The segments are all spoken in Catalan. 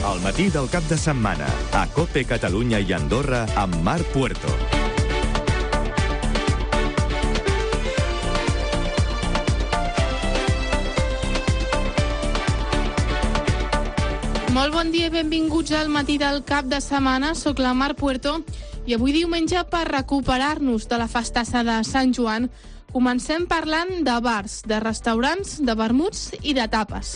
Al matí del cap de setmana, a COPE Catalunya i Andorra, amb Marc Puerto. Molt bon dia i benvinguts al matí del cap de setmana. Soc la Marc Puerto i avui diumenge, per recuperar-nos de la festassa de Sant Joan, comencem parlant de bars, de restaurants, de vermuts i de tapes.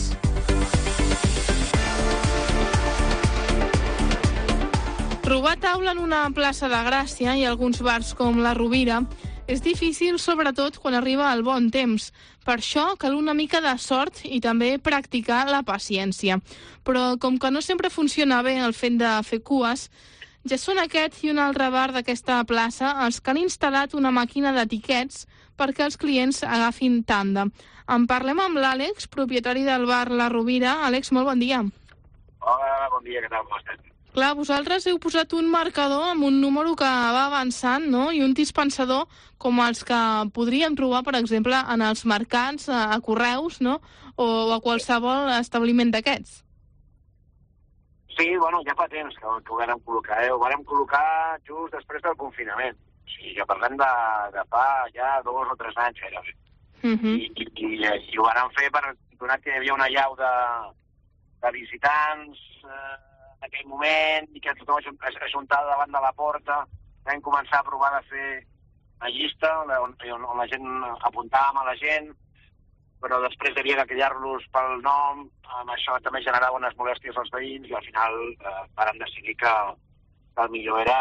Robar taula en una plaça de Gràcia i alguns bars com la Rovira és difícil, sobretot quan arriba el bon temps. Per això cal una mica de sort i també practicar la paciència. Però com que no sempre funciona bé el fet de fer cues, ja són aquest i un altre bar d'aquesta plaça els que han instal·lat una màquina d'etiquets perquè els clients agafin tanda. En parlem amb l'Àlex, propietari del bar La Rovira. Àlex, molt bon dia. Hola, bon dia, què tal, com estàs? Clar, vosaltres heu posat un marcador amb un número que va avançant, no? I un dispensador com els que podríem trobar, per exemple, en els mercats, a Correus, no? O a qualsevol establiment d'aquests. Sí, bueno, ja fa temps que ho vàrem col·locar. Ho vàrem col·locar just després del confinament. O sigui, ja parlem de fa ja 2 o 3 anys, gairebé. I ho vàrem fer per donar que hi havia una allau de visitants en aquell moment, i que tothom ajuntava davant de la porta. Vam començar a provar de fer una llista on la gent apuntàvem a la gent, però després havia de cridar-los pel nom. Amb això també generava unes molèsties als veïns i al final vàrem decidir que el millor era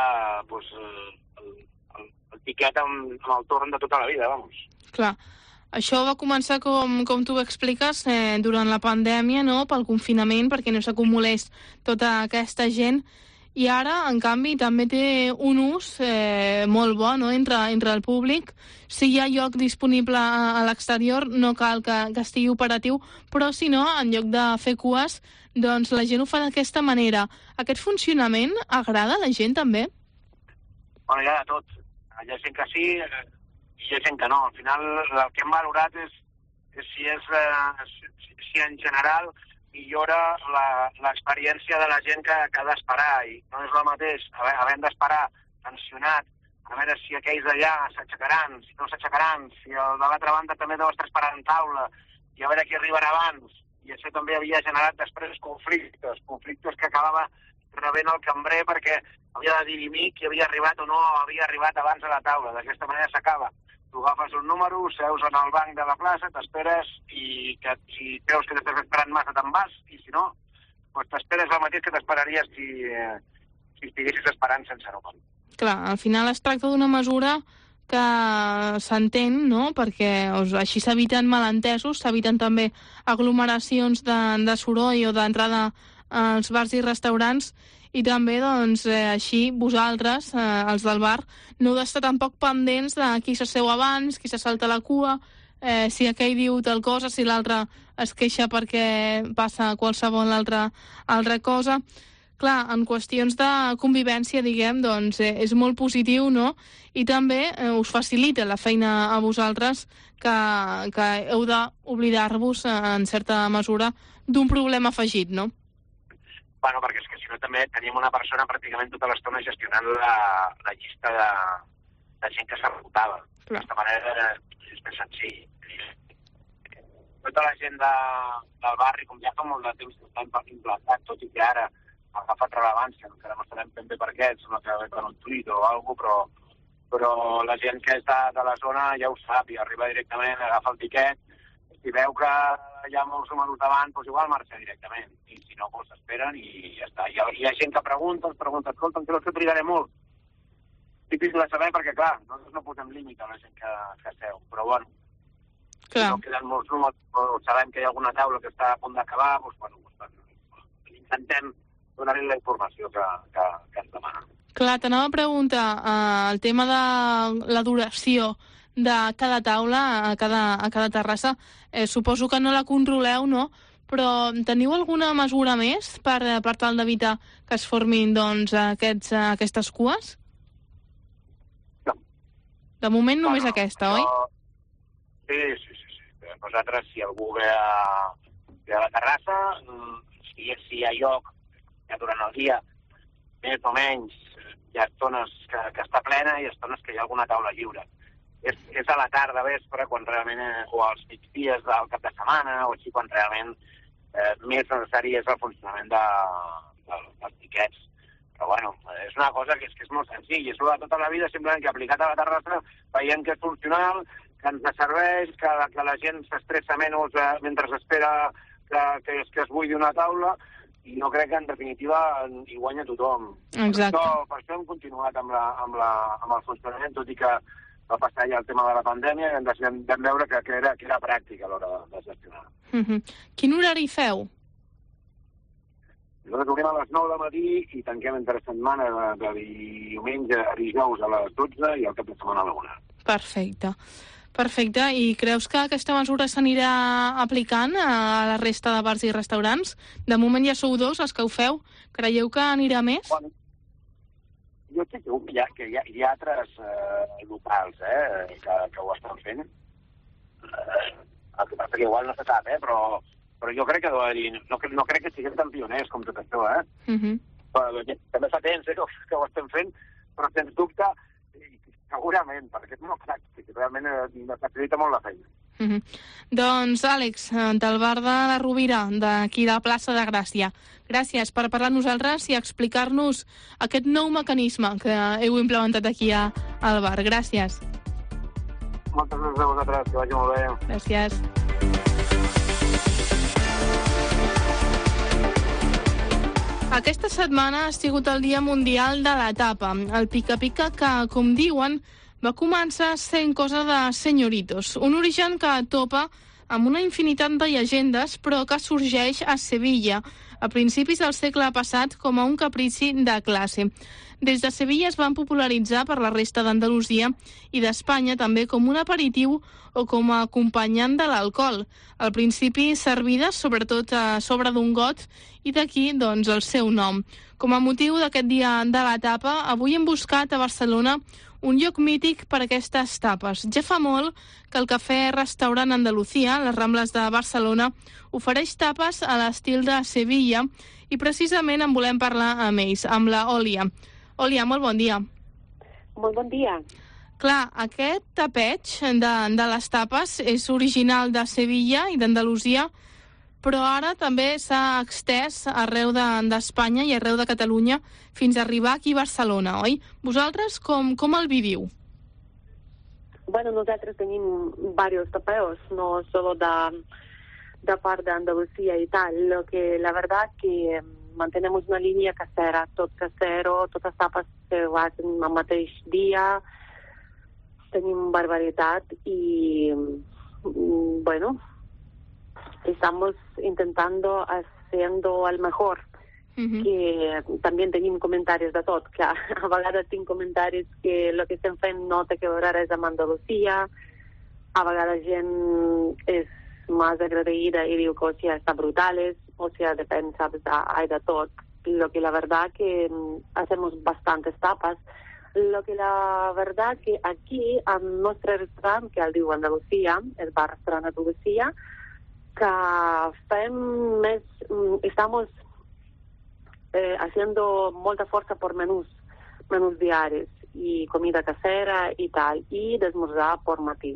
el tiquet amb el torn de tota la vida, vamos. Clar. Això va començar, com tu expliques, durant la pandèmia, no? Pel confinament, perquè no s'acumulés tota aquesta gent. I ara, en canvi, també té un ús molt bo, no? entre el públic. Si hi ha lloc disponible a l'exterior, no cal que estigui operatiu, però si no, en lloc de fer cues, doncs la gent ho fa d'aquesta manera. Aquest funcionament agrada a la gent, també? Bueno, hi ha de tot. Hi ha gent que sí, i hi ha gent que no. Al final, el que hem valorat és si en general millora l'experiència de la gent que ha d'esperar. I no és el mateix havent d'esperar tensionat, a veure si aquells d'allà s'aixecaran, si no s'aixecaran, si el de l'altra banda també deu estar esperant taula, i a veure qui arribarà abans. I això també havia generat després conflictes que acabava rebent el cambrer perquè havia de dirimir qui havia arribat o no havia arribat abans a la taula. D'aquesta manera s'acaba. Tu agafes un número, seus en el banc de la plaça, t'esperes, i que si creus que t'estàs esperant massa te'n vas, i si no, doncs t'esperes el mateix que t'esperaries si estiguessis esperant sense número. Clar, al final es tracta d'una mesura que s'entén, no? Perquè així s'eviten malentesos, s'eviten també aglomeracions de soroll o d'entrada als bars i restaurants, i també, doncs, així vosaltres, els del bar, no heu d'estar tampoc pendents de qui s'asseu abans, qui se salta la cua, si aquell diu tal cosa, si l'altre es queixa perquè passa qualsevol altra cosa. Clar, en qüestions de convivència, diguem, doncs és molt positiu, no? I també us facilita la feina a vosaltres, que heu d'oblidar-vos, en certa mesura, d'un problema afegit, no? Bueno, perquè és que si no també teníem una persona pràcticament tota l'estona gestionant la llista de gent que s'arrotava. D'aquesta manera és més senzill. Tota la gent del barri, com ja fa molt de temps que està implantat, tot i que ara ha agafat rellevància, encara no sabem ben bé per què, sembla que ve per un tuit o alguna cosa, però la gent que és de la zona ja ho sap i arriba directament, agafa el tiquet. Si veu que hi ha molts números davant, doncs igual marxa directament. I si no, doncs esperen i ja està. Hi ha gent que pregunta, escolta, creus que trigaré molt? Difícil de saber perquè, clar, nosaltres no posem límit a la gent que seu. Però, bueno, si no queden molts números, o sabem que hi ha alguna taula que està a punt d'acabar, doncs, intentem donar-li la informació que ens demanen. Clar, t'anava a preguntar el tema de la duració de cada taula, a cada terrassa. Suposo que no la controleu, no? Però teniu alguna mesura més per tal d'evitar que es formin, doncs, aquestes cues? No. De moment només aquesta, oi? Sí. Nosaltres, si algú ve a la terrassa, si hi ha lloc ja durant el dia, més o menys, hi ha estones que està plena i estones que hi ha alguna taula lliure. És a la tarda, vespre, quan realment, o als migdies del cap de setmana, o així, quan realment més necessari és el funcionament dels tiquets. Però, bueno, és una cosa que és molt senzill. És de tota la vida, simplement que aplicat a la terrassa veiem que és funcional, que ens serveix, que la gent s'estressa menys mentre espera que es buidi una taula, i jo crec que, en definitiva, hi guanya tothom. Exacte. Per això hem continuat amb el funcionament, tot i que va passar ja el tema de la pandèmia i vam veure que era pràctic a l'hora de gestionar. Quin horari feu? Nosaltres obrim a les 9 del matí i tanquem entre setmana de diumenge a dijous a les 12 i el cap de setmana a la 1. Perfecte. I creus que aquesta mesura s'anirà aplicant a la resta de bars i restaurants? De moment ja sou 2 els que ho feu. Creieu que anirà més? Bueno, jo sé que hi ha altres locals que ho estan fent. El que passa que igual no se sap, però jo crec que no crec que siguem tan pioners com tot això, Però també fa temps que ho estem fent, però sens dubte, segurament, perquè és molt pràctic, realment facilita molt la feina. Doncs, Àlex, del bar de la Rovira, d'aquí de la plaça de Gràcia, gràcies per parlar amb nosaltres i explicar-nos aquest nou mecanisme que heu implementat aquí al bar. Gràcies. Moltes gràcies a vosaltres, que vagi molt bé. Gràcies. Aquesta setmana ha sigut el Dia Mundial de la Tapa, el pica-pica que, com diuen, va començar sent cosa de senyoritos, un origen que topa amb una infinitat de llegendes, però que sorgeix a Sevilla, a principis del segle passat, com a un caprici de classe. Des de Sevilla es van popularitzar per la resta d'Andalusia i d'Espanya també com un aperitiu o com a acompanyant de l'alcohol. Al principi servides sobretot a sobre d'un got i d'aquí doncs el seu nom. Com a motiu d'aquest dia de la tapa, avui hem buscat a Barcelona un lloc mític per a aquestes tapes. Ja fa molt que el cafè-restaurant Andalucía, les Rambles de Barcelona, ofereix tapes a l'estil de Sevilla i precisament en volem parlar amb ells, amb la Òlia. Òlia, molt bon dia. Molt bon dia. Clar, aquest tapeig de les tapes és original de Sevilla i d'Andalusia, però ara també s'ha extès arreu d'Espanya i arreu de Catalunya fins a arribar aquí a Barcelona, oi? Vosaltres com el viviu? Bueno, nosaltres tenim varios tapeos, no solo de part de Andalucía y tal. Lo que la verdad que mantenemos una línea casera, tot casero, totes tapes se hacen el mateix dia, tenim barbaritat y bueno, estamos intentando haciendo el mejor. Que també tenim comentaris de tot, que a vegades tinc comentaris que el que estem fent no té que veure res amb Andalusia, a vegades gent és més agraïda i diu que o sea, està brutales, o sea, depèn, sabes, hay de tot. Lo que la verdad que hacemos bastantes tapas, lo que la verdad que aquí, al nostre restaurant, que el diu Andalusia, el bar-restaurant Andalusia, que fem més, estamos haciendo molta força por menús diaris i comida casera i tal, i d'esmorzar per matí.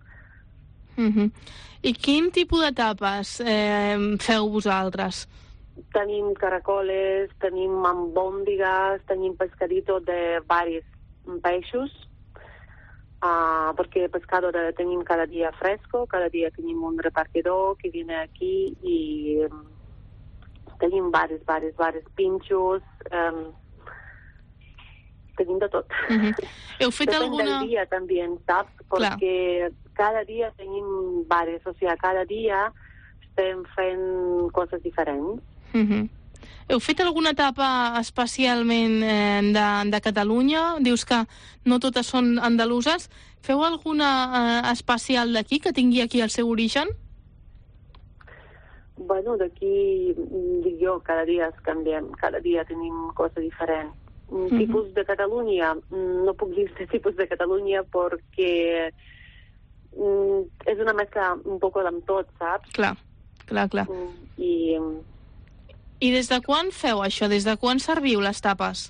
I quin tipus de tapes feu vosaltres? Tenim caracoles, tenim ambòndigues, tenim pescadito de varis peixos, perquè pescado tenim cada dia fresco, cada dia tenim un repartidor que viene aquí i tenim varis pinxos, tenim de tot. Heu fet Depèn alguna... del dia també, saps? Perquè cada dia tenim varis, o sigui, cada dia estem fent coses diferents. Heu fet alguna etapa especialment de Catalunya? Dius que no totes són andaluses. Feu alguna especial d'aquí, que tingui aquí el seu origen? Bueno, d'aquí, dic jo, cada dia es canviem, cada dia tenim cosa diferent. Tipus de Catalunya, no puc dir tipus de Catalunya perquè és una mescla un poc amb tot, saps? Clar. I I des de quan feu això? Des de quan serviu les tapes?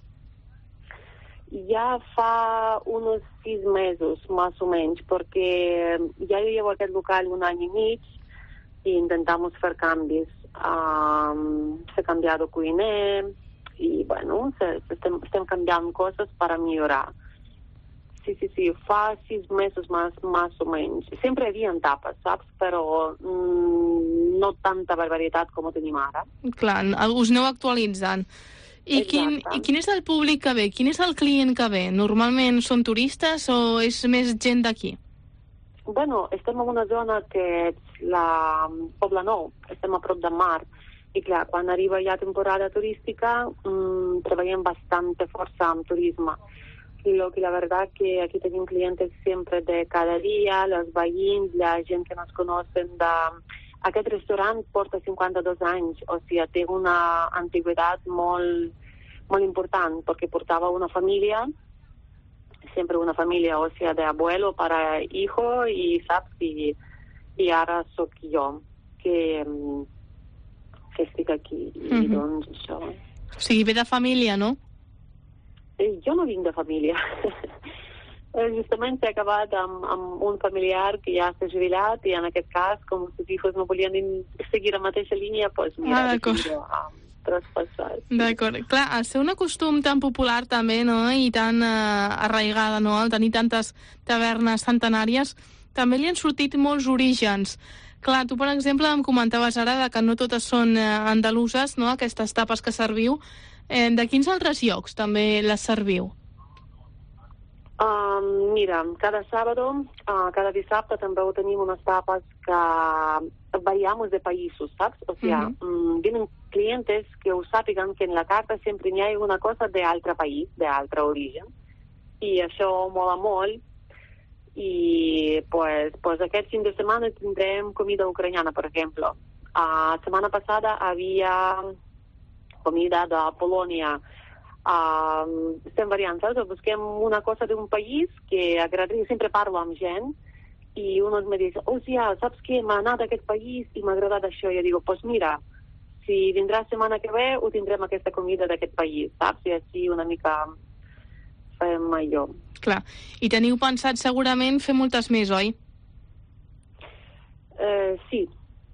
Ya fa unos 6 mesos, más o menos, porque ya yo llevo aquest local 1 any i mig i intentamos fer canvis. S'ha canviat el cuiner i, bueno, estem canviant coses per millorar. Sí, fa 6 mesos más o menos. Sempre hi havia tapes, saps? Però no tanta barbaritat com ho tenim ara. Clar, us aneu actualitzant. I quin és el públic que ve? Quin és el client que ve? Normalment són turistes o és més gent d'aquí? Bueno, estem en una zona que és la Poble Nou, estem a prop del mar, i clar, quan arriba ja temporada turística treballem bastante força amb turisme. Lo que la verdad que aquí tenim clientes sempre de cada dia, los veïns, la gent que nos conocen de... Aquest restaurant porta 52 anys, o sigui, té una antiguitat molt, molt important, perquè portava una família, sempre una família, o sigui, de abuelo para hijo, i saps, i ara sóc jo, que estic aquí, i doncs això. O sigui, ve de família, no? Jo no vinc de família. Justament s'ha acabat amb un familiar que ja s'ha jubilat i en aquest cas, com els fills no volien seguir la mateixa línia, doncs mira, d'acord. Traspassat. D'acord. Clar, al ser un costum tan popular també, no?, i tan arraigada, no?, al tenir tantes tavernes centenàries, també li han sortit molts orígens. Clar, tu, per exemple, em comentaves ara que no totes són andaluses, no?, aquestes tapes que serviu. De quins altres llocs també les serviu? Mira, cada sábado, cada dissabte també tenim unes tapes que variamos de països, saps? O sigui, vienen clientes que ho sàpiguen que en la carta sempre hi ha una cosa d'altre país, d'altre origen. I això mola molt. I pues aquest fin de setmana tindrem comida ucraniana, per exemple. La setmana passada havia comida de Polònia. Estem variant, saps? Busquem una cosa d'un país que agradaria, sempre parlo amb gent i un me diu, saps què? M'ha anat a aquest país i m'ha agradat això. I jo dic, pues mira, si vindrà la setmana que ve ho tindrem aquesta comida d'aquest país, saps? I així una mica fem allò. Clar. I teniu pensat segurament fer moltes més, oi? Sí.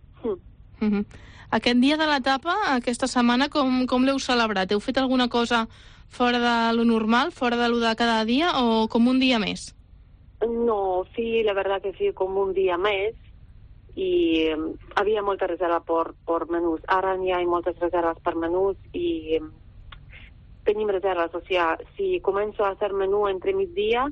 Aquest dia de la tapa, aquesta setmana, com l'heu celebrat? Heu fet alguna cosa fora de lo normal, fora de lo de cada dia, o com un dia més? No, sí, la verdad que sí, com un dia més, i havia molta reserva per menús. Ara n'hi ha moltes reserves per menús i tenim reserves, o sigui, si començo a hacer menú entre migdia,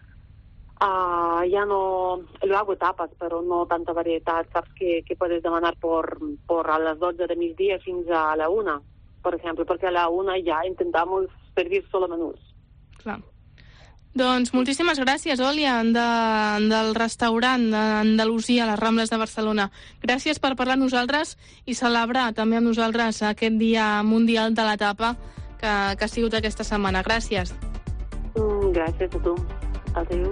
ya no lo hago tapas, pero no tanta variedad, sabes que puedes demanar por a las 12 de migdia fins a la 1, por ejemplo, porque a la 1 ya intentamos servir solo menús. Clar. Doncs moltíssimes gràcies, Òlia, del restaurant d'Andalusia, a les Rambles de Barcelona. Gràcies per parlar amb nosaltres i celebrar també amb nosaltres aquest Dia Mundial de la Tapa que ha sigut aquesta setmana. Gràcies. Gràcies a tu. Adéu.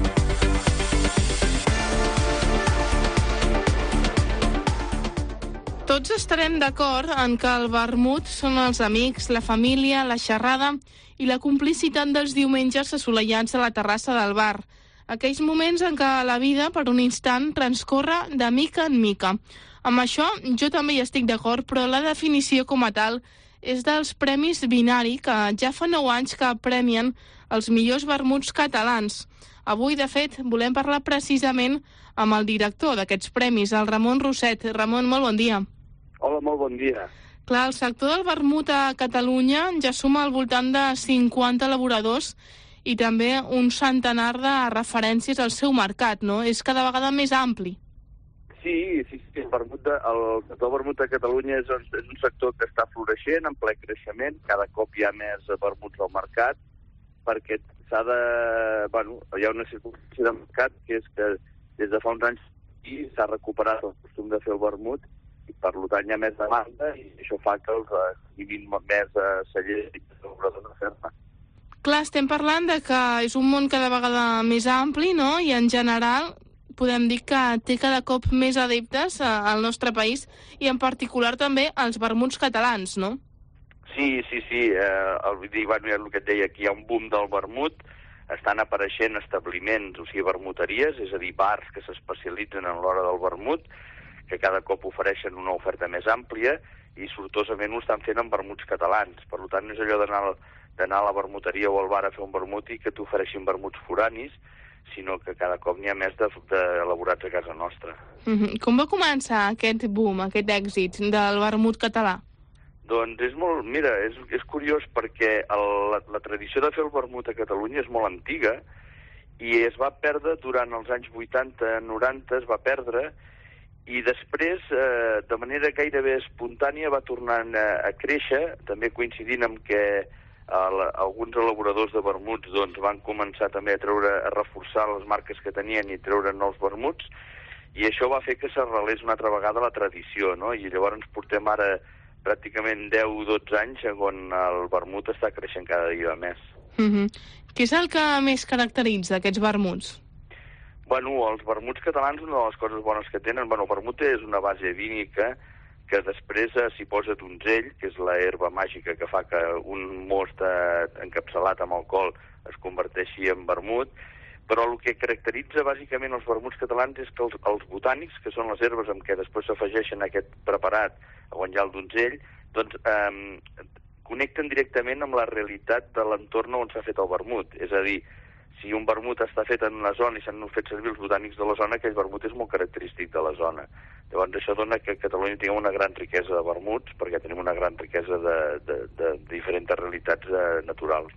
Tots estarem d'acord en que el vermut són els amics, la família, la xerrada i la complicitat dels diumenges assolellats a la terrassa del bar. Aquells moments en què la vida, per un instant, transcorre de mica en mica. Amb això jo també hi estic d'acord, però la definició com a tal és dels Premis Binari, que ja fa 9 anys que premien els millors vermuts catalans. Avui, de fet, volem parlar precisament amb el director d'aquests premis, el Ramon Roset. Ramon, molt bon dia. Hola, molt bon dia. Clar, el sector del vermut a Catalunya ja suma al voltant de 50 elaboradors i també un centenar de referències al seu mercat, no? És cada vegada més ampli. Sí, el sector vermut a Catalunya és un sector que està floreixent, en ple creixement, cada cop hi ha més vermuts al mercat, perquè hi ha una circumstància de mercat que és que des de fa uns anys s'ha recuperat el costum de fer el vermut i per tant hi ha més demanda i això fa que hi vinguin més cellers i elaboradors a fer-ne. Clar, estem parlant de que és un món cada vegada més ampli, no? I en general podem dir que té cada cop més adeptes al nostre país i en particular també als vermuts catalans, no? Sí. El que et deia, aquí hi ha un boom del vermut, estan apareixent establiments, o sigui, vermuteries, és a dir, bars que s'especialitzen en l'hora del vermut, que cada cop ofereixen una oferta més àmplia i sortosament ho estan fent amb vermuts catalans. Per tant, no és allò d'anar a la vermuteria o al bar a fer un vermut i que t'ofereixin vermuts foranis, sinó que cada cop n'hi ha més d'elaborats a casa nostra. Com va començar aquest boom, aquest èxit del vermut català? Doncs és curiós perquè la tradició de fer el vermut a Catalunya és molt antiga i es va perdre durant els anys 80-90, es va perdre, i després, de manera gairebé espontània, va tornant a créixer, també coincidint amb que alguns elaboradors de vermuts van començar també a reforçar les marques que tenien i treure nous vermuts, i això va fer que s'arrelés una altra vegada la tradició, no? I llavors ens portem ara pràcticament 10-12 anys on el vermut està creixent cada dia més. Què és el que més caracteritza aquests vermuts? Els vermuts catalans, una de les coses bones que tenen, el vermut és una base vínica que després s'hi posa donzell, que és la herba màgica que fa que un most encapçalat amb alcohol es converteixi en vermut, però el que caracteritza bàsicament els vermuts catalans és que els botànics, que són les herbes amb què després s'afegeixen aquest preparat on hi ha el donzell, connecten directament amb la realitat de l'entorn on s'ha fet el vermut. És a dir, si un vermut està fet en una zona i s'han fet servir els botànics de la zona, aquell vermut és molt característic de la zona. Llavors això dona que a Catalunya tinguem una gran riquesa de vermuts, perquè tenim una gran riquesa de diferents realitats naturals.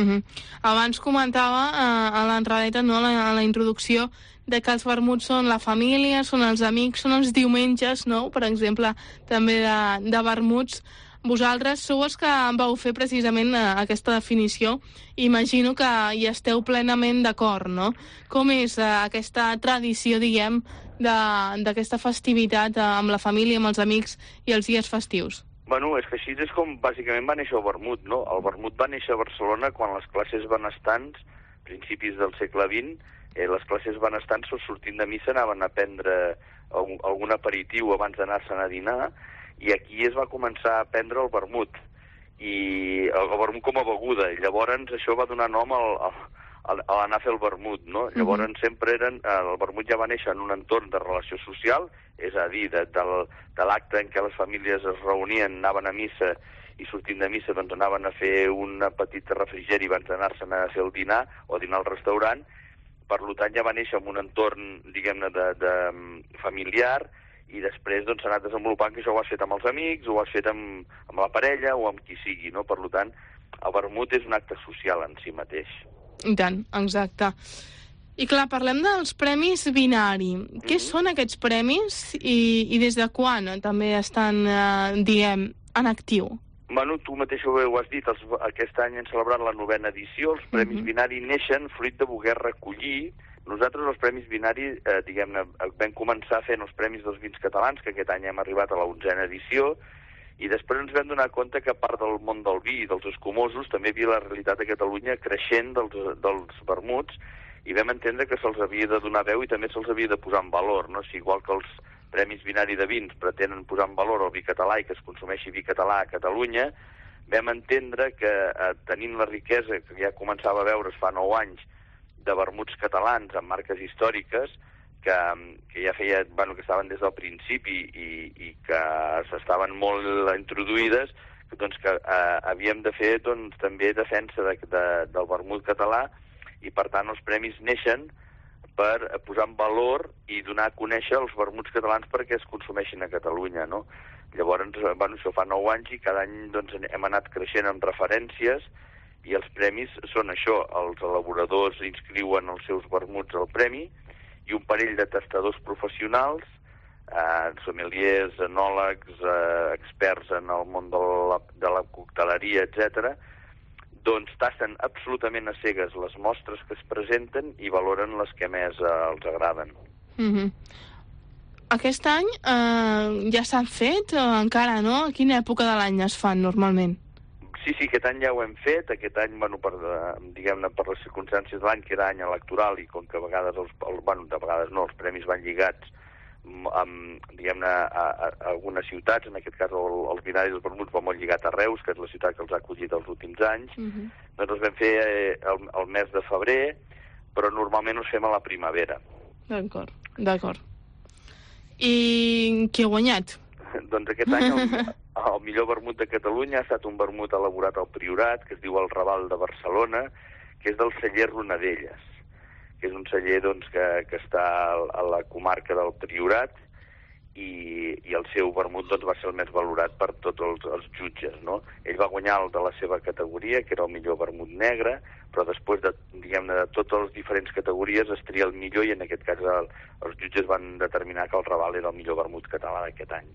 Abans comentava a l'entradeta, no, a la introducció, de que els vermuts són la família, són els amics, són els diumenges, no? Per exemple, també de vermuts. Vosaltres sou els que vau fer precisament aquesta definició. Imagino que hi esteu plenament d'acord, no? Com és aquesta tradició, diguem, d'aquesta festivitat amb la família, amb els amics i els dies festius? És que així és com bàsicament va néixer el vermut, no? El vermut va néixer a Barcelona quan les classes benestants, principis del segle XX, les classes benestants sortint de missa anaven a prendre algun aperitiu abans d'anar-se'n a dinar, i aquí es va començar a prendre el vermut, i el vermut com a beguda, i llavors això va donar nom a anar a fer el vermut, no? Llavors sempre el vermut ja va néixer en un entorn de relació social, és a dir, de l'acte en què les famílies es reunien, anaven a missa, i sortint de missa doncs anaven a fer un petit refrigeri abans d'anar-se'n a fer el dinar o a dinar al restaurant. Per tant, ja va néixer en un entorn, diguem-ne, de familiar, i després s'ha anat desenvolupant que això ho has fet amb els amics, ho has fet amb la parella o amb qui sigui, no? Per tant, el vermut és un acte social en si mateix. I tant, exacte. I clar, parlem dels Premis Binari. Què són aquests premis i des de quan també estan, diguem, en actiu? Tu mateix ho has dit, aquest any hem celebrat la 9ª edició, els Premis Binari neixen fruit de voler recollir. Nosaltres els Premis Binari, diguem-ne, vam començar fent els Premis dels Vins Catalans, que aquest any hem arribat a la 11ª edició, i després ens vam donar compte que a part del món del vi i dels escumosos també hi havia la realitat a Catalunya creixent dels vermuts, i vam entendre que se'ls havia de donar veu i també se'ls havia de posar en valor, no? Si igual que els Premis Binari de Vins pretenen posar en valor el vi català i que es consumeixi vi català a Catalunya, vam entendre que tenint la riquesa que ja començava a veure's fa 9 anys de vermuts catalans amb marques històriques que ja feia, que estaven des del principi i que s'estaven molt introduïdes, doncs que havíem de fer també defensa del vermut català, i per tant els premis neixen per posar en valor i donar a conèixer els vermuts catalans perquè es consumeixin a Catalunya, no? Llavors, això fa 9 anys i cada any hem anat creixent amb referències, i els premis són això, els elaboradors inscriuen els seus vermuts al premi i un parell de tastadors professionals, sommeliers, enòlegs, experts en el món de la cocteleria, etc., doncs tasten absolutament a cegues les mostres que es presenten i valoren les que més els agraden. Aquest any ja s'ha fet? Encara no? A quina època de l'any es fan normalment? Sí, Sí, aquest any ja ho hem fet. Aquest any, diguem-ne, per les circumstàncies de l'any, que era any electoral, i com que a vegades els premis van lligats diguem-ne, a algunes ciutats, en aquest cas els binaris dels vermuts va molt lligat a Reus, que és la ciutat que els ha acollit els últims anys. Doncs els vam fer el mes de febrer, però normalment us fem a la primavera. D'acord. I qui ha guanyat? Doncs aquest any el millor vermut de Catalunya ha estat un vermut elaborat al Priorat, que es diu el Raval de Barcelona, que és del celler Ronadelles, que és un celler que està a la comarca del Priorat, i el seu vermut va ser el més valorat per tots els jutges, no? Ell va guanyar el de la seva categoria, que era el millor vermut negre, però després de totes les diferents categories es tria el millor, i en aquest cas els jutges van determinar que el Raval era el millor vermut català d'aquest any.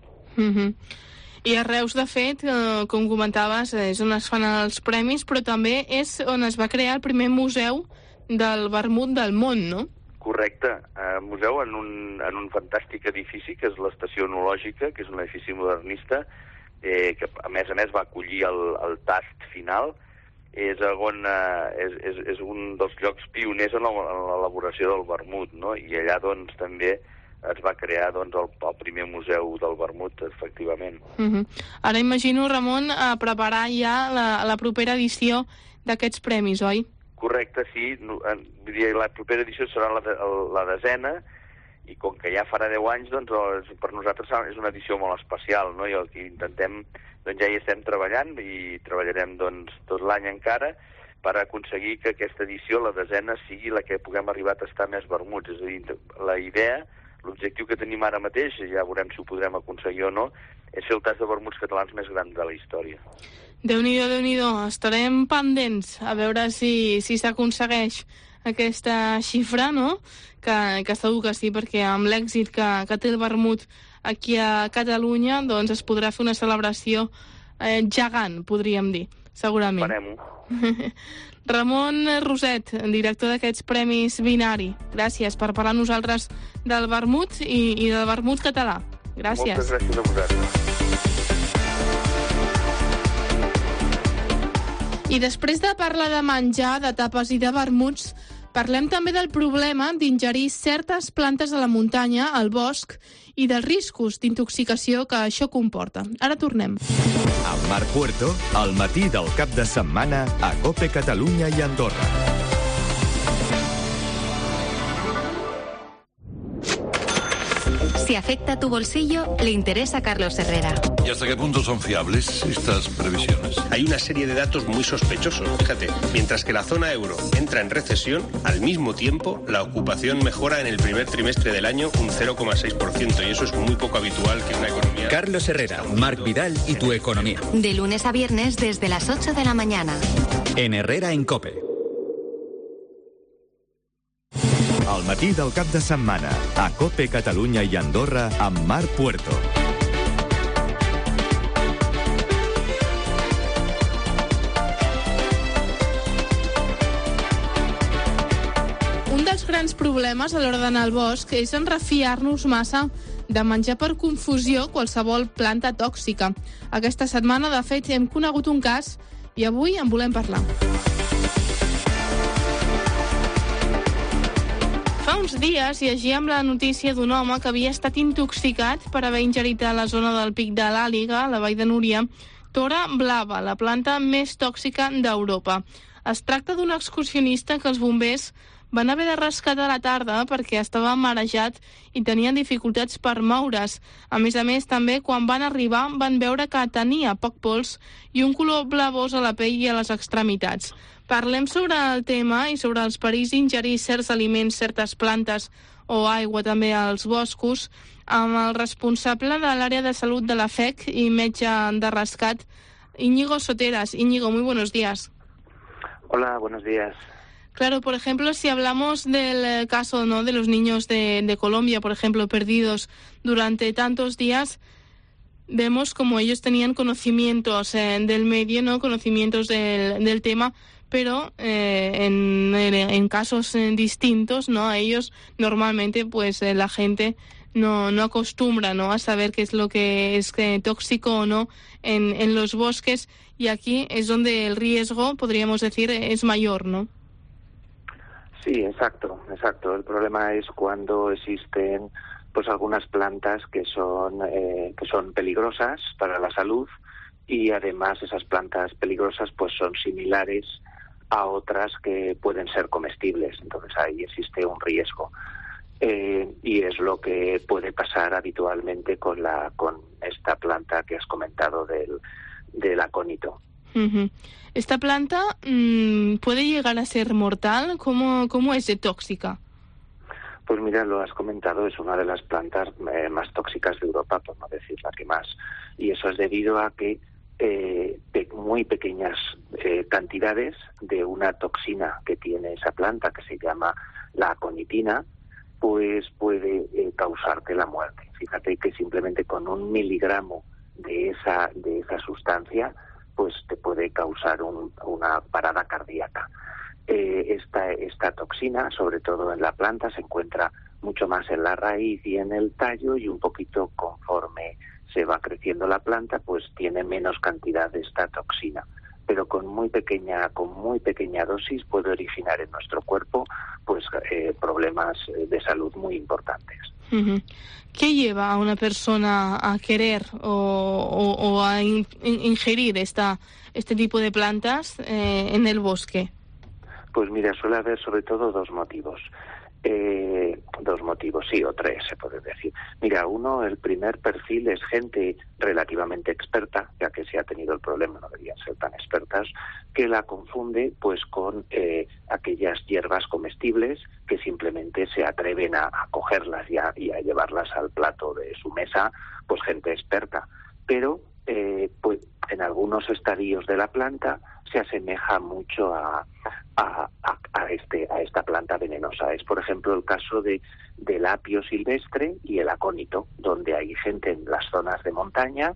I a Reus, de fet, com comentaves, és on es fan els premis, però també és on es va crear el primer museu del vermut del món, no? Correcte. Museu en un fantàstic edifici, que és l'Estació Enològica, que és un edifici modernista, que a més va acollir el tast final. És un dels llocs pioners en l'elaboració del vermut, no? I allà, també es va crear el primer museu del vermut, efectivament. Ara imagino, Ramon, a preparar ja la propera edició d'aquests premis, oi? Correcte, sí. La propera edició serà la 10ª, i com que ja farà 10 anys, per nosaltres és una edició molt especial, no? I el que intentem, ja hi estem treballant, i treballarem tot l'any encara, per aconseguir que aquesta edició, la 10ª, sigui la que puguem arribar a tastar més vermuts. És a dir, la idea, l'objectiu que tenim ara mateix, ja veurem si ho podrem aconseguir o no, és fer el tast de vermuts catalans més gran de la història. Déu-n'hi-do. Estarem pendents a veure si s'aconsegueix aquesta xifra, no? Que segur que sí, perquè amb l'èxit que té el vermut aquí a Catalunya, es podrà fer una celebració gegant, podríem dir, segurament. Farem-ho. Ramon Roset, director d'aquests Premis Binari, gràcies per parlar a nosaltres del vermut i del vermut català. Gràcies. Moltes gràcies a vosaltres. I després de parlar de menjar, de tapes i de vermuts, parlem també del problema d'ingerir certes plantes de la muntanya, al bosc, i dels riscos d'intoxicació que això comporta. Ara tornem. Amb Marc Puerto, al matí del cap de setmana a COPE Catalunya i Andorra. Si afecta tu bolsillo, le interesa a Carlos Herrera. ¿Y hasta qué punto son fiables estas previsiones? Hay una serie de datos muy sospechosos. Fíjate, mientras que la zona euro entra en recesión, al mismo tiempo la ocupación mejora en el primer trimestre del año un 0,6%, y eso es muy poco habitual que una economía... Carlos Herrera, Marc Vidal y tu economía. De lunes a viernes desde las 8 de la mañana. En Herrera en COPE. Al matí del cap de setmana a COPE Catalunya i Andorra amb Marc Puerto. Un dels grans problemes a l'hora d'anar al bosc és en refiar-nos massa de menjar per confusió qualsevol planta tòxica. Aquesta setmana, de fet, hem conegut un cas i avui en volem parlar. Fa uns dies llegíem la notícia d'un home que havia estat intoxicat per haver ingerit a la zona del Pic de l'Àliga, a la Vall de Núria, tora blava, la planta més tòxica d'Europa. Es tracta d'un excursionista que els bombers van haver de rescatar a la tarda perquè estava marejat i tenien dificultats per moure's. A més, també, quan van arribar, van veure que tenia poc pols i un color blavós a la pell i a les extremitats. Parlem sobre el tema i sobre els perills d'ingerir certs aliments, certes plantes o aigua també als boscos amb el responsable de l'àrea de salut de la FEC y metge de rescat, Íñigo Soteras. Íñigo, muy buenos días. Hola, buenos días. Claro, por ejemplo, si hablamos del caso, ¿no?, de los niños de Colombia, por ejemplo, perdidos durante tantos días, vemos como ellos tenían conocimientos del medio, ¿no?, conocimientos del tema, pero en casos distintos, ¿no?, a ellos normalmente pues la gente no acostumbra, ¿no?, a saber qué es lo que es tóxico o no en los bosques, y aquí es donde el riesgo, podríamos decir, es mayor, ¿no? Sí, exacto. El problema es cuando existen pues algunas plantas que son peligrosas para la salud, y además esas plantas peligrosas pues son similares a otras que pueden ser comestibles. Entonces ahí existe un riesgo. Y es lo que puede pasar habitualmente con esta planta que has comentado del acónito. Uh-huh. ¿Esta planta puede llegar a ser mortal? ¿Cómo es de tóxica? Pues mira, lo has comentado, es una de las plantas más tóxicas de Europa, por no decir la que más. Y eso es debido a que muy pequeñas cantidades de una toxina que tiene esa planta, que se llama la aconitina, pues puede causarte la muerte. Fíjate que simplemente con 1 miligramo de esa sustancia pues te puede causar una parada cardíaca. Esta toxina, sobre todo en la planta, se encuentra mucho más en la raíz y en el tallo, y un poquito conforme se va creciendo la planta, pues tiene menos cantidad de esta toxina. Pero con muy pequeña dosis puede originar en nuestro cuerpo pues problemas de salud muy importantes. Uh-huh. ¿Qué lleva a una persona a querer o a ingerir este tipo de plantas en el bosque? Pues mira, suele haber sobre todo dos motivos, sí, o tres se puede decir. Mira, uno, el primer perfil es gente relativamente experta, ya que si ha tenido el problema no deberían ser tan expertas, que la confunde pues con aquellas hierbas comestibles que simplemente se atreven a cogerlas y a llevarlas al plato de su mesa, pues gente experta. Pero pues en algunos estadios de la planta se asemeja mucho a esta planta venenosa. Es, por ejemplo, el caso del apio silvestre y el acónito, donde hay gente en las zonas de montaña,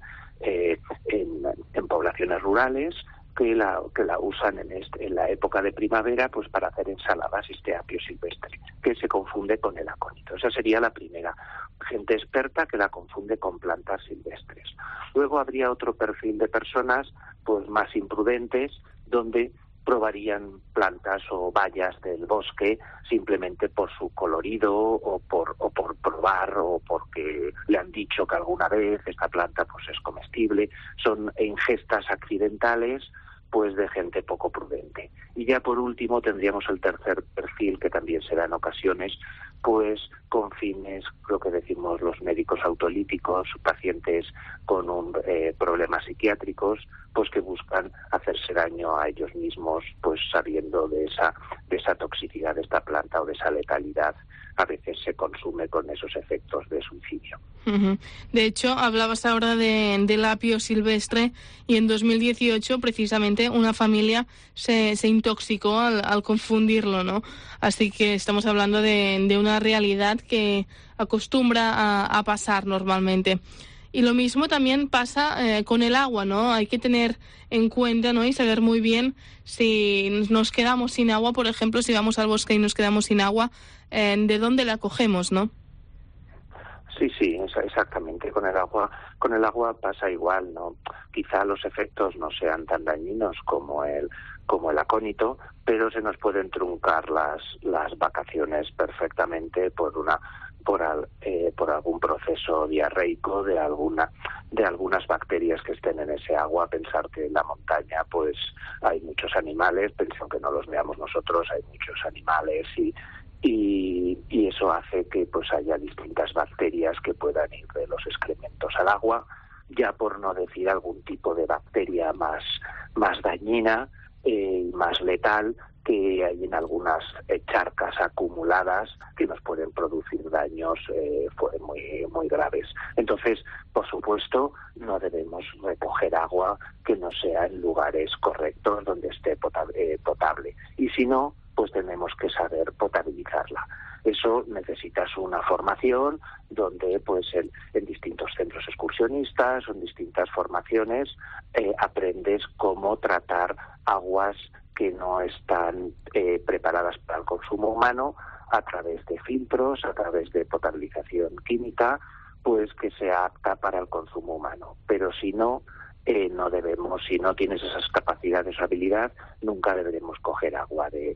en poblaciones rurales, que la usan en la época de primavera pues para hacer ensaladas, este apio silvestre, que se confunde con el acónito. Esa sería la primera, gente experta que la confunde con plantas silvestres. Luego habría otro perfil de personas pues más imprudentes, donde probarían plantas o bayas del bosque simplemente por su colorido o por probar, o porque le han dicho que alguna vez esta planta pues es comestible. Son ingestas accidentales pues de gente poco prudente. Y ya por último tendríamos el tercer perfil, que también se da en ocasiones, pues con fines, lo que decimos los médicos autolíticos, pacientes con problemas psiquiátricos, pues que buscan hacerse daño a ellos mismos, pues sabiendo de esa toxicidad de esta planta o de esa letalidad. A veces se consume con esos efectos de suicidio. Uh-huh. De hecho, hablabas ahora del apio silvestre, y en 2018 precisamente una familia se intoxicó al confundirlo, ¿no? Así que estamos hablando de una realidad que acostumbra a pasar normalmente. Y lo mismo también pasa con el agua, ¿no? Hay que tener en cuenta, ¿no?, y saber muy bien si nos quedamos sin agua, por ejemplo, si vamos al bosque y nos quedamos sin agua, de dónde la cogemos, ¿no? Sí, exactamente. Con el agua pasa igual, ¿no? Quizá los efectos no sean tan dañinos como el acónito, pero se nos pueden truncar las vacaciones perfectamente por algún proceso diarreico de algunas bacterias que estén en ese agua. Pensar que en la montaña pues hay muchos animales, aunque no los veamos nosotros, hay muchos animales y eso hace que pues haya distintas bacterias que puedan ir de los excrementos al agua, ya por no decir algún tipo de bacteria más dañina y más letal que hay en algunas charcas acumuladas que nos pueden producir daños muy, muy graves. Entonces, por supuesto, no debemos recoger agua que no sea en lugares correctos donde esté potable. Y si no, pues tenemos que saber potabilizarla. Eso necesitas una formación donde pues en distintos centros excursionistas o en distintas formaciones aprendes cómo tratar aguas que no están preparadas para el consumo humano, a través de filtros, a través de potabilización química, pues que sea apta para el consumo humano. Pero si no, no debemos, si no tienes esas capacidades o habilidad, nunca deberemos coger agua de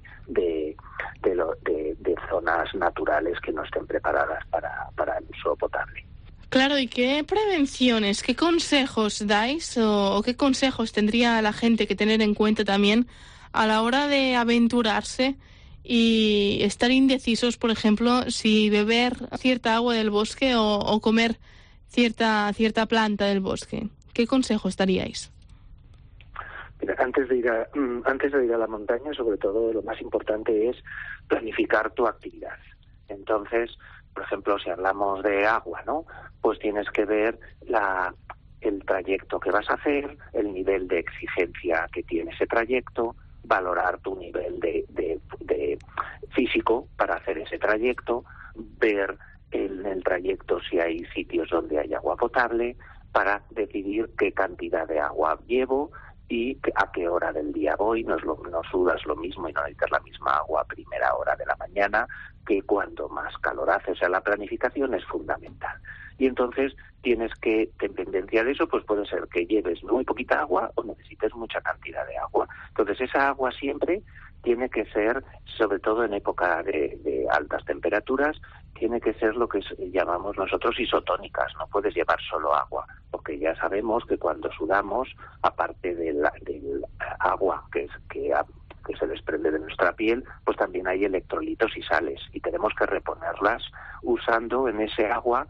zonas naturales que no estén preparadas para el uso potable. Claro, ¿y qué prevenciones, qué consejos dais o qué consejos tendría la gente que tener en cuenta también a la hora de aventurarse y estar indecisos, por ejemplo, si beber cierta agua del bosque o comer cierta planta del bosque? ¿Qué consejos daríais? Mira, antes de ir a la montaña, sobre todo, lo más importante es planificar tu actividad. Entonces, por ejemplo, si hablamos de agua, ¿no? Pues tienes que ver el trayecto que vas a hacer, el nivel de exigencia que tiene ese trayecto, valorar tu nivel de físico para hacer ese trayecto, ver en el trayecto si hay sitios donde hay agua potable, para decidir qué cantidad de agua llevo y a qué hora del día voy. No sudas lo mismo y no necesitas la misma agua a primera hora de la mañana que cuando más calor hace. O sea, la planificación es fundamental. Y entonces tienes que, en dependencia de eso, pues puede ser que lleves muy poquita agua o necesites mucha cantidad de agua. Entonces esa agua siempre tiene que ser, sobre todo en época de altas temperaturas, tiene que ser lo que llamamos nosotros isotónicas. No puedes llevar solo agua, porque ya sabemos que cuando sudamos, aparte del agua que se desprende de nuestra piel, pues también hay electrolitos y sales, y tenemos que reponerlas usando en ese agua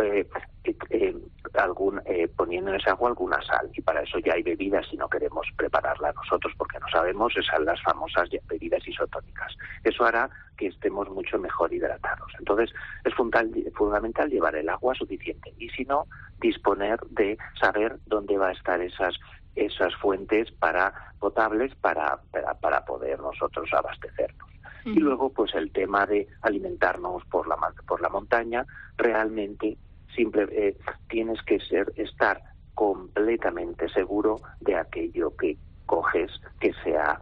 poniendo en ese agua alguna sal, y para eso ya hay bebidas si no queremos prepararla nosotros porque no sabemos, esas las famosas bebidas isotónicas. Eso hará que estemos mucho mejor hidratados. Entonces es fundamental llevar el agua suficiente, y si no, disponer de saber dónde va a estar esas fuentes potables para poder nosotros abastecernos. Y luego, pues el tema de alimentarnos por la montaña, realmente tienes que estar completamente seguro de aquello que coges que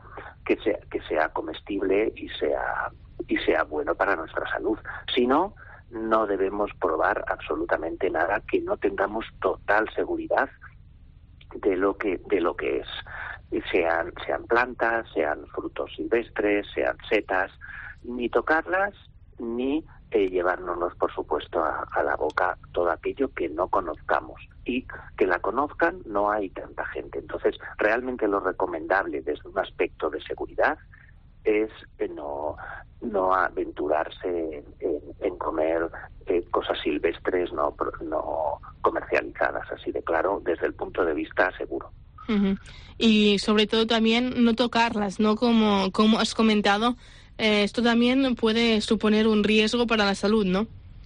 sea comestible y sea bueno para nuestra salud. Si no, no debemos probar absolutamente nada que no tengamos total seguridad de lo que es. Sean plantas, sean frutos silvestres, sean setas, ni tocarlas, ni llevárnoslos, por supuesto, a la boca todo aquello que no conozcamos. Y que la conozcan no hay tanta gente. Entonces, realmente lo recomendable desde un aspecto de seguridad es no aventurarse en comer cosas silvestres no comercializadas, así de claro, desde el punto de vista seguro. Uh-huh. Y sobre todo también no tocarlas, ¿no? Como has comentado, esto también puede suponer un riesgo para la salud, ¿no?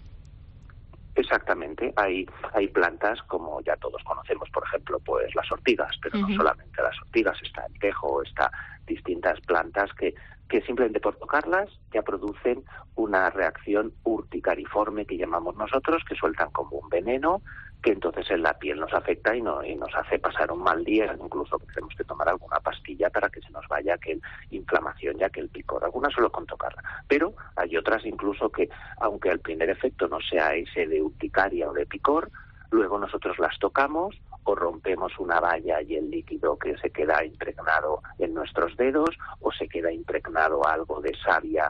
Exactamente. Hay plantas, como ya todos conocemos, por ejemplo, pues las ortigas, pero no solamente las ortigas, está el tejo, está distintas plantas que simplemente por tocarlas ya producen una reacción urticariforme que llamamos nosotros, que sueltan como un veneno, que entonces en la piel nos afecta y nos hace pasar un mal día, incluso que tenemos que tomar alguna pastilla para que se nos vaya aquel inflamación y aquel picor, algunas solo con tocarla. Pero hay otras incluso que, aunque el primer efecto no sea ese de urticaria o de picor, luego nosotros las tocamos o rompemos una valla y el líquido que se queda impregnado en nuestros dedos, o se queda impregnado algo de savia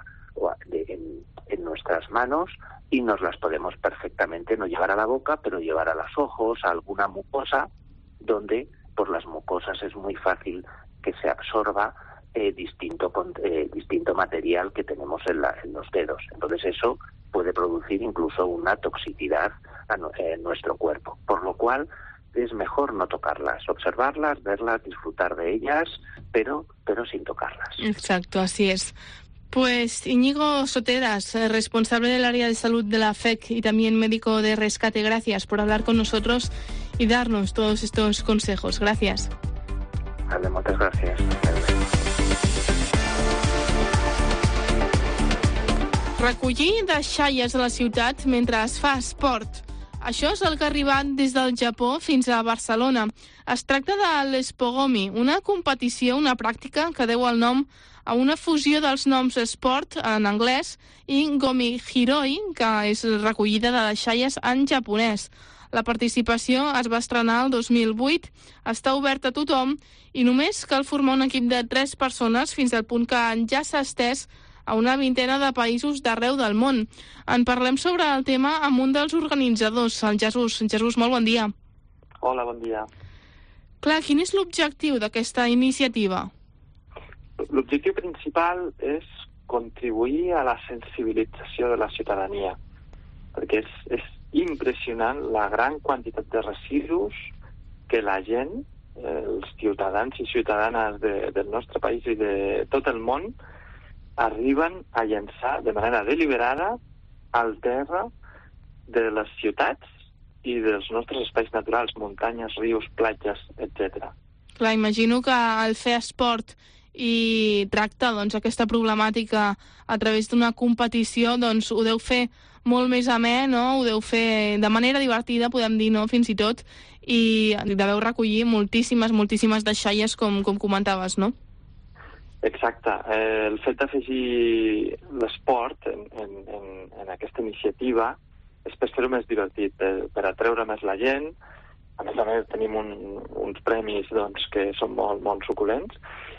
en nuestras manos, y nos las podemos perfectamente no llevar a la boca, pero llevar a los ojos, a alguna mucosa, donde por las mucosas es muy fácil que se absorba distinto material que tenemos en los dedos. Entonces eso puede producir incluso una toxicidad en nuestro cuerpo, por lo cual es mejor no tocarlas, observarlas, verlas, disfrutar de ellas, pero sin tocarlas. Exacto, así es. Pues Íñigo Soteras, responsable del área de salud de la FEC y también médico de rescate, gracias por hablar con nosotros y darnos todos estos consejos. Gracias. Vale, muchas gracias. Recollir deixalles a la ciutat mentre es fa esport Això és el que ha arribat des del Japó fins a Barcelona. Es tracta de l'Espogomi, una competició, una pràctica que deu el nom a una fusió dels noms sport en anglès i gomi hiroi, que és recollida de les xaies en japonès. La participació es va estrenar el 2008, està oberta a tothom i només cal formar un equip de 3 persones fins al punt que ja s'ha estès a una vintena de països d'arreu del món. En parlem sobre el tema amb un dels organitzadors, el Jesús. Jesús, molt bon dia. Hola, bon dia. Clar, quin és l'objectiu d'aquesta iniciativa? L'objectiu principal és contribuir a la sensibilització de la ciutadania, perquè és impressionant la gran quantitat de residus que la gent, els ciutadans i ciutadanes del nostre país i de tot el món, arriben a llançar de manera deliberada al terra de les ciutats i dels nostres espais naturals, muntanyes, rius, platges, etc. Clar, imagino que al fer esport i tractar aquesta problemàtica a través d'una competició, ho deu fer molt més amè, no? Ho deu fer de manera divertida, podem dir, no? Fins i tot, i deveu recollir moltíssimes deixalles, com comentaves, no? Exacte. El fet d'afegir l'esport en aquesta iniciativa és per fer-ho més divertit, per atreure més la gent. A més a més, tenim uns premis que són molt suculents,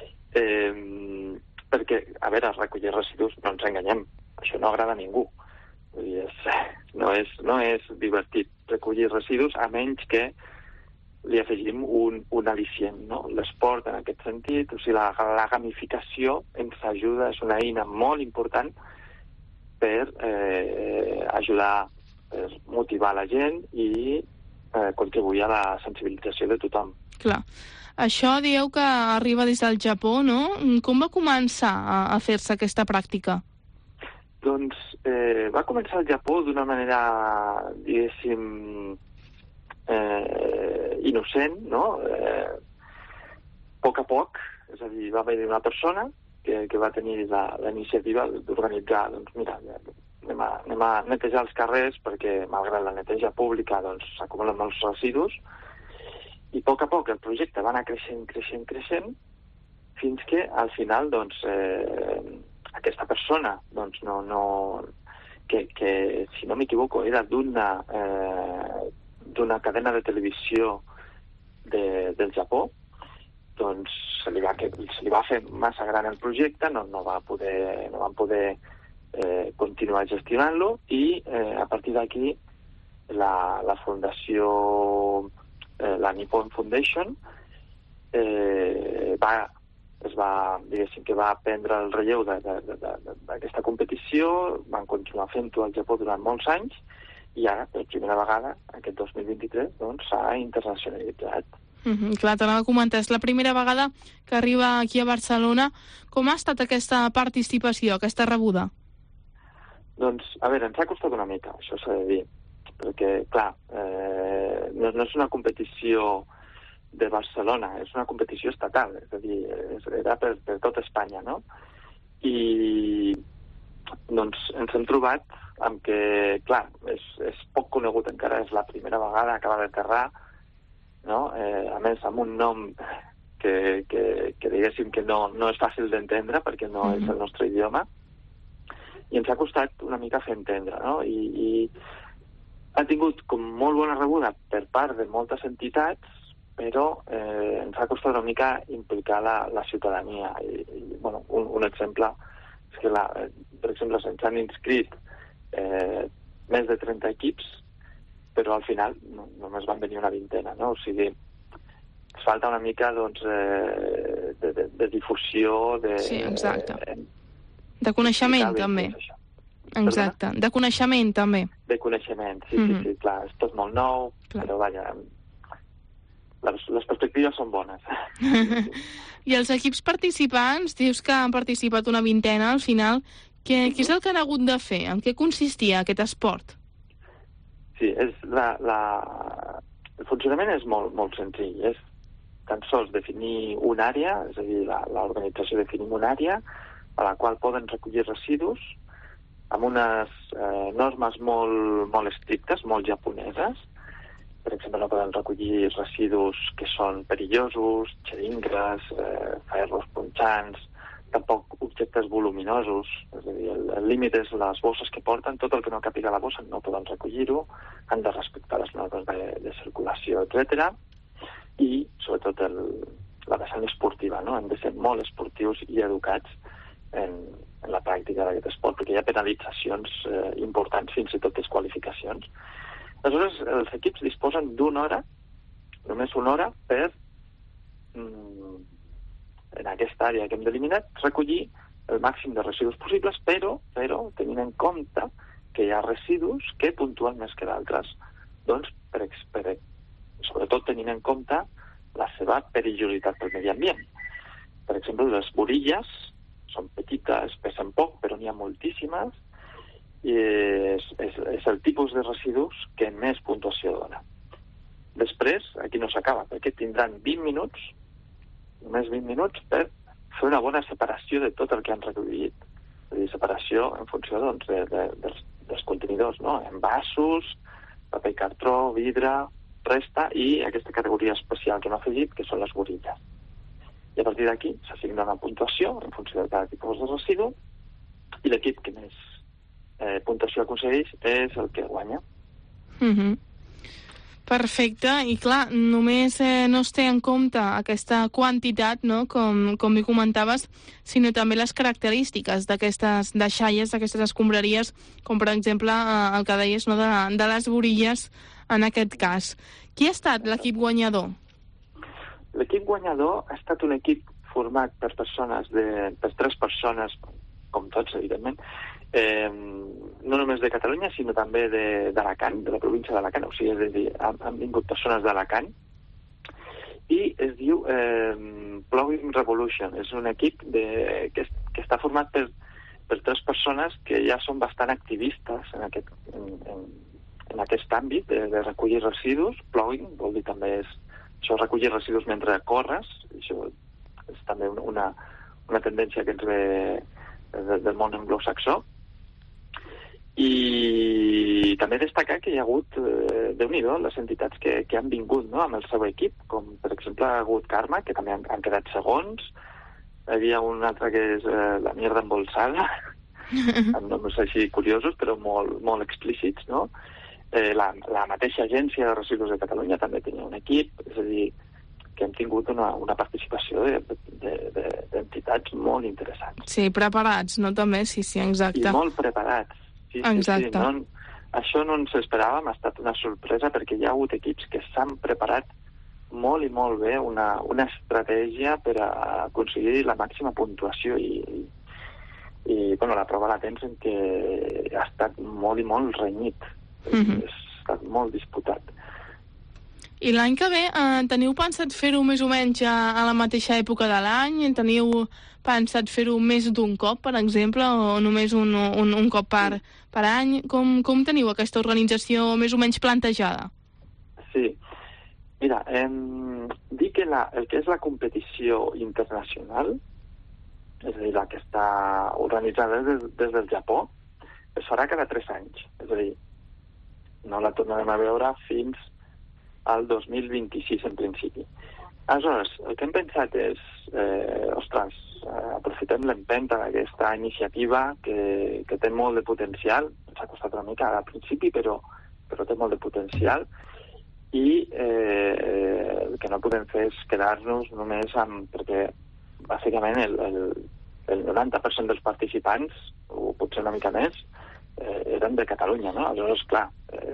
perquè, a veure, recollir residus, no ens enganyem, això no agrada a ningú. Vull dir, no és divertit recollir residus, a menys que li afegim un al·licient, no? L'esport, en aquest sentit, o sigui, la gamificació ens ajuda, és una eina molt important per ajudar, per motivar la gent i contribuir a la sensibilització de tothom. Clar. Això dieu que arriba des del Japó, no? Com va començar a fer-se aquesta pràctica? Doncs va començar al Japó d'una manera, diguéssim, innocent, no? A poc, és a dir, va haver una persona que va tenir la iniciativa d'organitzar, doncs mira, anem a netejar els carrers perquè, malgrat la neteja pública, s'acumulen molts residus, i a poc el projecte va anar creixent, fins que al final, aquesta persona, que si no m'equivoco era d'una cadena de televisió del Japó, se li va fer massa gran el projecte, no van poder continuar gestionant-lo, i a partir d'aquí la fundació, la Nippon Foundation, diguéssim que va prendre el relleu d'aquesta competició, van continuar fent-ho al Japó durant molts anys, i ara, per primera vegada, aquest 2023, s'ha internacionalitzat. Clar, t'anava a comentar, és la primera vegada que arriba aquí a Barcelona. Com ha estat aquesta participació, aquesta rebuda? Doncs, a veure, ens ha costat una mica, això s'ha de dir, perquè, clar, no és una competició de Barcelona, és una competició estatal, és a dir, era per tot Espanya, no? I, ens hem trobat amb que, clar, és poc conegut encara, és la primera vegada, acaba d'aterrar, no? A més, amb un nom que diguéssim que no és fàcil d'entendre, perquè no és el nostre idioma, i ens ha costat una mica fer entendre, no? I ha tingut com molt bona rebuda per part de moltes entitats, però ens ha costat una mica implicar la ciutadania. Un exemple és que, per exemple, se'ns han inscrit més de 30 equips, però al final només van venir una vintena, no? O sigui, ens falta una mica de difusió, Sí, exacte. De coneixement, també. Exacte, de coneixement, també. De coneixement, sí, clar, és tot molt nou, però vaja, les perspectives són bones. I els equips participants, dius que han participat una vintena al final, què és el que han hagut de fer? En què consistia aquest esport? Sí, el funcionament és molt senzill, és tan sols definir una àrea, és a dir, l'organització definim una àrea a la qual poden recollir residus amb unes normes molt estrictes, molt japoneses. Per exemple, no poden recollir residus que són perillosos, xeringres, ferros punxants, tampoc objectes voluminosos. És a dir, el límit és les bosses que porten, tot el que no capiga a la bossa no poden recollir-ho, han de respectar les normes de circulació, etc. I, sobretot, la vessant esportiva, no? Hem de ser molt esportius i educats en la pràctica d'aquest esport, perquè hi ha penalitzacions importants, fins i tot desqualificacions. Aleshores, els equips disposen d'una hora, només una hora, per, en aquesta àrea que hem delimitat, recollir el màxim de residus possibles, però tenint en compte que hi ha residus que puntuen més que d'altres. Doncs, sobretot tenint en compte la seva perillositat pel medi ambient. Per exemple, les borilles són petites, pesen poc, però n'hi ha moltíssimes, i és el tipus de residus que més puntuació dona. Després, aquí no s'acaba, perquè tindran 20 minuts, només 20 minuts, per fer una bona separació de tot el que han recollit. És a dir, separació en funció dels contenidors, no? Envasos, paper i cartró, vidre, resta i aquesta categoria especial que hem afegit, que són les borilles. I a partir d'aquí s'assigna una puntuació en funció de cada tipus de residu i l'equip que més puntuació aconsegueix és el que guanya. Perfecte, i clar, només no es té en compte aquesta quantitat, no? com hi comentaves, sinó també les característiques d'aquestes deixalles, d'aquestes escombraries, com per exemple el que deies, no? de les borilles en aquest cas. Qui ha estat l'equip guanyador? L'equip guanyador ha estat un equip format per 3 persones, com tots, evidentment, no només de Catalunya, sinó també d'Alacant, de la província d'Alacant, o sigui, és a dir, han vingut persones d'Alacant, i es diu Plowing Revolution. És un equip que està format per 3 persones que ja són bastant activistes en aquest àmbit de recollir residus. Plowing vol dir també això, recollir residus mentre corres, això és també una tendència que ens ve del món anglosaxó. I també destacar que hi ha hagut, Déu-n'hi-do, les entitats que han vingut, no?, amb el seu equip, com per exemple ha hagut Karma, que també han quedat segons. Hi havia un altre que és la mierda embolsada, amb noms així curiosos, però molt explícits, no? La mateixa agència de residus de Catalunya també tenia un equip, és a dir, que hem tingut una participació d'entitats molt interessants. Sí, preparats, no? També, sí, exacte. I molt preparats. Sí, exacte. Sí, no, això no ens esperàvem, ha estat una sorpresa, perquè hi ha hagut equips que s'han preparat molt i molt bé una estratègia per a aconseguir la màxima puntuació i bueno, la prova la tens en que ha estat molt i molt renyit. Ha estat molt disputat. I l'any que ve teniu pensat fer-ho més o menys a la mateixa època de l'any? Teniu pensat fer-ho més d'un cop, per exemple, o només un cop per any? Com teniu aquesta organització més o menys plantejada? Sí. Mira, dir que el que és la competició internacional, és a dir, la que està organitzada des del Japó, es farà cada 3 anys. És a dir, no la tornarem a veure fins al 2026, en principi. Aleshores, el que hem pensat és, aprofitem l'empenta d'aquesta iniciativa que té molt de potencial, ens ha costat una mica al principi, però té molt de potencial, i el que no podem fer és quedar-nos només perquè bàsicament el 90% dels participants, o potser una mica més, eren de Catalunya, no? Aleshores, clar,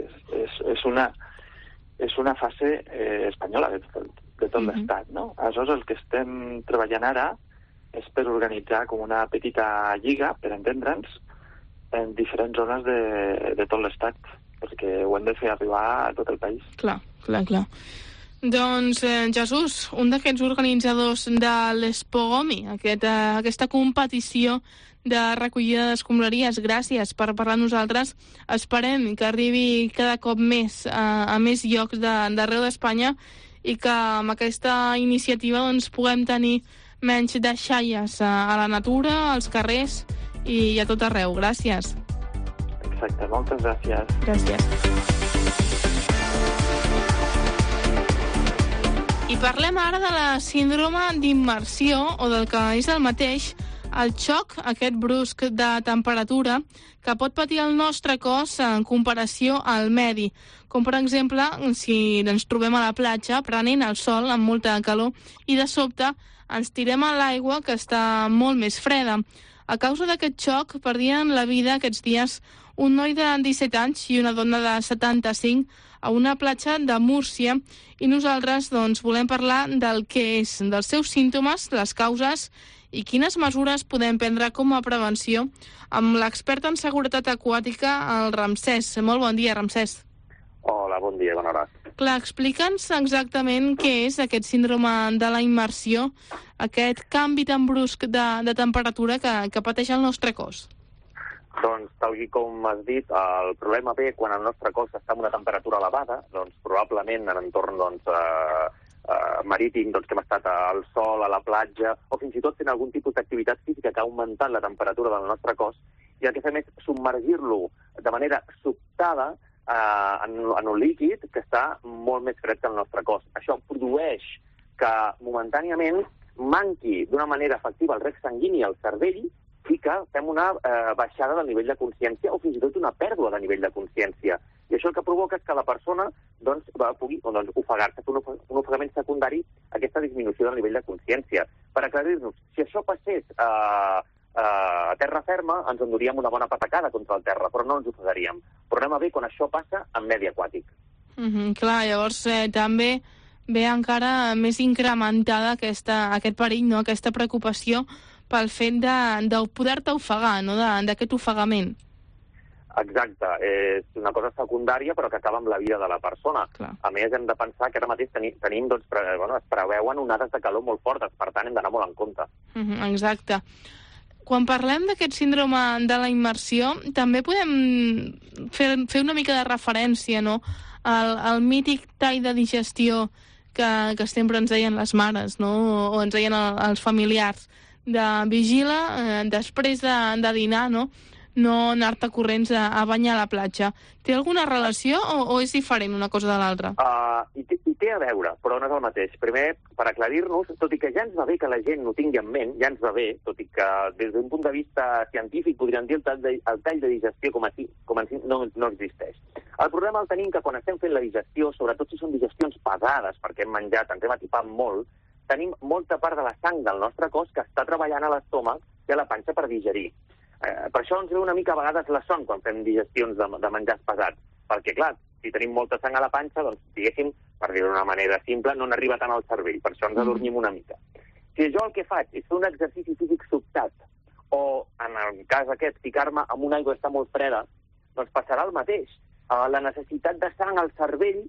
és una fase espanyola de tot l'estat, no? Aleshores, el que estem treballant ara és per organitzar com una petita lliga, per entendre'ns, en diferents zones de tot l'estat, perquè ho hem de fer arribar a tot el país. Clar. Doncs, Jesús, un d'aquests organitzadors de l'Espogomi, aquesta competició de recollida d'escombraries, gràcies per parlar amb nosaltres. Esperem que arribi cada cop més a més llocs d'arreu d'Espanya i que amb aquesta iniciativa doncs, puguem tenir menys deixalles a la natura, als carrers i a tot arreu. Gràcies. Perfecte, moltes gràcies. Gràcies. I parlem ara de la síndrome d'immersió, o del que és el mateix, el xoc, aquest brusc de temperatura, que pot patir el nostre cos en comparació al medi. Com, per exemple, si ens trobem a la platja prenent el sol amb molta calor i de sobte ens tirem a l'aigua que està molt més freda. A causa d'aquest xoc perdien la vida aquests dies un noi de 17 anys i una dona de 75 a una platja de Múrcia, i nosaltres volem parlar del que és, dels seus símptomes, les causes i quines mesures podem prendre com a prevenció amb l'expert en seguretat aquàtica, el Ramsès. Molt bon dia, Ramsès. Hola, bon dia, bona hora. Clar, explica'ns exactament què és aquest síndrome de la immersió, aquest canvi tan brusc de temperatura que pateix el nostre cos. Doncs, tal com has dit, el problema ve quan el nostre cos està en una temperatura elevada, probablement en entorn marítim, que hem estat al sol, a la platja, o fins i tot fent algun tipus d'activitat física que ha augmentat la temperatura del nostre cos, i el que fem és submergir-lo de manera sobtada en un líquid que està molt més fred que el nostre cos. Això produeix que momentàniament manqui d'una manera efectiva el rec sanguini al cervell i que fem una baixada del nivell de consciència o fins i tot una pèrdua de nivell de consciència. I això el que provoca és que la persona pugui ofegar-se, fer un ofegament secundari a aquesta disminució del nivell de consciència. Per aclarir-nos, si això passés a terra ferma, ens enduríem una bona patacada contra el terra, però no ens ofegaríem. Però anem a veure quan això passa en medi aquàtic. Clar, llavors també ve encara més incrementada aquest perill, no? Aquesta preocupació pel fet de poder-te ofegar, no? D'aquest ofegament. Exacte, és una cosa secundària però que acaba amb la vida de la persona. Clar. A més, hem de pensar que ara mateix tenim es preveuen onades de calor molt fortes, per tant hem d'anar molt en compte. Exacte. Quan parlem d'aquest síndrome de la immersió, també podem fer una mica de referència, no?, al mític tall de digestió que sempre ens deien les mares, no?, o ens deien els familiars, de vigila després de dinar, no anar-te corrents a banyar a la platja. Té alguna relació o és diferent una cosa de l'altra? I té a veure, però no és el mateix. Primer, per aclarir-nos, tot i que ja ens va bé que la gent no tingui en ment, ja ens va bé, tot i que des d'un punt de vista científic podríem dir el tall de digestió com en si no existeix. El problema el tenim que quan estem fent la digestió, sobretot si són digestions pesades, perquè hem menjat, ens hem atipat molt, tenim molta part de la sang del nostre cos que està treballant a l'estómac i a la panxa per digerir. Per això ens ve una mica a vegades la son quan fem digestions de menjars pesats, perquè, clar, si tenim molta sang a la panxa, doncs, diguéssim, per dir-ho d'una manera simple, no n'arriba tant al cervell, per això ens adormim una mica. Si jo el que faig és fer un exercici físic sobtat, o, en el cas aquest, ficar-me en una aigua que està molt freda, doncs passarà el mateix. La necessitat de sang al cervell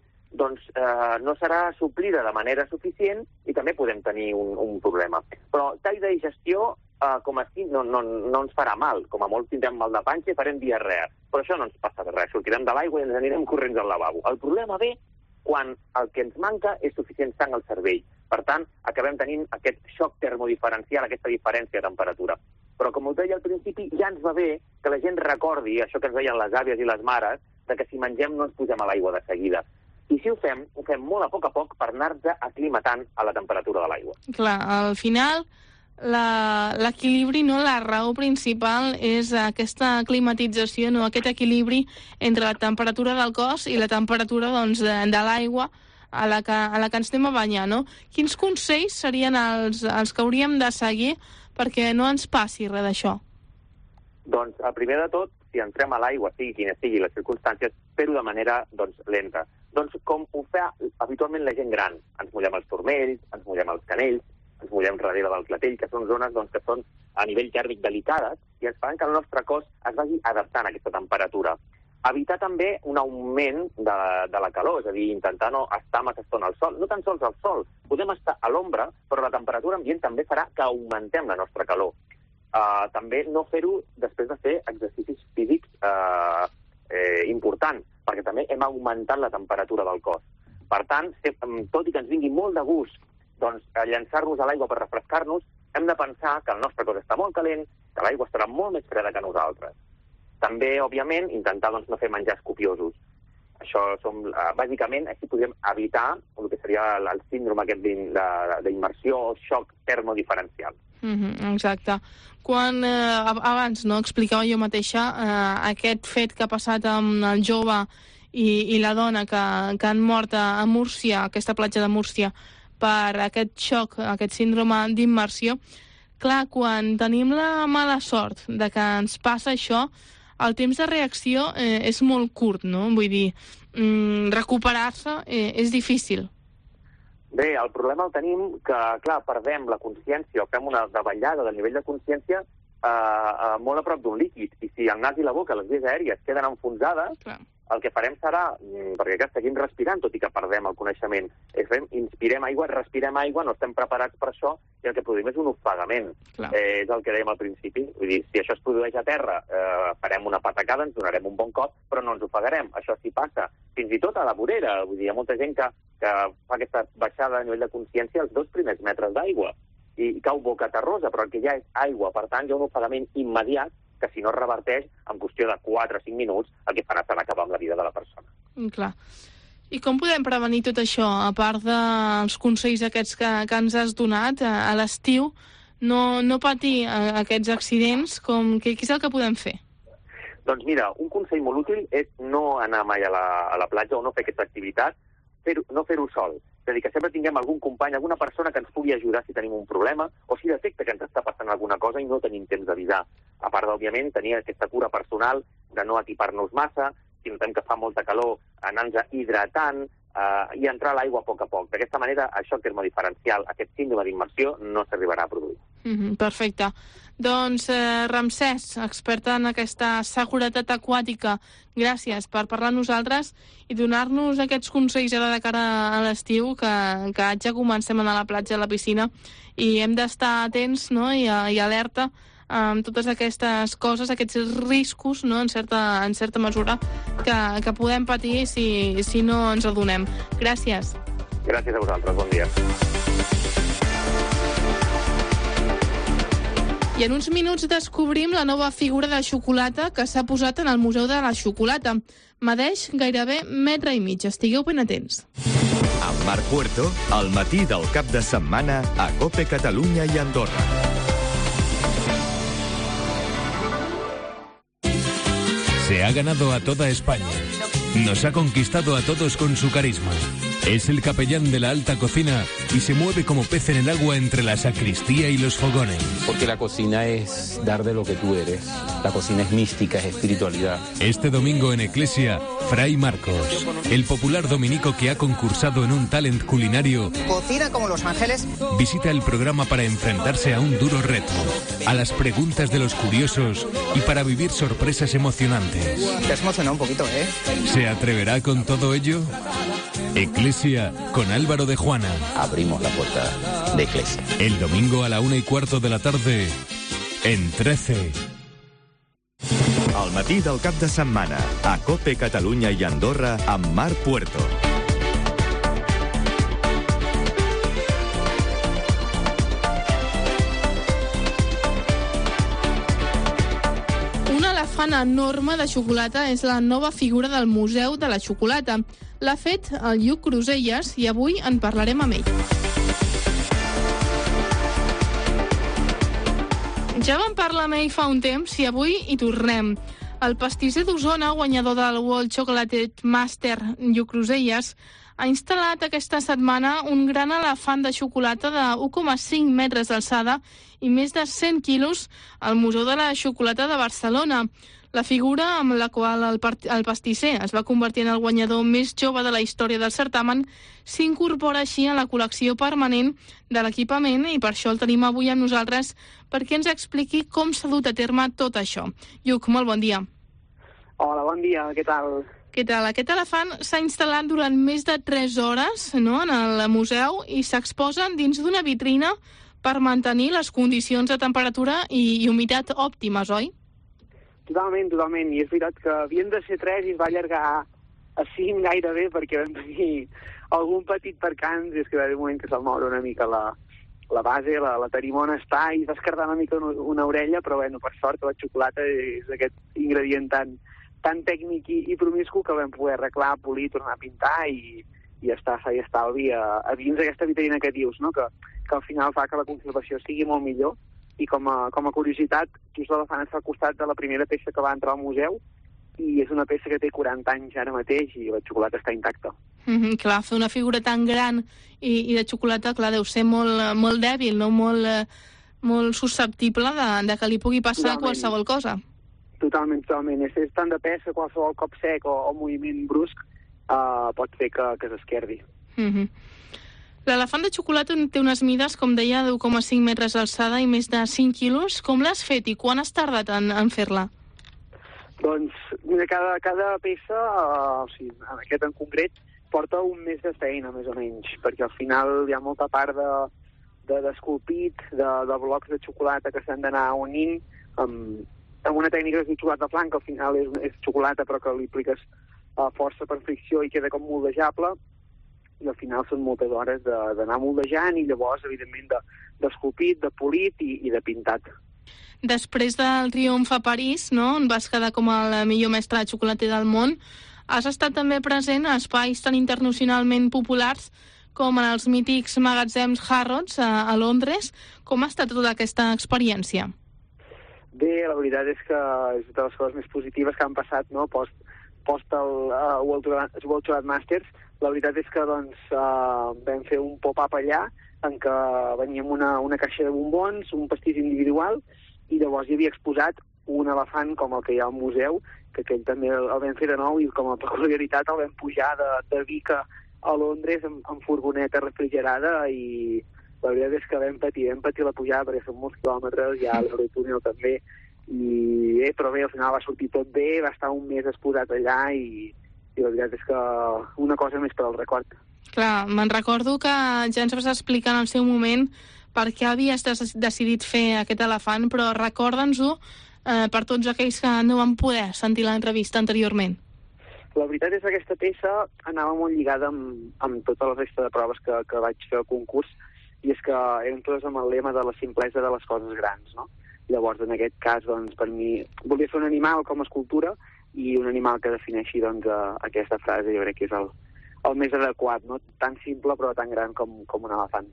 no serà suplida de manera suficient i també podem tenir un problema. Però tall de digestió, com així, no ens farà mal. Com a molt tindrem mal de panxa i farem diarrea. Però això no ens passa res. Sortirem de l'aigua i ens anirem corrents al lavabo. El problema ve quan el que ens manca és suficient sang al cervell. Per tant, acabem tenint aquest xoc termodiferencial, aquesta diferència de temperatura. Però, com us deia al principi, ja ens va bé que la gent recordi això que ens deien les àvies i les mares, de que si mengem no ens posem a l'aigua de seguida. I si ho fem molt a poc per anar-nos aclimatant a la temperatura de l'aigua. Clar, al final l'equilibri, no, la raó principal és aquesta climatització, no, aquest equilibri entre la temperatura del cos i la temperatura de l'aigua a la que ens anem a banyar, no? Quins consells serien els que hauríem de seguir perquè no ens passi res d'això? Doncs, primer de tot, si entrem a l'aigua, sigui quines siguin les circumstàncies, fer-ho de manera lenta. Doncs com ho fa habitualment la gent gran. Ens mullem els turmells, ens mullem els canells, ens mullem darrere del clatell, que són zones que són a nivell tèrmic delicades i ens fan que el nostre cos es vagi adaptant a aquesta temperatura. Evitar també un augment de la calor, és a dir, intentar no estar massa estona al sol. No tan sols al sol, podem estar a l'ombra, però la temperatura ambient també farà que augmentem la nostra calor. També no fer-ho després de fer exercicis físics importants, perquè també hem augmentat la temperatura del cos. Per tant, tot i que ens vingui molt de gust llançar-nos a l'aigua per refrescar-nos, hem de pensar que el nostre cos està molt calent, que l'aigua estarà molt més freda que nosaltres. També, òbviament, intentar no fer menjars copiosos. Això som, bàsicament, així podríem evitar el que seria el síndrome aquest d'immersió o xoc termodiferencial. Exacte. Quan abans explicava jo mateixa aquest fet que ha passat amb el jove i la dona que han mort a Múrcia, aquesta platja de Múrcia, per aquest xoc, aquest síndrome d'immersió, clar, quan tenim la mala sort de que ens passa això, el temps de reacció és molt curt, no? Vull dir, recuperar-se és difícil. Bé, el problema el tenim que, clar, perdem la consciència o fem una davallada del nivell de consciència molt a prop d'un líquid. I si el nas i la boca, les vies aèries, queden enfonsades, el que farem serà, perquè clar, seguim respirant, tot i que perdem el coneixement, inspirem aigua, respirem aigua, no estem preparats per això, i el que produïm és un ofegament. És el que dèiem al principi. Vull dir, si això es produeix a terra, farem una patacada, ens donarem un bon cop, però no ens ofegarem. Això sí passa. Fins i tot a la vorera. Vull dir, hi ha molta gent que fa aquesta baixada de nivell de consciència als 2 primers metres d'aigua i cau boca terrosa, però el que ja és aigua. Per tant, hi ha un ofegament immediat que si no es reverteix, en qüestió de 4 o 5 minuts, el que farà serà acabar amb la vida de la persona. Clar. I com podem prevenir tot això, a part dels consells aquests que ens has donat a l'estiu, no patir aquests accidents? Què és el que podem fer? Doncs mira, un consell molt útil és no anar mai a la platja o no fer aquesta activitat, no fer-ho sol. És a dir, que sempre tinguem algun company, alguna persona que ens pugui ajudar si tenim un problema o si detecta que ens està passant alguna cosa i no tenim temps d'avisar. A part, òbviament, tenir aquesta cura personal de no atipar-nos massa, si notem que fa molta calor, anar-nos hidratant i entrar a l'aigua a poc a poc. D'aquesta manera, el xoc termodiferencial, aquest síndrome d'immersió, no s'arribarà a produir. Perfecte. Doncs Ramsès, experta en aquesta seguretat aquàtica, gràcies per parlar amb nosaltres i donar-nos aquests consells ara de cara a l'estiu, que ja comencem a anar a la platja, a la piscina, i hem d'estar atents i alerta amb totes aquestes coses, aquests riscos, en certa mesura, que podem patir si no ens adonem. Gràcies. Gràcies a vosaltres, bon dia. I en uns minuts descobrim la nova figura de xocolata que s'ha posat en el Museu de la Xocolata. Medeix gairebé 1,5 metres. Estigueu ben atents. Amb Marc Puerto, al matí del cap de setmana a COPE Catalunya i Andorra. Se ha ganado a toda España. Nos ha conquistado a todos con su carisma. Es el capellán de la alta cocina y se mueve como pez en el agua entre la sacristía y los fogones. Porque la cocina es dar de lo que tú eres. La cocina es mística, es espiritualidad. Este domingo en Eclesia, Fray Marcos, el popular dominico que ha concursado en un talent culinario, cocina como los ángeles, visita el programa para enfrentarse a un duro reto, a las preguntas de los curiosos y para vivir sorpresas emocionantes. Te has emocionado un poquito, ¿eh? ¿Se atreverá con todo ello? Eclesia con Álvaro de Juana. Abrimos la puerta de Eclesia. El domingo a la 1:15 de la tarde en 13. Al matí del cap de setmana a COPE Catalunya i Andorra amb Marc Puerto. Un elefant enorme de xocolata és la nova figura del Museu de la Xocolata. L'ha fet el Lluc Cruselles i avui en parlarem amb ell. Ja vam parlar amb ell fa un temps i avui hi tornem. El pastisser d'Osona, guanyador del World Chocolate Master Lluc Cruselles, ha instal·lat aquesta setmana un gran elefant de xocolata de 1,5 metres d'alçada i més de 100 quilos al Museu de la Xocolata de Barcelona. La figura amb la qual el pastisser es va convertir en el guanyador més jove de la història del certamen s'incorpora així a la col·lecció permanent de l'equipament i per això el tenim avui amb nosaltres perquè ens expliqui com s'ha dut a terme tot això. Lluc, molt bon dia. Hola, bon dia, què tal? Què tal? Aquest elefant s'ha instal·lat durant més de 3 hores en el museu i s'exposa dins d'una vitrina per mantenir les condicions de temperatura i humitat òptimes, oi? Totalment. I és veritat que havien de ser 3 i es va allargar a 5 gairebé perquè vam tenir algun petit percanç i és que va haver un moment que se'l moure una mica la la base, la tarimona està i va esquerdar una mica una orella, però bueno, per sort la xocolata és aquest ingredient tan tècnic i promiscu que vam poder arreglar, polir, tornar a pintar i estar estalvi a dins aquesta vitrina que dius, no? Que al final fa que la conservació sigui molt millor. I com a curiositat, just l'elefant està al costat de la primera peça que va entrar al museu i és una peça que té 40 anys ara mateix i la xocolata està intacta. Clar, fer una figura tan gran i de xocolata, clar, deu ser molt dèbil, no? Molt susceptible de que li pugui passar qualsevol cosa. Totalment. És tant de pes que qualsevol cop sec o moviment brusc pot fer que s'esquerdi. L'elefant de xocolata té unes mides, com deia, de 1,5 metres d'alçada i més de 5 quilos. Com l'has fet i quan has tardat en fer-la? Doncs, mira, cada peça, o sigui, en aquest en concret, porta un mes de feina, més o menys, perquè al final hi ha molta part d'esculpit, de blocs de xocolata que s'han d'anar unint amb una tècnica que es diu xocolata blanc, que al final és xocolata però que li apliques força per fricció i queda com moldejable, i al final són moltes hores d'anar moldejant i llavors, evidentment, d'esculpit, de polit i de pintat. Després del triomf a París, no?, on vas quedar com el millor mestre de xocolater del món, has estat també present a espais tan internacionalment populars com en els mítics magatzems Harrods a Londres. Com ha estat tota aquesta experiència? Bé, la veritat és que és una de les coses més positives que han passat, no?, post el World Chocolate Masters. La veritat és que vam fer un pop-up allà en què venia amb una caixa de bombons, un pastís individual, i llavors hi havia exposat un elefant com el que hi ha al museu, que aquell també el vam fer de nou i com a peculiaritat el vam pujar de Vic a Londres amb furgoneta refrigerada i la veritat és que vam patir la pujada perquè són molts quilòmetres, ja l'Eurotúnel també, però bé, al final va sortir tot bé, va estar un mes exposat allà i la veritat és que una cosa més per al record. Clar, me'n recordo que ja ens vas explicar en el seu moment per què havies decidit fer aquest elefant, però recorda'ns-ho per tots aquells que no van poder sentir l'entrevista anteriorment. La veritat és que aquesta peça anava molt lligada amb tota la resta de proves que vaig fer al concurs, i és que eren totes amb el lema de la simplesa de les coses grans, no? Llavors, en aquest cas, doncs, per mi, volia fer un animal com a escultura i un animal que defineixi aquesta frase, jo crec que és el més adequat, no? Tan simple però tan gran com un elefant.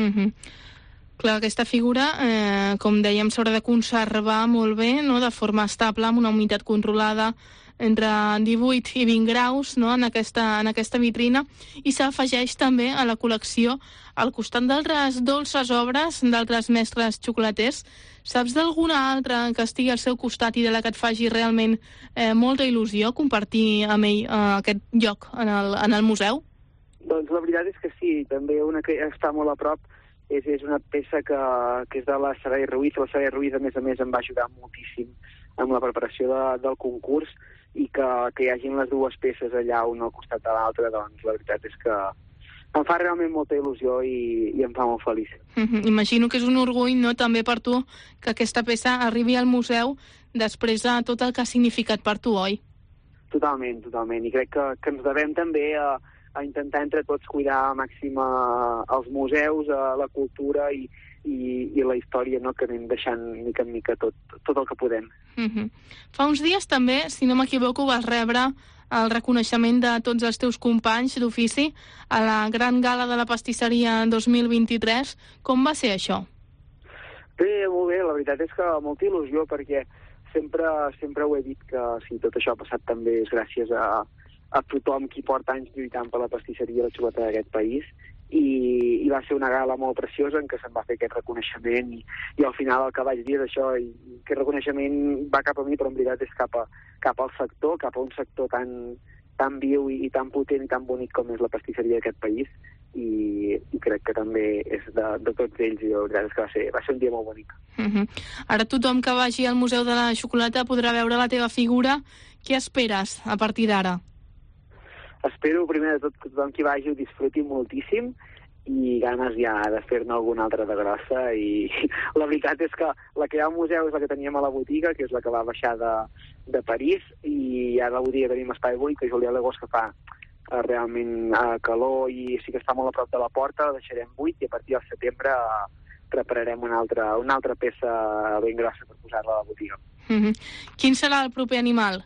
Clar, aquesta figura, com dèiem, s'haurà de conservar molt bé, no?, de forma estable, amb una humitat controlada entre 18 i 20 graus, no?, en aquesta vitrina, i s'afegeix també a la col·lecció al costat d'altres dolces obres d'altres mestres xocolaters. Saps d'alguna altra que estigui al seu costat i de la que et faci realment molta il·lusió compartir amb ell aquest lloc en el museu? Doncs la veritat és que sí, també una que està molt a prop és una peça que és de la Saray Ruiz. La Saray Ruiz, a més, em va ajudar moltíssim amb la preparació del concurs, i que hi hagin les dues peces allà, una al costat de l'altra, doncs la veritat és que em fa realment molta il·lusió i em fa molt feliç. Imagino que és un orgull, no?, també per tu, que aquesta peça arribi al museu després de tot el que ha significat per tu, oi? Totalment. I crec que ens devem també a intentar entre tots cuidar al màxim els museus, la cultura i la història, no?, que anem deixant mica en mica tot el que podem. Fa uns dies també, si no m'equivoco, vas rebre el reconeixement de tots els teus companys d'ofici a la gran gala de la pastisseria 2023. Com va ser això? Bé, molt bé. La veritat és que molta il·lusió, perquè sempre ho he dit que si tot això ha passat també és gràcies a tothom qui porta anys lluitant per la pastisseria i la xocolata d'aquest país, i va ser una gala molt preciosa en què se'm va fer aquest reconeixement i al final el que vaig dir d'això, i aquest reconeixement va cap a mi, però en veritat és cap al sector, cap a un sector tan viu i tan potent i tan bonic com és la pastisseria d'aquest país, i crec que també és de tots ells, i la veritat és que va ser un dia molt bonic. Ara tothom que vagi al Museu de la Xocolata podrà veure la teva figura. Què esperes a partir d'ara? Espero, primer de tot, que tothom qui vagi ho disfruti moltíssim i ganes ja de fer-ne alguna altra de grossa, i la veritat és que la que hi ha al museu és la que teníem a la botiga, que és la que va baixar de París, i ara a la botiga tenim espai buit, que juliol i agost que fa realment calor i sí que està molt a prop de la porta, la deixarem buit, i a partir del setembre prepararem una altra peça ben grossa per posar-la a la botiga. Quin serà el proper animal?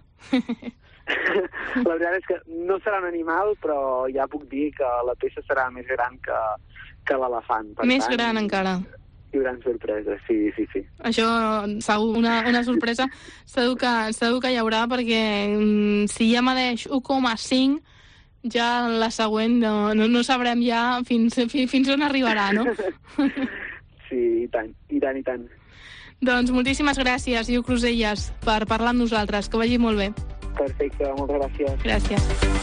La veritat és que no serà un animal, però ja puc dir que la peça serà més gran que l'elefant. Més gran encara. I gran sorpresa, sí. Això, segur, una sorpresa segur que hi haurà, perquè si ja medeix 1,5, ja la següent no sabrem ja fins on arribarà, no? Sí, i tant. Doncs moltíssimes gràcies, Iu Cruselles, per parlar amb nosaltres. Que vagi molt bé. Perfecte, moltes gràcies. Gràcies.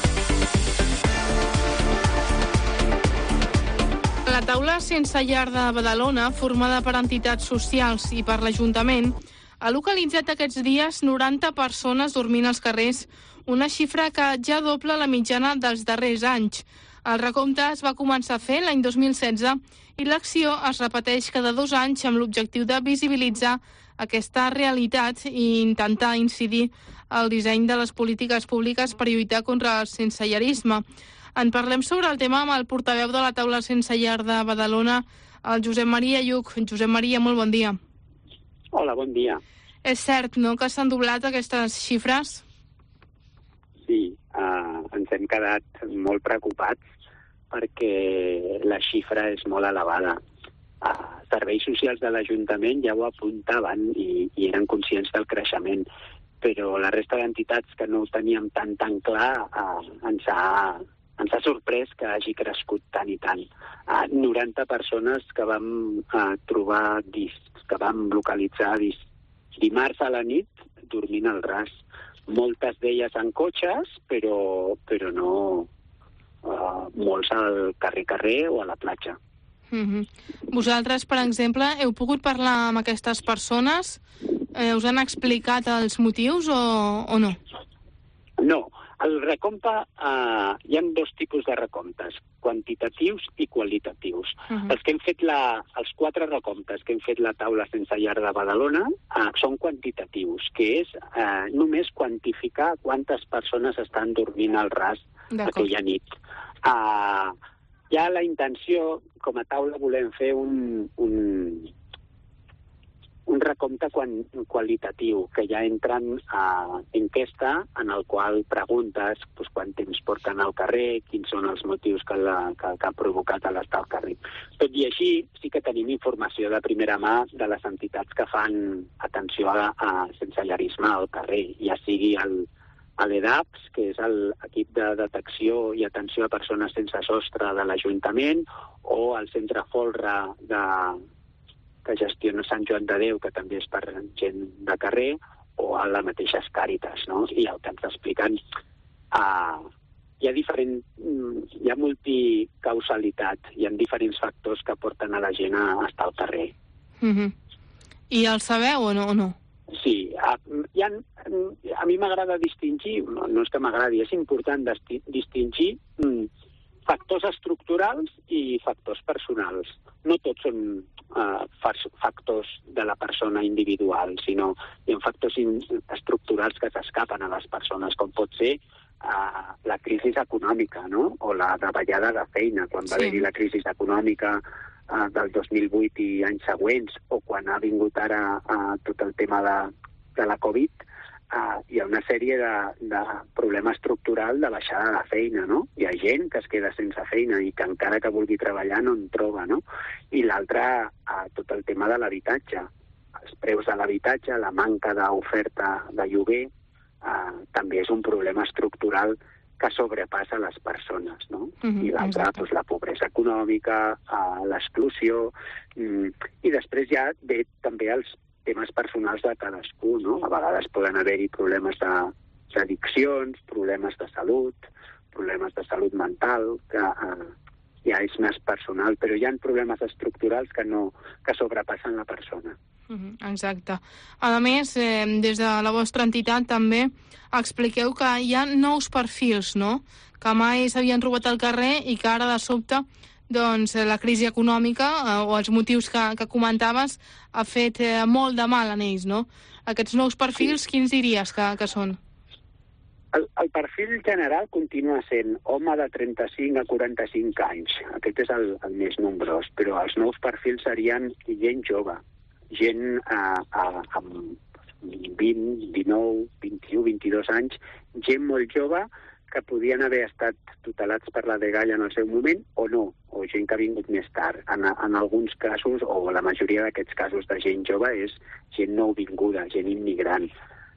La taula sense llar de Badalona, formada per entitats socials i per l'Ajuntament, ha localitzat aquests dies 90 persones dormint als carrers, una xifra que ja dobla la mitjana dels darrers anys. El recompte es va començar a fer l'any 2016 i l'acció es repeteix cada 2 anys amb l'objectiu de visibilitzar aquesta realitat i intentar incidir al disseny de les polítiques públiques per lluitar contra el sensellarisme. En parlem sobre el tema amb el portaveu de la taula sense llar de Badalona, el Josep Maria Lluc. Josep Maria, molt bon dia. Hola, bon dia. És cert, no?, que s'han doblat aquestes xifres? Sí, ens hem quedat molt preocupats perquè la xifra és molt elevada. Serveis socials de l'Ajuntament ja ho apuntaven i eren conscients del creixement, però la resta d'entitats que no ho teníem tan clar ens ha sorprès que hagi crescut tant i tant. 90 persones que vam trobar que vam localitzar dimarts a la nit dormint al ras. Moltes d'elles en cotxes, però no molts al carrer o a la platja. Vosaltres, per exemple, heu pogut parlar amb aquestes persones? Us han explicat els motius o no? No. El recompte, hi ha 2 tipus de recomptes, quantitatius i qualitatius. Els que hem fet els 4 recomptes que hem fet la taula sense llar de Badalona són quantitatius, que és només quantificar quantes persones estan dormint al ras aquella nit. Hi ha la intenció, com a taula volem fer un recompte qualitatiu, que ja entra en enquesta en el qual preguntes quant temps porten al carrer, quins són els motius que han provocat l'estar al carrer. Tot i així, sí que tenim informació de primera mà de les entitats que fan atenció a sensellarisme al carrer, ja sigui l'EDAPS, que és l'equip de detecció i atenció a persones sense sostre de l'Ajuntament, o el Centre Folra que gestiona Sant Joan de Déu, que també és per gent de carrer, o a la mateixa Càritas, no? I el que ens expliquen, hi ha multicausalitat, hi ha diferents factors que porten a la gent a estar al carrer. I el sabeu o no? Sí, a mi m'agrada distingir, no és que m'agradi, és important distingir factors estructurals i factors personals. No tots són factors de la persona individual, sinó hi ha factors estructurals que s'escapen a les persones, com pot ser la crisi econòmica, no? O la davallada de feina, quan va haver-hi la crisi econòmica del 2008 i anys següents, o quan ha vingut ara tot el tema de la Covid, hi ha una sèrie de problema estructural de baixada de feina, no? Hi ha gent que es queda sense feina i que encara que vulgui treballar no en troba, no? I l'altre, tot el tema de l'habitatge. Els preus de l'habitatge, la manca d'oferta de lloguer, també és un problema estructural que sobrepassa les persones, no? I l'altre, la pobresa econòmica, l'exclusió, i després hi ha també els temes personals de cadascú, no? A vegades poden haver-hi problemes d'addiccions, problemes de salut mental, que ja és més personal, però hi ha problemes estructurals que sobrepassen la persona. Exacte. A més, des de la vostra entitat també expliqueu que hi ha nous perfils, no?, que mai s'havien robat al carrer i que ara de sobte doncs la crisi econòmica o els motius que comentaves ha fet molt de mal en ells, no? Aquests nous perfils, quins diries que són? El perfil general continua sent home de 35 a 45 anys. Aquest és el més nombrós, però els nous perfils serien gent jove, gent amb 20, 19, 21, 22 anys, gent molt jove que podien haver estat tutelats per la degalla en el seu moment o no, o gent que ha vingut més tard. En alguns casos, o la majoria d'aquests casos de gent jove, és gent nouvinguda, gent immigrant,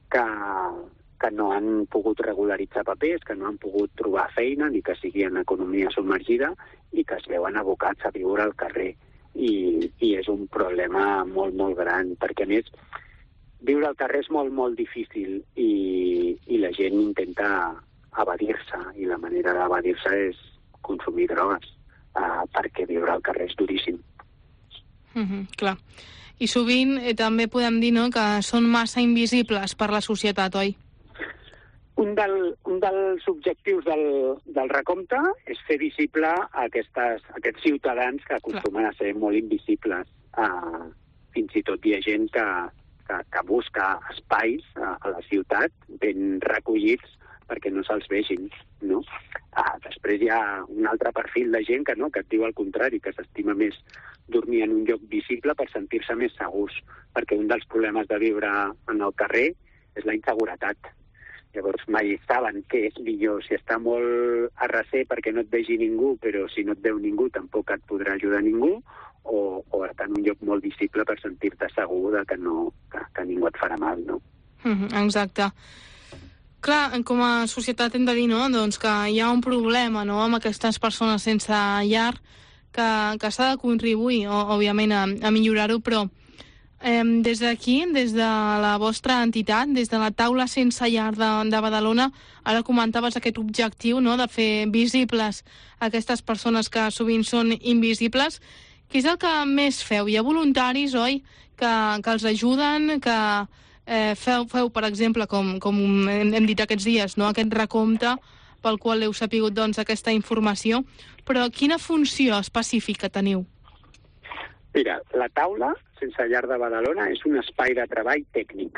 que no han pogut regularitzar papers, que no han pogut trobar feina, ni que sigui en economia submergida, i que es veuen abocats a viure al carrer. I és un problema molt, molt gran, perquè a més viure al carrer és molt, molt difícil i la gent intenta evadir-se, i la manera d'evadir-se és consumir drogues, perquè viure al carrer és duríssim. Clar. I sovint també podem dir, no?, que són massa invisibles per la societat, oi? Un dels objectius del recompte és fer visible aquests ciutadans que acostumen a ser molt invisibles. Fins i tot hi ha gent que busca espais a la ciutat ben recollits perquè no se'ls vegin, no? Després hi ha un altre perfil de gent que et diu el contrari, que s'estima més dormir en un lloc visible per sentir-se més segurs, perquè un dels problemes de viure en el carrer és la inseguretat. Llavors mai saben què és millor, si està molt a recer perquè no et vegi ningú, però si no et veu ningú tampoc et podrà ajudar ningú, o estar en un lloc molt visible per sentir-te segur que ningú et farà mal, no? Exacte. Clar, com a societat hem de dir, no?, doncs que hi ha un problema, no?, amb aquestes persones sense llar que s'ha de contribuir, òbviament, a millorar-ho, però des d'aquí, des de la vostra entitat, des de la taula sense llar de Badalona, ara comentaves aquest objectiu, no?, de fer visibles aquestes persones que sovint són invisibles. Què és el que més feu? Hi ha voluntaris, oi?, que els ajuden, que feu, per exemple, com hem dit aquests dies, no?, aquest recompte pel qual heu sapigut, doncs, aquesta informació, però quina funció específica teniu? Mira, la taula sense llar de Badalona és un espai de treball tècnic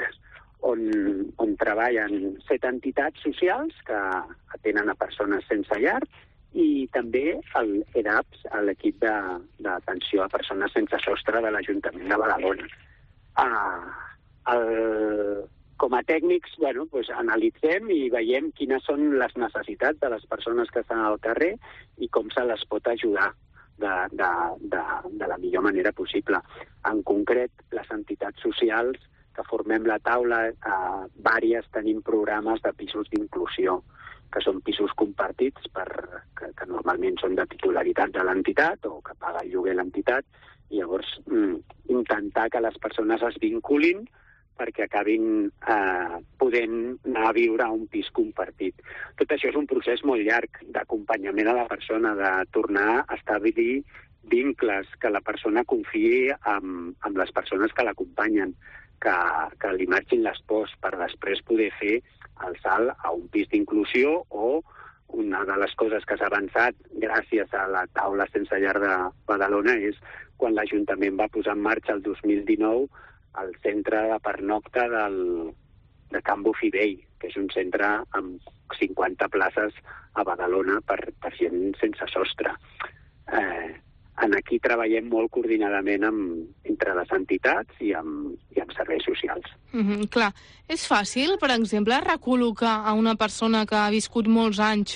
on treballen 7 entitats socials que atenen a persones sense llar i també l'EDAPS, l'equip d'atenció a persones sense sostre de l'Ajuntament de Badalona. Com a tècnics, analitzem i veiem quines són les necessitats de les persones que estan al carrer i com se les pot ajudar de la millor manera possible. En concret, les entitats socials que formem la taula, vàries tenim programes de pisos d'inclusió, que són pisos compartits que normalment són de titularitat de l'entitat o que paga el lloguer l'entitat, i llavors intentar que les persones es vinculin perquè acabin podent anar a viure a un pis compartit. Tot això és un procés molt llarg d'acompanyament a la persona, de tornar a establir vincles, que la persona confiï amb les persones que l'acompanyen, que li marxin les pors per després poder fer el salt a un pis d'inclusió, o una de les coses que s'ha avançat gràcies a la taula sense llar de Badalona és quan l'Ajuntament va posar en marxa el 2019 el centre de pernocta de Can Bofibell, que és un centre amb 50 places a Badalona per gent sense sostre. Aquí treballem molt coordinadament entre les entitats i amb serveis socials. Clar, és fàcil, per exemple, recol·locar a una persona que ha viscut molts anys,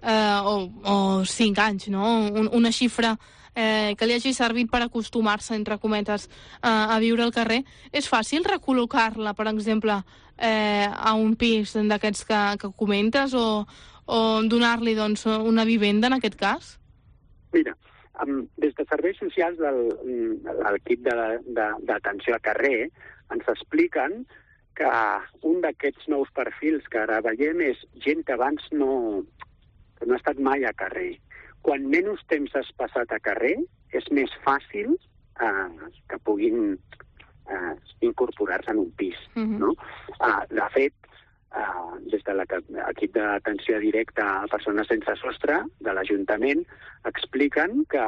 o 5 anys, no?, una xifra que li hagi servit per acostumar-se, entre cometes, a viure al carrer. És fàcil recol·locar-la, per exemple, a un pis d'aquests que comentes, o donar-li, doncs, una vivenda, en aquest cas? Mira, des de serveis socials de l'equip d'atenció a carrer ens expliquen que un d'aquests nous perfils que ara veiem és gent que abans no ha estat mai a carrer. Quan menys temps has passat a carrer, és més fàcil que puguin incorporar-se en un pis. No? De fet, des de l'equip d'atenció directa a persones sense sostre de l'Ajuntament expliquen que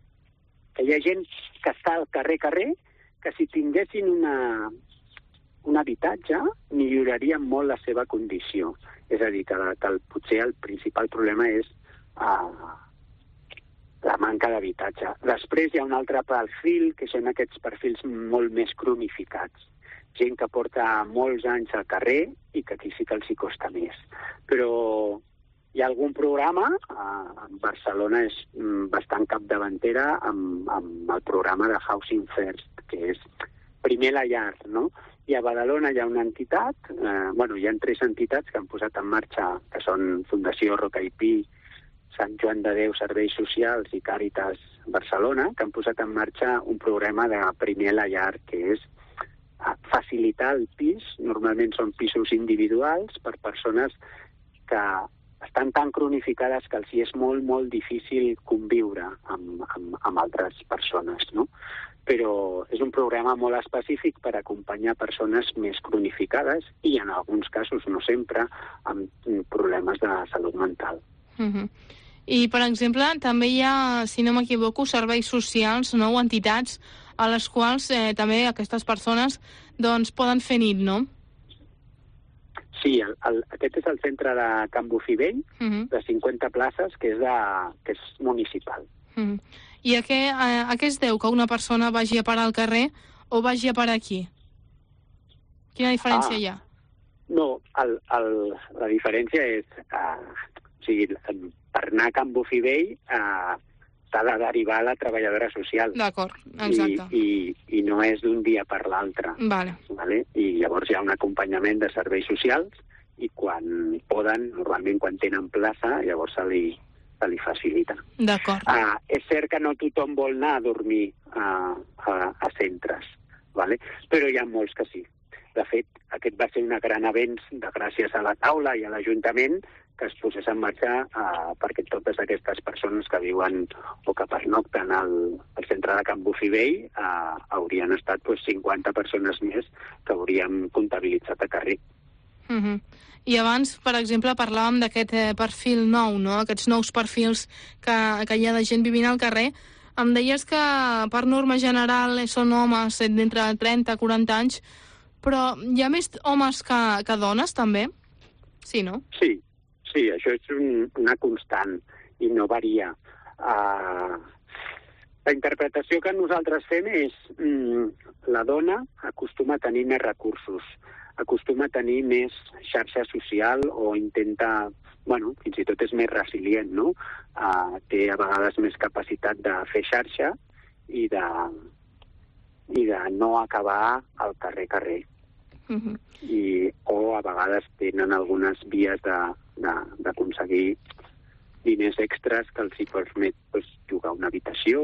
hi ha gent que està al carrer, que si tinguessin una habitatge milloraria molt la seva condició. És a dir, que potser el principal problema és la manca d'habitatge. Després hi ha un altre perfil, que són aquests perfils molt més cronificats. Gent que porta molts anys al carrer i que aquí sí que els hi costa més. Però hi ha algun programa, Barcelona és bastant capdavantera amb el programa de Housing First, que és primer la llar, no? I a Badalona hi ha una entitat, hi ha 3 entitats que han posat en marxa, que són Fundació Roca i Pi, Sant Joan de Déu Serveis Socials i Càritas Barcelona, que han posat en marxa un programa de primer la llar, que és facilitar el pis, normalment són pisos individuals per persones que estan tan cronificades que els hi és molt, molt difícil conviure amb altres persones, no? Però és un programa molt específic per acompanyar persones més cronificades i, en alguns casos, no sempre, amb problemes de salut mental. I, per exemple, també hi ha, si no m'equivoco, serveis socials, no?, o entitats a les quals també aquestes persones doncs, poden fer nit, no? Sí, aquest és el centre de Can Bufivell, de 50 places, que és municipal. I a què es deu que una persona vagi a parar al carrer o vagi a parar aquí? Quina diferència hi ha? No, la diferència és... per anar a Can Bufivell s'ha de derivar a la treballadora social. D'acord, exacte. I no és d'un dia per l'altre. Vale. I llavors hi ha un acompanyament de serveis socials i quan poden, normalment quan tenen plaça, llavors se li facilita. D'acord. És cert que no tothom vol anar a dormir a centres, però hi ha molts que sí. De fet, aquest va ser un gran avenç gràcies a la taula i a l'Ajuntament que es posés en marxa perquè totes aquestes persones que viuen o que pernocten al centre de Can Bufivell haurien estat 50 persones més que hauríem comptabilitzat a carrer. I abans, per exemple, parlàvem d'aquest perfil nou, no? Aquests nous perfils que hi ha de gent vivint al carrer. Em deies que, per norma general, són homes d'entre 30 i 40 anys, però hi ha més homes que dones, també? Sí, no? Sí, això és una constant i no varia. La interpretació que nosaltres fem és la dona acostuma a tenir més recursos, acostuma a tenir més xarxa social o intenta, fins i tot és més resilient, no? Té a vegades més capacitat de fer xarxa i de no acabar al carrer. O a vegades tenen algunes vies d'aconseguir diners extras que els hi permet jugar a una habitació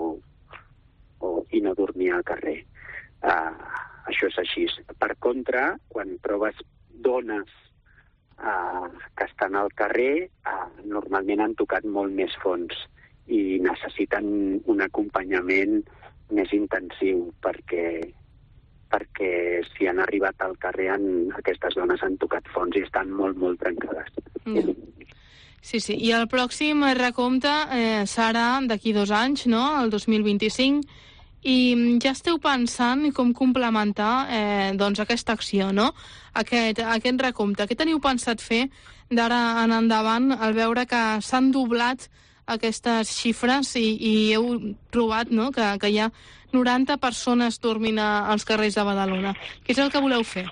i no dormir al carrer. Això és així. Per contra, quan trobes dones que estan al carrer, normalment han tocat molt més fons i necessiten un acompanyament més intensiu perquè si han arribat al carrer aquestes dones han tocat fons i estan molt, molt trencades. Sí. I el pròxim recompte serà d'aquí 2 anys, no?, el 2025, i ja esteu pensant com complementar aquesta acció, no?, aquest recompte. Què teniu pensat fer d'ara en endavant al veure que s'han doblat aquestes xifres i heu trobat, no?, que hi ha 90 persones dormint als carrers de Badalona? Què és el que voleu fer?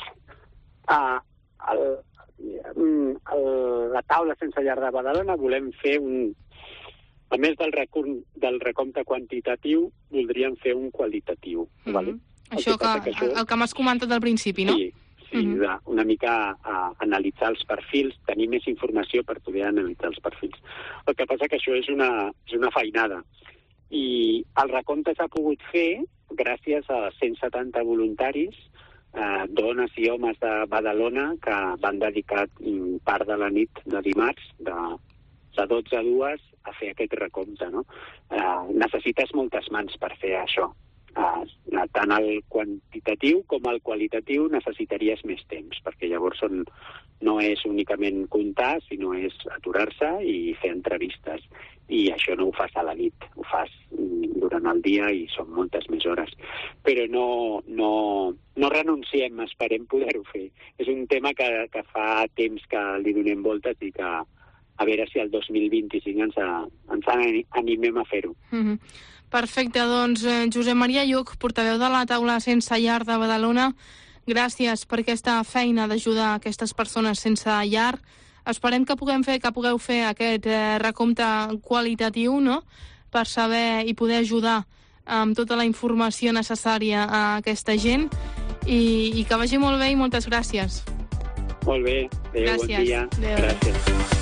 La taula sense llar de Badalona volem fer a més del recompte quantitatiu, voldríem fer un qualitatiu. Això el que m'has comentat al principi, no? Sí, una mica analitzar els perfils, tenir més informació per poder analitzar els perfils. El que passa que això és una feinada. I el recompte s'ha pogut fer gràcies a 170 voluntaris, dones i homes de Badalona, que van dedicar part de la nit de dimarts, de 12 a 2, a fer aquest recompte, no? Necessites moltes mans per fer això. tant al quantitatiu com al qualitatiu necessitaries més temps, perquè llavors no és únicament comptar, sinó és aturar-se i fer entrevistes. I això no ho fas a la nit, ho fas durant el dia i són moltes més hores. Però no renunciem, esperem poder-ho fer. És un tema que fa temps que li donem voltes i que a veure si el 2025 ens animem a fer-ho. Perfecte, doncs Josep Maria Lluch, portaveu de la taula Sense Llar de Badalona, gràcies per aquesta feina d'ajudar aquestes persones sense llar. Esperem que pugueu fer aquest recompte qualitatiu, no?, per saber i poder ajudar amb tota la informació necessària a aquesta gent i que vagi molt bé i moltes gràcies. Molt bé, adéu, bon dia. Gràcies.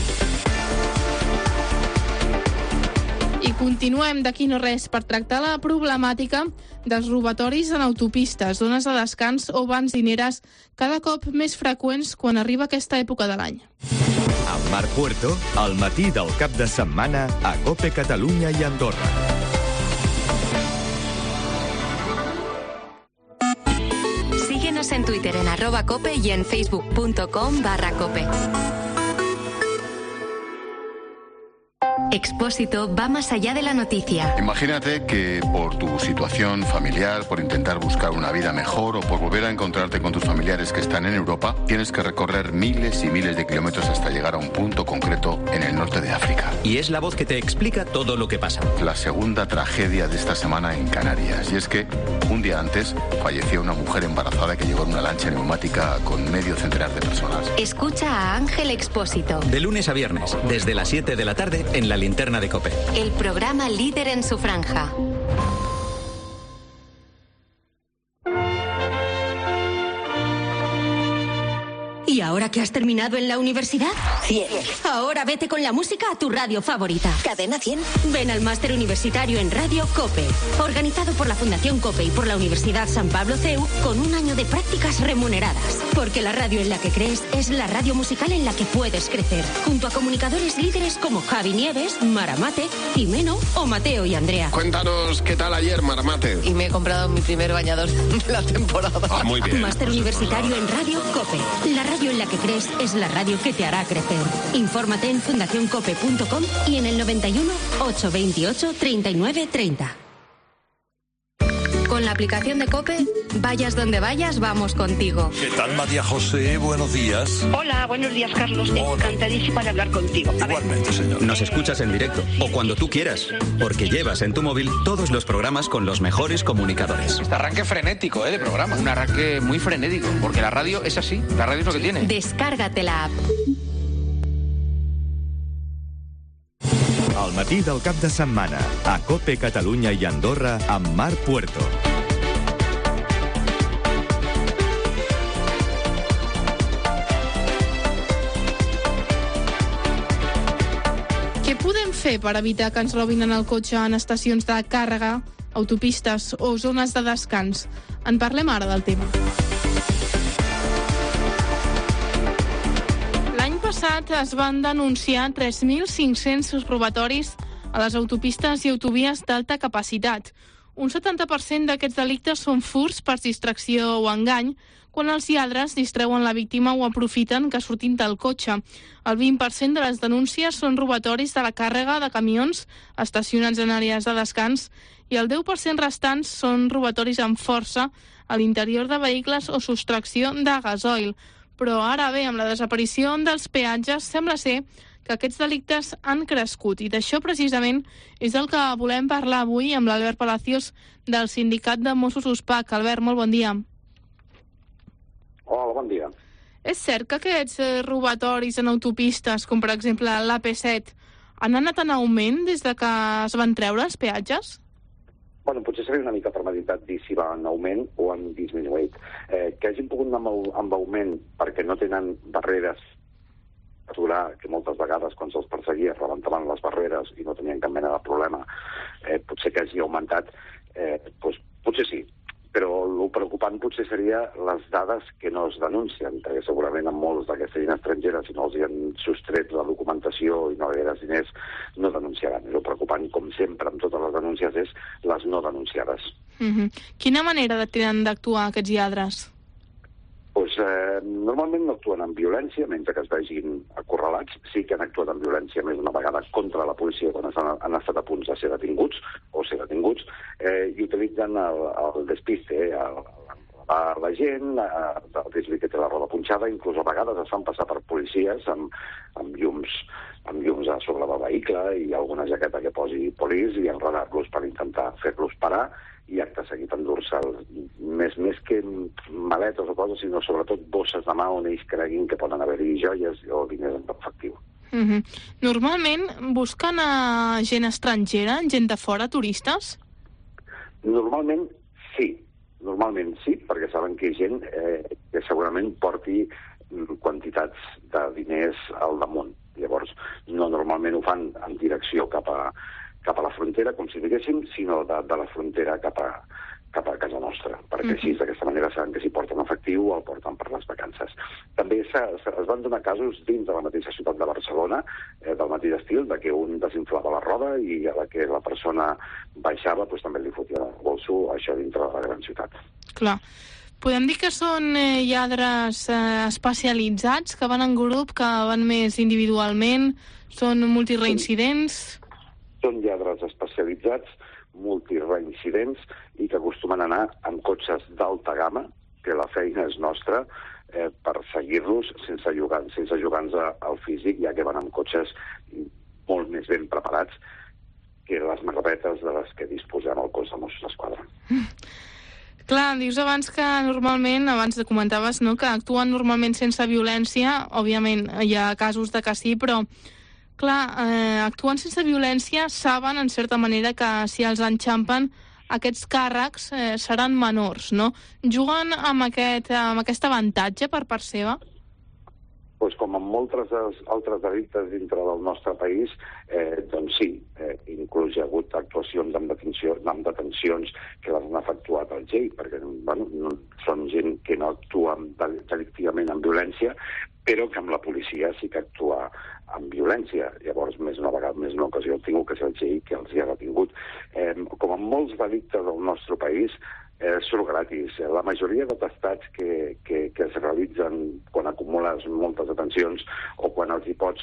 I continuem d'aquí no res per tractar la problemàtica dels robatoris en autopistes, zones de descans o benzineres cada cop més freqüents quan arriba aquesta època de l'any. Amb Marc Puerto, al matí del cap de setmana a COPE Catalunya i Andorra. Síguenos en Twitter en @cope y en facebook.com/cope. Expósito va más allá de la noticia. Imagínate que por tu situación familiar, por intentar buscar una vida mejor o por volver a encontrarte con tus familiares que están en Europa, tienes que recorrer miles y miles de kilómetros hasta llegar a un punto concreto en el norte de África. Y es la voz que te explica todo lo que pasa. La segunda tragedia de esta semana en Canarias. Y es que un día antes falleció una mujer embarazada que llegó en una lancha neumática con medio centenar de personas. Escucha a Ángel Expósito. De lunes a viernes, desde las 7 de la tarde en la linterna de COPE. El programa líder en su franja. ¿Y ahora que has terminado en la universidad? 100. Ahora vete con la música a tu radio favorita. ¿Cadena 100? Ven al máster universitario en Radio COPE, organizado por la Fundación COPE y por la Universidad San Pablo CEU, con un año de prácticas remuneradas. Porque la radio en la que crees es la radio musical en la que puedes crecer, junto a comunicadores líderes como Javi Nieves, Maramate, Jimeno o Mateo y Andrea. Cuéntanos qué tal ayer, Maramate. Y me he comprado mi primer bañador de la temporada. Muy bien. Máster universitario en Radio COPE. La radio en la que crees es la radio que te hará crecer. Infórmate en fundacioncope.com y en el 91 828 39 30. Con la aplicación de COPE, vayas donde vayas, vamos contigo. ¿Qué tal, María José? Buenos días. Hola, buenos días, Carlos. Encantadísima de hablar contigo. Igualmente, señor. Nos escuchas en directo o cuando tú quieras, porque llevas en tu móvil todos los programas con los mejores comunicadores. Este arranque frenético, de programa. Un arranque muy frenético, porque la radio es así. La radio es lo que tiene. Descárgate la app. Al matí del cap de setmana a COPE Catalunya i Andorra amb Marc Puerto. Què podem fer per evitar que ens robin en el cotxe en estacions de càrrega, autopistes o zones de descans? En parlem ara del tema. L'any passat es van denunciar 3.500 robatoris a les autopistes i autovies d'alta capacitat. Un 70% d'aquests delictes són furts per distracció o engany, quan els lladres distreuen la víctima o aprofiten que sortint del cotxe. El 20% de les denúncies són robatoris de la càrrega de camions estacionats en àrees de descans i el 10% restants són robatoris amb força a l'interior de vehicles o sostracció de gasoil. Però ara bé, amb la desaparició dels peatges, sembla ser que aquests delictes han crescut i d'això precisament és el que volem parlar avui amb l'Albert Palacios del Sindicat de Mossos USPAC. Albert, molt bon dia. Hola, bon dia. És cert que aquests robatoris en autopistes, com per exemple l'AP7, han anat en augment des de que es van treure els peatges? Bueno, potser seria una mica premeditat dir si va en augment o en disminuït. Que hagin pogut anar amb augment perquè no tenen barreres aturar, que moltes vegades quan se'ls perseguia rebentaven les barreres i no tenien cap mena de problema, potser que hagi augmentat, doncs, potser sí. Però el preocupant potser seria les dades que no es denuncien, perquè segurament amb molts d'aquesta gent estrangera, si no els hi han sostret la documentació i no hi ha diners, no denunciaran. El preocupant, com sempre, amb totes les denúncies, és les no denunciades. Quina manera tenen d'actuar aquests lladres? Normalment no actuen amb violència, mentre que es vegin acorralats. Sí que han actuat amb violència més d'una vegada contra la policia quan han estat a punts de ser detinguts, i utilitzen el despiste, la gent, dir-li que té la roda punxada, inclús a vegades es fan passar per policies amb llums a sobre del vehicle i alguna jaqueta que posi polis i enredar-los per intentar fer-los parar i acte seguit endur-se més que maletes o coses, sinó sobretot bosses de mà on ells creguin que poden haver-hi joies o diners en efectiu. Normalment busquen a gent estrangera, gent de fora, turistes? Normalment sí, perquè saben que hi ha gent que segurament porti quantitats de diners al damunt. Llavors, no normalment ho fan en direcció cap a la frontera, com si diguéssim, sinó de la frontera cap a casa nostra, perquè així, d'aquesta manera, saben que si porten efectiu o el porten per les vacances. També es van donar casos dins de la mateixa ciutat de Barcelona, del mateix estil, de que un desinflava la roda i a la que la persona baixava també li fotia el bolso, això dintre de la gran ciutat. Clar. Podem dir que són lladres especialitzats, que van en grup, que van més individualment, són multireincidents? Són lladres especialitzats, multireincidents, i que acostumen a anar amb cotxes d'alta gamma, que la feina és nostra, per seguir-los sense jugar-nos al físic, ja que van amb cotxes molt més ben preparats que les marrepetes de les que disposem al cos de Mossos d'Esquadra. Clar, dius abans que normalment, abans comentaves, no, que actuen normalment sense violència, òbviament hi ha casos de que sí, però clar, actuant sense violència saben, en certa manera, que si els enxampen aquests càrrecs seran menors, no? Juguen amb aquest avantatge per part seva? Com en molts altres delictes dintre del nostre país, doncs sí, inclús hi ha hagut actuacions amb detencions que les han efectuat al GEI, perquè són gent que no actua delictivament amb violència, però que amb la policia sí que actua amb violència. Llavors, més una ocasió han tingut que ser el GEI que els hi ha detingut. Com en molts delictes del nostre país, surt gratis. La majoria d'atestats que es realitzen quan acumules moltes detencions o quan els hi pots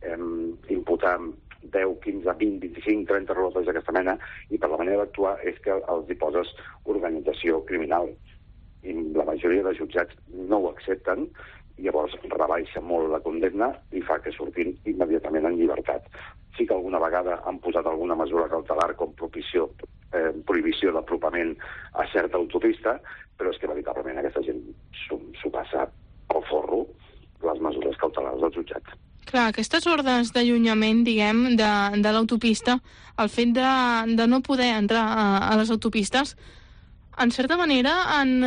imputar 10, 15, 20, 25, 30 relotes d'aquesta mena, i per la manera d'actuar és que els hi poses organització criminal. I la majoria de jutjats no ho accepten, i llavors rebaixa molt la condemna i fa que surtin immediatament en llibertat. Sí que alguna vegada han posat alguna mesura cautelar com prohibició d'apropament a certa autopista, però és que veritablement aquesta gent s'ho passa al forro, les mesures cautelars dels jutjats. Clar, aquestes ordres d'allunyament, diguem, de l'autopista, el fet de no poder entrar a les autopistes, en certa manera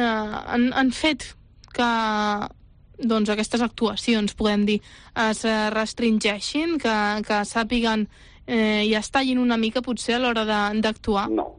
han fet que doncs aquestes actuacions, podem dir, es restringeixin, que sàpiguen i es tallin una mica potser a l'hora d'actuar? No,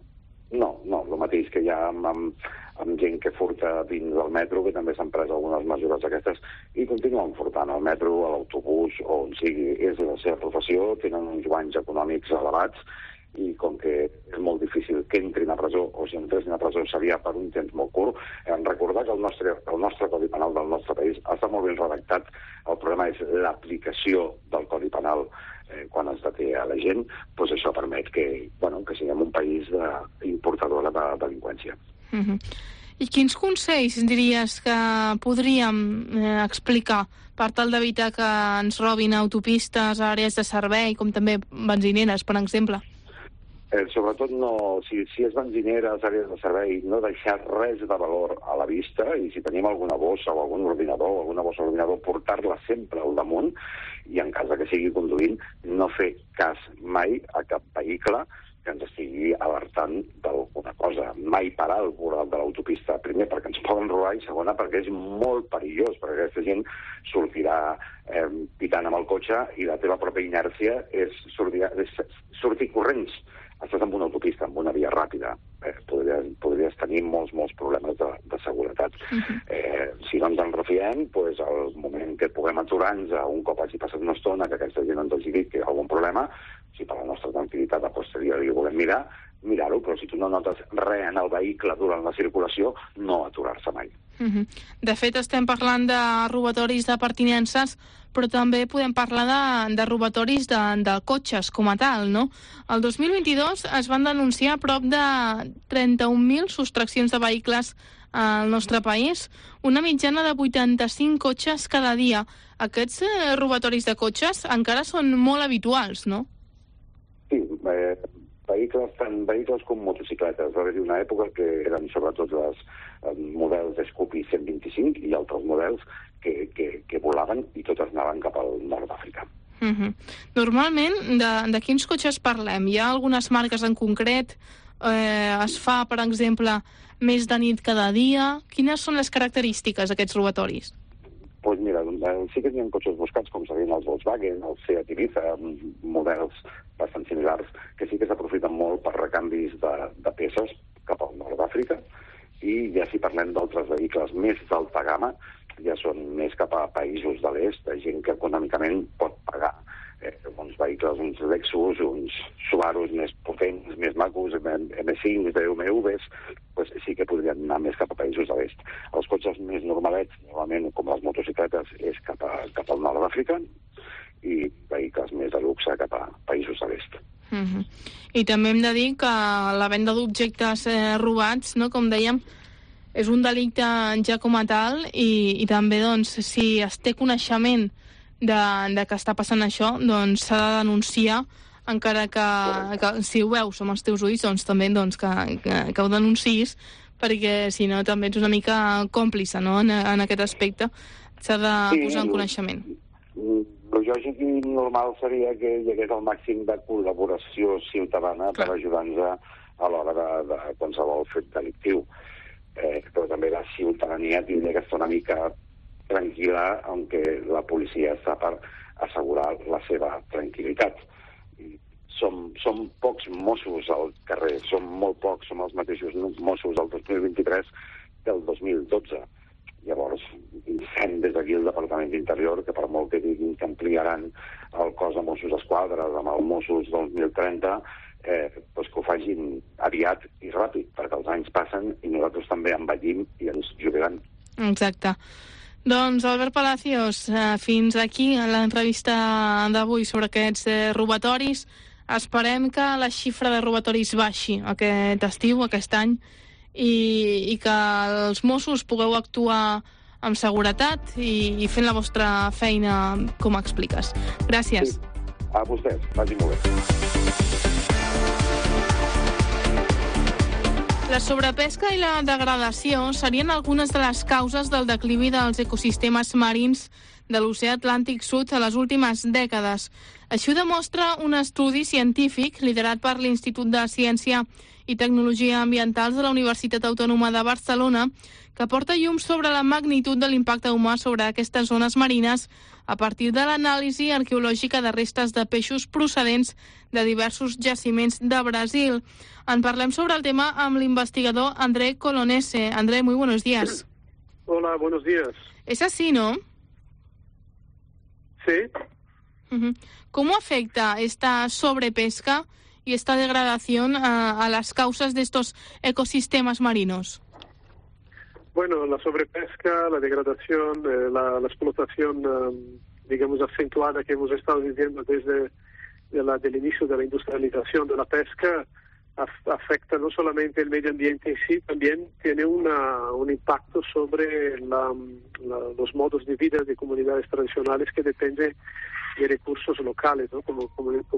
el mateix que hi ha amb gent que furta dins del metro, que també s'han pres algunes mesures d'aquestes, i continuen furtant al metro, a l'autobús, on sigui. És la seva professió, tenen uns guanys econòmics elevats, i com que és molt difícil que entrin a presó, o si entressin a presó seria per un temps molt curt, recordar que el nostre Codi Penal del nostre país està molt ben redactat. El problema és l'aplicació del Codi Penal quan es deté a la gent, doncs això permet que siguem un país importador de delinqüència. I quins consells diries que podríem explicar per tal d'evitar que ens robin autopistes, àrees de servei, com també benzineres, per exemple? Sobretot, si és benzineres, àrees de servei, no deixar res de valor a la vista, i si tenim alguna bossa o algun ordinador, portar-la sempre al damunt, i en cas que sigui conduint, no fer cas mai a cap vehicle que ens estigui alertant d'alguna cosa. Mai parar al volant de l'autopista, primer perquè ens poden robar i segona perquè és molt perillós, perquè aquesta gent sortirà pitant amb el cotxe i la teva pròpia inèrcia és sortir corrents. Estàs en una autopista, en una via ràpida. podries tenir molts problemes de seguretat. Si no ens en refiem, doncs al moment que puguem aturar-nos, un cop hagi passat una estona, que aquesta gent ens hagi dit que hi ha algun problema, si per la nostra tranquil·litat a posteriori ho volem mirar-ho, però si tu no notes res en el vehicle durant la circulació, no aturar-se mai. De fet, estem parlant de robatoris de pertinences, però també podem parlar de robatoris de cotxes com a tal, no? El 2022 es van denunciar prop de 31.000 sostraccions de vehicles al nostre país, una mitjana de 85 cotxes cada dia. Aquests robatoris de cotxes encara són molt habituals, no? Sí, tant vehicles com motocicletes. Va haver-hi una època que eren sobretot els models Scoopy 125 i altres models que volaven i totes anaven cap al nord d'Àfrica. Normalment, de quins cotxes parlem? Hi ha algunes marques en concret? Es fa, per exemple, més de nit cada dia? Quines són les característiques d'aquests robatoris? Doncs mira, sí que hi ha cotxes buscats, com serien els Volkswagen, els Seat Ibiza, models bastant similars, que sí que s'aprofiten molt per recanvis de peces cap al nord d'Àfrica, i ja si parlem d'altres vehicles més d'alta gamma, ja són més cap a països de l'est, de gent que econòmicament pot pagar uns vehicles, uns Lexus, uns Subarus més potents, més macos, M5, BMWs, doncs sí que podrien anar més cap a països de l'est. Els cotxes més normalets, normalment com les motocicletes, és cap al nord d'Àfrica, i vehicles més de luxe cap a països de l'est. I també hem de dir que la venda d'objectes robats, no, com dèiem, és un delicte ja com a tal, i també, doncs, si es té coneixement de que està passant això, doncs s'ha de denunciar, encara que si ho veus amb els teus ulls, doncs també que ho denunciïs, perquè si no també ets una mica còmplice, no?, en aquest aspecte. S'ha de posar en coneixement. El lògic i normal seria que hi hagués el màxim de col·laboració ciutadana per ajudar-nos a l'hora de qualsevol fet delictiu. Però també la ciutadania tindria que estar una mica tranquil·la, aunque la policia està per assegurar la seva tranquil·litat. Som pocs Mossos al carrer, som molt pocs, som els mateixos Mossos del 2023 del 2012. Llavors, fem des d'aquí el Departament d'Interior, que per molt que diguin que ampliaran el cos de Mossos d'Esquadra amb el Mossos 2030, doncs que ho facin aviat i ràpid, perquè els anys passen i nosaltres també envellim i ens jubilem. Exacte. Doncs, Albert Palacios, fins aquí l'entrevista d'avui sobre aquests robatoris. Esperem que la xifra de robatoris baixi aquest estiu, aquest any, i que els Mossos pugueu actuar amb seguretat i fent la vostra feina com expliques. Gràcies. Sí. A vostès, vagi molt bé. La sobrepesca i la degradació serien algunes de les causes del declivi dels ecosistemes marins de l'oceà Atlàntic Sud a les últimes dècades. Així ho demostra un estudi científic liderat per l'Institut de Ciència i Tecnologia Ambientals de la Universitat Autònoma de Barcelona, que porta llum sobre la magnitud de l'impacte humà sobre aquestes zones marines a partir de l'anàlisi arqueològica de restes de peixos procedents de diversos jaciments de Brasil. En parlem sobre el tema amb l'investigador André Colonese. André, muy buenos días. Hola, buenos días. Es así, ¿no? Sí. ¿Cómo afecta esta sobrepesca y esta degradación a las causas de estos ecosistemas marinos? Bueno, la sobrepesca, la degradación, la explotación, digamos, acentuada que hemos estado viviendo desde el inicio de la industrialización de la pesca afecta no solamente el medio ambiente en sí, también tiene un impacto sobre los modos de vida de comunidades tradicionales que dependen de recursos locales, ¿no? como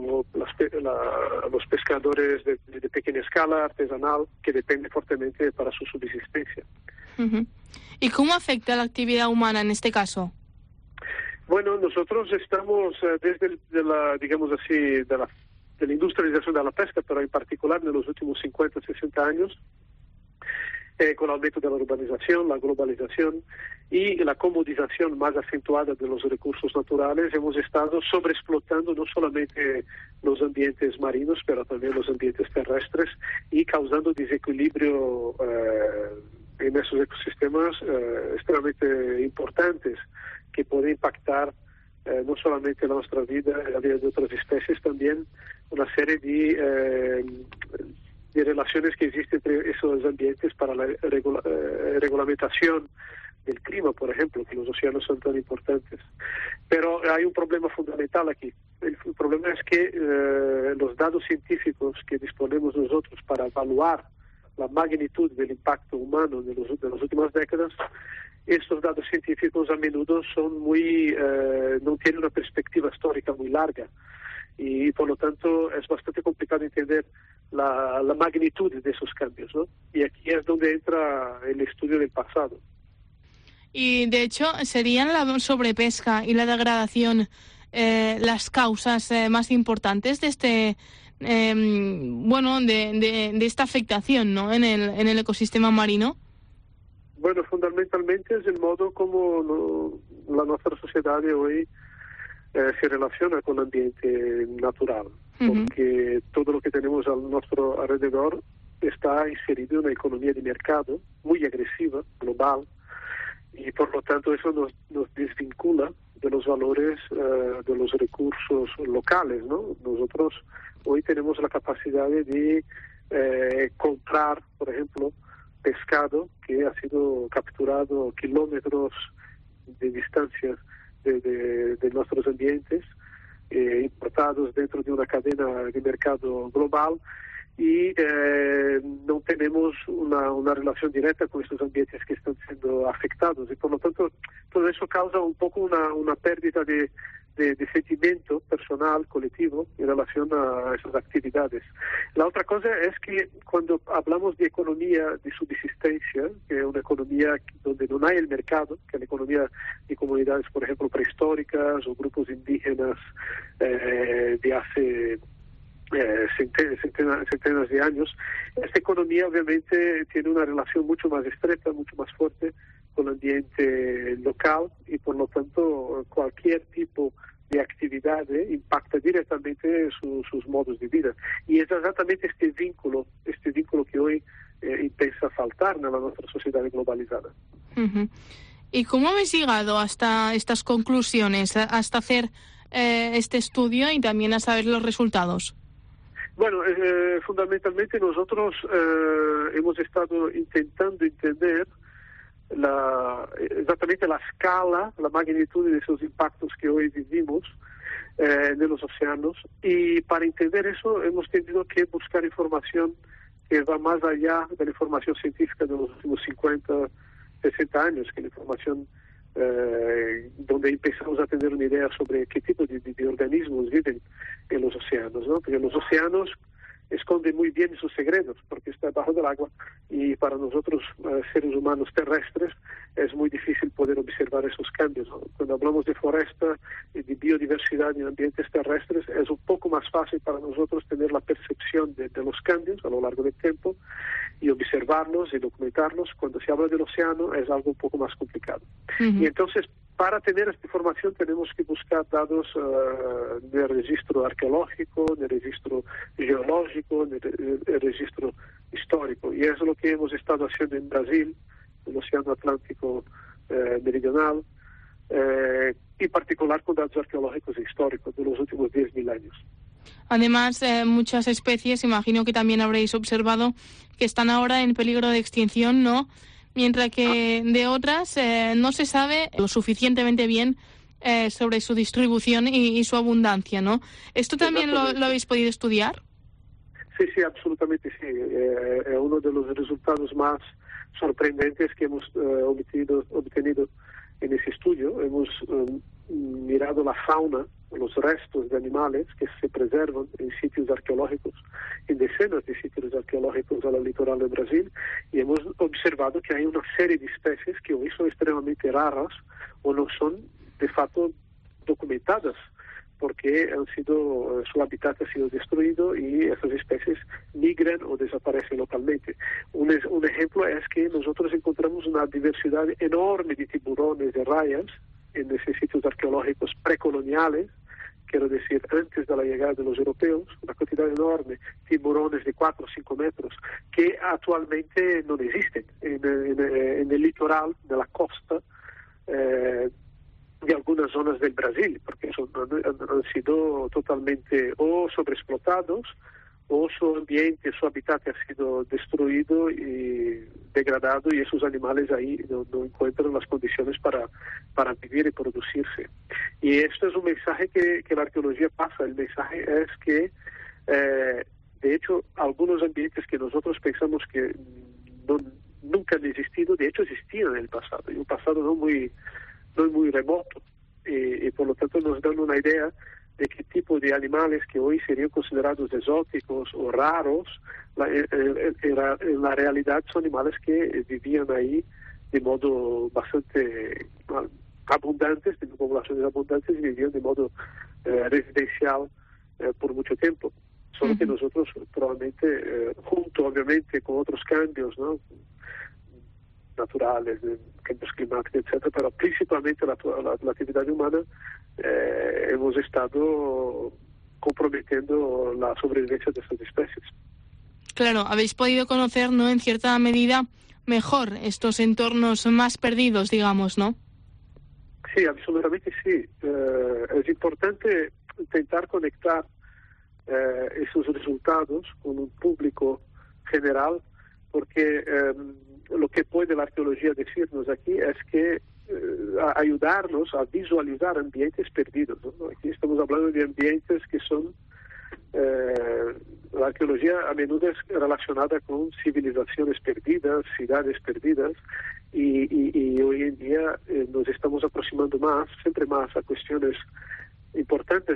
los pescadores de pequeña escala, artesanal, que dependen fuertemente para su subsistencia. ¿Y cómo afecta la actividad humana en este caso? Bueno, nosotros estamos desde de la industrialización de la pesca, pero en particular en los últimos 50, 60 años, con el aumento de la urbanización, la globalización y la comodización más acentuada de los recursos naturales, hemos estado sobreexplotando no solamente los ambientes marinos, pero también los ambientes terrestres y causando desequilibrio en esos ecosistemas extremadamente importantes que pueden impactar no solamente la nuestra vida, la vida de otras especies, también una serie de relaciones que existen entre esos ambientes para la regulamentación del clima, por ejemplo, que los océanos son tan importantes. Pero hay un problema fundamental aquí. El problema es que los datos científicos que disponemos nosotros para evaluar la magnitud del impacto humano de las últimas décadas, estos datos científicos a menudo son no tienen una perspectiva histórica muy larga y por lo tanto es bastante complicado entender la magnitud de esos cambios, ¿no? Y aquí es donde entra el estudio del pasado. Y de hecho, ¿serían la sobrepesca y la degradación las causas más importantes de de esta afectación, ¿no?, en el ecosistema marino? Bueno, fundamentalmente es el modo como la nuestra sociedad de hoy se relaciona con el ambiente natural, porque todo lo que tenemos a nuestro alrededor está inserido en una economía de mercado muy agresiva, global, y por lo tanto eso nos desvincula de los valores de los recursos locales, ¿no? Nosotros hoy tenemos la capacidad de comprar, por ejemplo, pescado que ha sido capturado kilómetros de distancia de nuestros ambientes, importados dentro de una cadena de mercado global, y no tenemos una relación directa con estos ambientes que están siendo afectados, y por lo tanto todo eso causa un poco una pérdida de sentimiento personal, colectivo, en relación a esas actividades. La otra cosa es que cuando hablamos de economía de subsistencia, que es una economía donde no hay el mercado, que es la economía de comunidades, por ejemplo, prehistóricas o grupos indígenas de hace centenas de años, esta economía obviamente tiene una relación mucho más estrecha, mucho más fuerte con el ambiente local, y por lo tanto cualquier tipo de actividad impacta directamente sus modos de vida. Y es exactamente este vínculo que hoy empieza a faltar en nuestra sociedad globalizada. ¿Y cómo habéis llegado hasta estas conclusiones, hasta hacer este estudio y también a saber los resultados? Bueno, fundamentalmente nosotros hemos estado intentando entender exactamente la escala, la magnitud de esos impactos que hoy vivimos de los océanos, y para entender eso hemos tenido que buscar información que va más allá de la información científica de los últimos 50, 60 años, que la información donde empezamos a tener una idea sobre qué tipo de organismos viven en los océanos, ¿no? Porque los océanos esconden muy bien sus secretos, porque está debajo del agua, y para nosotros, seres humanos terrestres, es muy difícil poder observar esos cambios, ¿no? Cuando hablamos de foresta y de biodiversidad en ambientes terrestres, es un poco más fácil para nosotros tener la percepción de los cambios a lo largo del tiempo y observarlos y documentarlos. Cuando se habla del océano es algo un poco más complicado. Y entonces, para tener esta información tenemos que buscar datos de registro arqueológico, de registro geológico, de registro histórico. Y eso es lo que hemos estado haciendo en Brasil, en el Océano Atlántico Meridional, y en particular con datos arqueológicos e históricos de los últimos 10.000 años. Además, muchas especies, imagino que también habréis observado, que están ahora en peligro de extinción, ¿no? Mientras que de otras no se sabe lo suficientemente bien sobre su distribución y su abundancia, ¿no? ¿Esto también lo habéis podido estudiar? Sí, absolutamente sí. Es uno de los resultados más sorprendentes que hemos obtenido en ese estudio. Hemos mirado la fauna, los restos de animales que se preservan en sitios arqueológicos, en decenas de sitios arqueológicos a la litoral de Brasil, y hemos observado que hay una serie de especies que hoy son extremadamente raras o no son de facto documentadas porque su hábitat ha sido destruido y esas especies migran o desaparecen localmente. Un ejemplo es que nosotros encontramos una diversidad enorme de tiburones de rayas en esos sitios arqueológicos precoloniales, quiero decir, antes de la llegada de los europeos, una cantidad enorme, tiburones de 4 o 5 metros, que actualmente no existen en el litoral de la costa de algunas zonas del Brasil, porque han sido totalmente o sobreexplotados o su ambiente, su hábitat ha sido destruido y degradado y esos animales ahí no encuentran las condiciones para vivir y producirse. Y esto es un mensaje que la arqueología pasa. El mensaje es que, de hecho, algunos ambientes que nosotros pensamos que nunca han existido, de hecho existían en el pasado, y un pasado no muy remoto, y por lo tanto nos dan una idea de qué tipo de animales que hoy serían considerados exóticos o raros, en la realidad son animales que vivían ahí de modo bastante abundantes, de poblaciones abundantes, y vivían de modo residencial por mucho tiempo. Solo que nosotros probablemente, junto obviamente con otros cambios, ¿no?, naturales, de cambios climáticos, etcétera, pero principalmente la actividad humana, hemos estado comprometiendo la sobrevivencia de estas especies. Claro, habéis podido conocer, ¿no?, en cierta medida mejor estos entornos más perdidos, digamos, ¿no? Sí, absolutamente sí. Es importante intentar conectar esos resultados con un público general, porque lo que puede la arqueología decirnos aquí es que ayudarnos a visualizar ambientes perdidos, ¿no? Aquí estamos hablando de ambientes que son... la arqueología a menudo es relacionada con civilizaciones perdidas, ciudades perdidas, y hoy en día nos estamos aproximando siempre más a cuestiones importantes,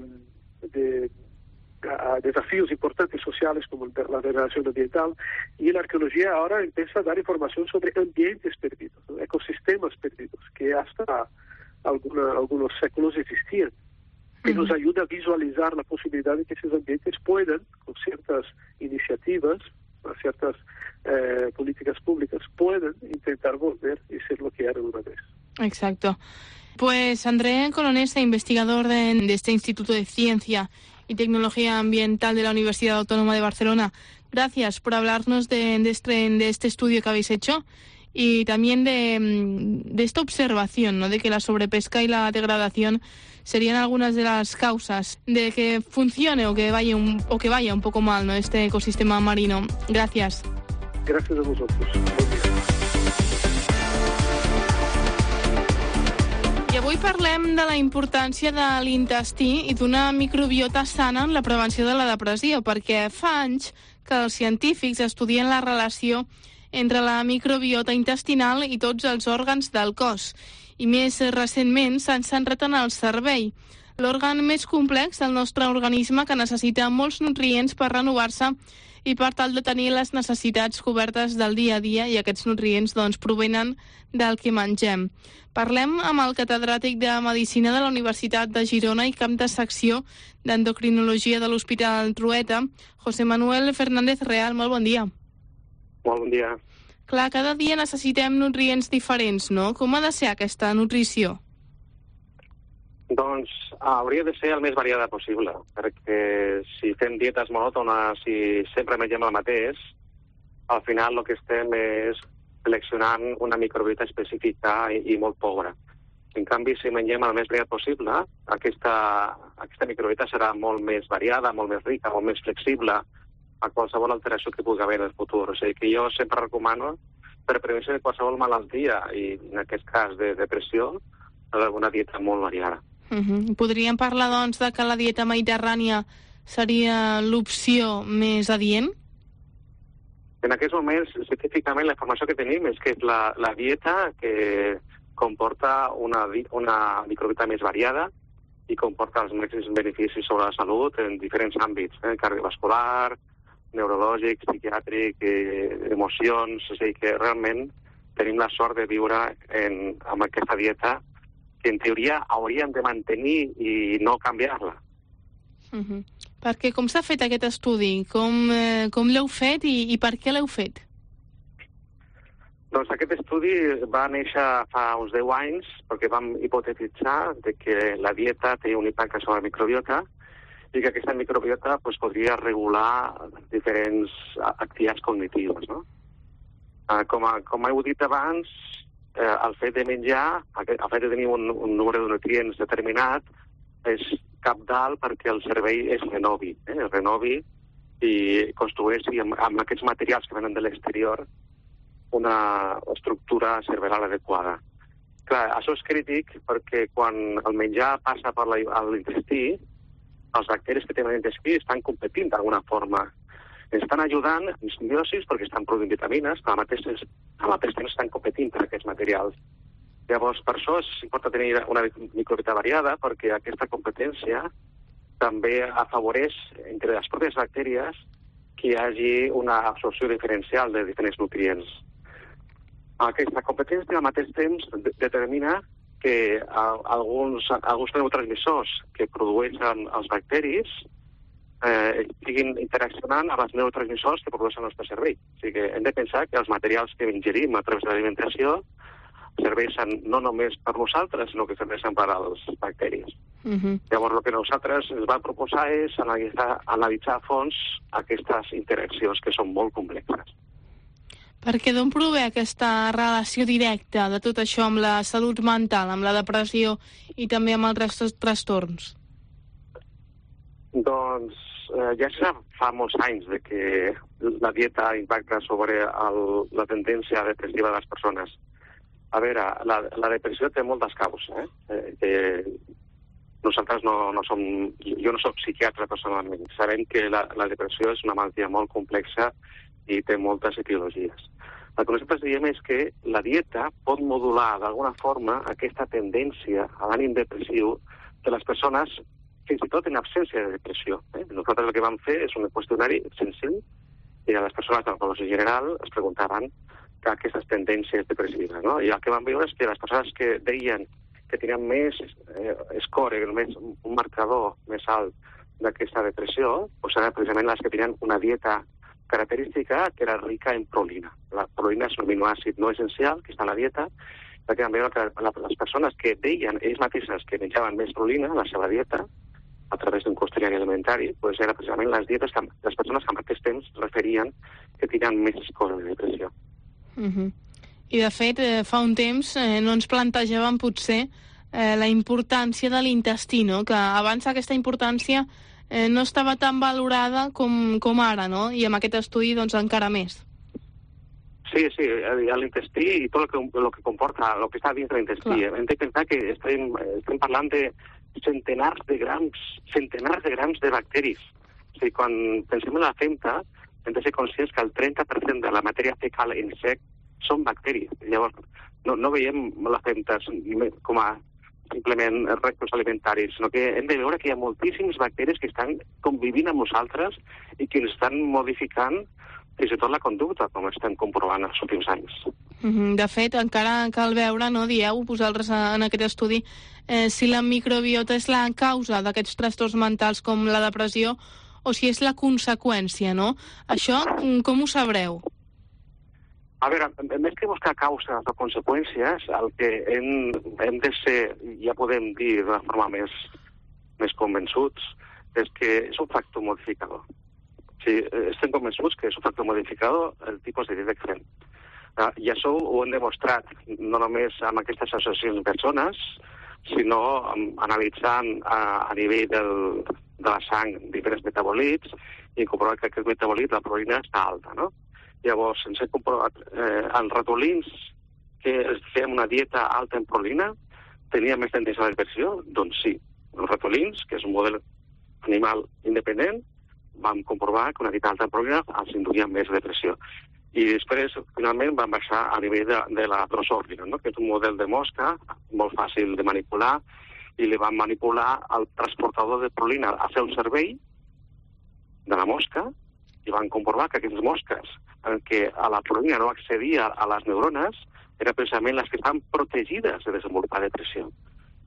a desafíos importantes sociales como la degradación ambiental, y la arqueología ahora empieza a dar información sobre ambientes perdidos, ¿no?, ecosistemas perdidos, que hasta algunos séculos existían, que nos ayuda a visualizar la posibilidad de que esos ambientes puedan, con ciertas iniciativas, ciertas políticas públicas, puedan intentar volver y ser lo que eran una vez. Exacto. Pues André Colonesa, investigador de este Instituto de Ciencia y Tecnología Ambiental de la Universidad Autónoma de Barcelona, gracias por hablarnos de este estudio que habéis hecho y también de esta observación, ¿no?, de que la sobrepesca y la degradación serían algunas de las causas de que funcione o que vaya un poco mal, ¿no?, este ecosistema marino. Gracias. Gracias a vosotros. I avui parlem de la importància de l'intestí i d'una microbiota sana en la prevenció de la depressió, perquè fa anys que els científics estudien la relació entre la microbiota intestinal i tots els òrgans del cos. I més recentment s'han centrat en el cervell, l'òrgan més complex del nostre organisme que necessita molts nutrients per renovar-se i per tal de tenir les necessitats cobertes del dia a dia, i aquests nutrients provenen del que mengem. Parlem amb el catedràtic de Medicina de la Universitat de Girona i cap de secció d'endocrinologia de l'Hospital Trueta, José Manuel Fernández Real. Molt bon dia. Molt bon dia. Clar, cada dia necessitem nutrients diferents, no? Com ha de ser aquesta nutrició? Doncs hauria de ser el més variada possible, perquè si fem dietes monòtones i sempre mengem el mateix, al final el que estem és seleccionant una microbiota específica i molt pobra. En canvi, si mengem el més variat possible, aquesta microbiota serà molt més variada, molt més rica, molt més flexible a qualsevol alteració que pugui haver en el futur. O sigui que jo sempre recomano, per prevenció de qualsevol malaltia, i en aquest cas de depressió, una dieta molt variada. Podríem parlar, doncs, de que la dieta mediterrània seria l'opció més adient? En aquests moments, científicament, la informació que tenim és que és la dieta que comporta una microbiota més variada i comporta els màxims beneficis sobre la salut en diferents àmbits, cardiovascular, neurològic, psiquiàtric, emocions. O sigui que realment tenim la sort de viure amb aquesta dieta que en teoria hauríem de mantenir i no canviar-la. Perquè com s'ha fet aquest estudi? Com l'heu fet i per què l'heu fet? Doncs aquest estudi va néixer fa uns 10 anys perquè vam hipotetitzar que la dieta té un impacte sobre la microbiota i que aquesta microbiota podria regular diferents activitats cognitives. No? Com heu dit abans, el fet de menjar, el fet de tenir un número de nutrients determinat és cabdal perquè el cervell es renovi i construeixi amb aquests materials que venen de l'exterior una estructura cerebral adequada. Clar, això és crític perquè quan el menjar passa per l'intestí, els bacteris que tenen l'intestí estan competint d'alguna forma. Ens estan ajudant en simbiosis perquè estan produint vitamines, però al mateix temps estan competint per aquests materials. Llavors, per això és important tenir una microbiota variada perquè aquesta competència també afavoreix entre les pròpies bactèries que hi hagi una absorció diferencial de diferents nutrients. Aquesta competència al mateix temps determina que alguns neurotransmissors que produeixen els bacteris estiguin interaccionant amb els neurotransmissors que produeixen el nostre cervell. O sigui que hem de pensar que els materials que ingerim a través de l'alimentació serveixen no només per nosaltres, sinó que serveixen per als bacteris. Llavors, el que nosaltres ens vam proposar és analitzar a fons aquestes interaccions que són molt complexes. Perquè d'on prové aquesta relació directa de tot això amb la salut mental, amb la depressió i també amb altres trastorns? Doncs ja fa molts anys que la dieta impacta sobre la tendència depressiva de les persones. A veure, la depressió té moltes causes. Nosaltres no som... Jo no soc psiquiatre personalment. Sabem que la depressió és una malaltia molt complexa i té moltes etiologies. El que nosaltres diem és que la dieta pot modular d'alguna forma aquesta tendència a l'ànim depressiu de les persones, fins i tot en absència de depressió. Nosaltres el que vam fer és un qüestionari senzill i a les persones de la població general es preguntaven aquestes tendències depressives. No? I el que vam veure és que les persones que deien que tenien més score, un marcador més alt d'aquesta depressió, eren precisament les que tenien una dieta característica que era rica en prolina. La prolina és un aminoàcid no essencial que està a la dieta, perquè vam veure que les persones que deien ells mateixes que menjaven més prolina a la seva dieta, a través d'un qüestionari alimentari, eren precisament les dietes que les persones que en aquest temps referien que tenien més score de depressió. I de fet, fa un temps no ens plantejàvem potser la importància de l'intestí, no? Que abans aquesta importància no estava tan valorada com ara, no? I amb aquest estudi, doncs, encara més. Sí, l'intestí i tot el que comporta, el que està dins de l'intestí. Hem de pensar que estem parlant de centenars de grams de bacteris. O sigui, quan pensem en la femta, hem de ser conscients que el 30% de la matèria fecal en sec són bacteris. Llavors, no veiem la femta com a simplement recursos alimentaris, sinó que hem de veure que hi ha moltíssims bacteris que estan convivint amb nosaltres i que ens estan modificant fins i tot la conducta, com estem comprovant els últims anys. De fet, encara cal veure, no, dieu vosaltres en aquest estudi, si la microbiota és la causa d'aquests trastorns mentals com la depressió o si és la conseqüència, no? Això, com ho sabreu? A veure, més que buscar causes o conseqüències, el que hem de ser, ja podem dir d'una forma més convençuts, és que és un factor modificador. Si estem convençuts que és un factor modificador el tipus de dieta que fem. I això ho hem demostrat no només amb aquestes associacions de persones, sinó analitzant a nivell de la sang diferents metabolits i comprovar que aquest metabolit, la prolina, està alta, no? Llavors, ens hem comprovat els ratolins que fem una dieta alta en prolina, tenien més tendència a la depressió? Doncs sí. Els ratolins, que és un model animal independent, vam comprovar que una dieta alta en prolina els induïa més depressió. I després, finalment, vam baixar a nivell de la drosòfila, no? Que és un model de mosca molt fàcil de manipular, i li vam manipular el transportador de prolina al seu cervell de la mosca, i van comprovar que aquestes mosques en què la prolina no accedia a les neurones eren precisament les que estan protegides de desenvolupar depressió.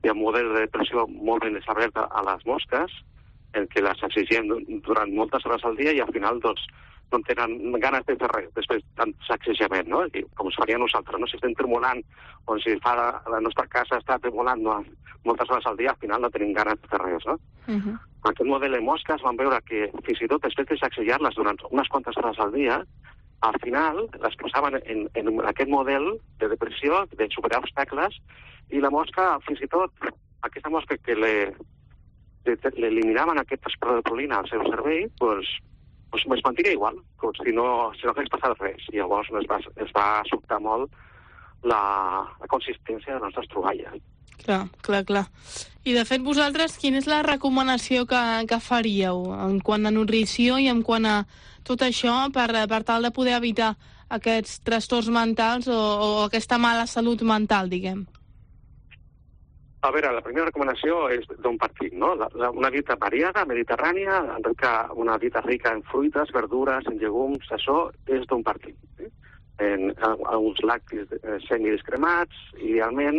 Hi ha un model de depressió molt ben establert a les mosques, en què les exigim durant moltes hores al dia i al final doncs, no tenen ganes de fer res després de tant sacsejament, no? I com es faria nosaltres, no? Si estem tremolant o si la nostra casa està tremolant moltes hores al dia, al final no tenim ganes de fer res, no? Amb aquest model de mosques vam veure que fins i tot després de sacsejar-les durant unes quantes hores al dia, al final les posaven en aquest model de depressió, de superar obstacles, i la mosca, fins i tot, aquesta mosca que l'eliminaven aquesta proteïna al seu cervell, doncs es mantingué igual, com si no hagués passat res. I llavors es va sobtar molt la consistència de les nostres troballes. Clar. I de fet, vosaltres, quina és la recomanació que faríeu en quant a nutrició i en quant a tot això per tal de poder evitar aquests trastorns mentals o aquesta mala salut mental, diguem? A veure, la primera recomanació és d'un partit, no? Una dieta variada, mediterrània, una dieta rica en fruites, verdures, en llegums, això és d'un partit. En uns làctics semidescremats, idealment,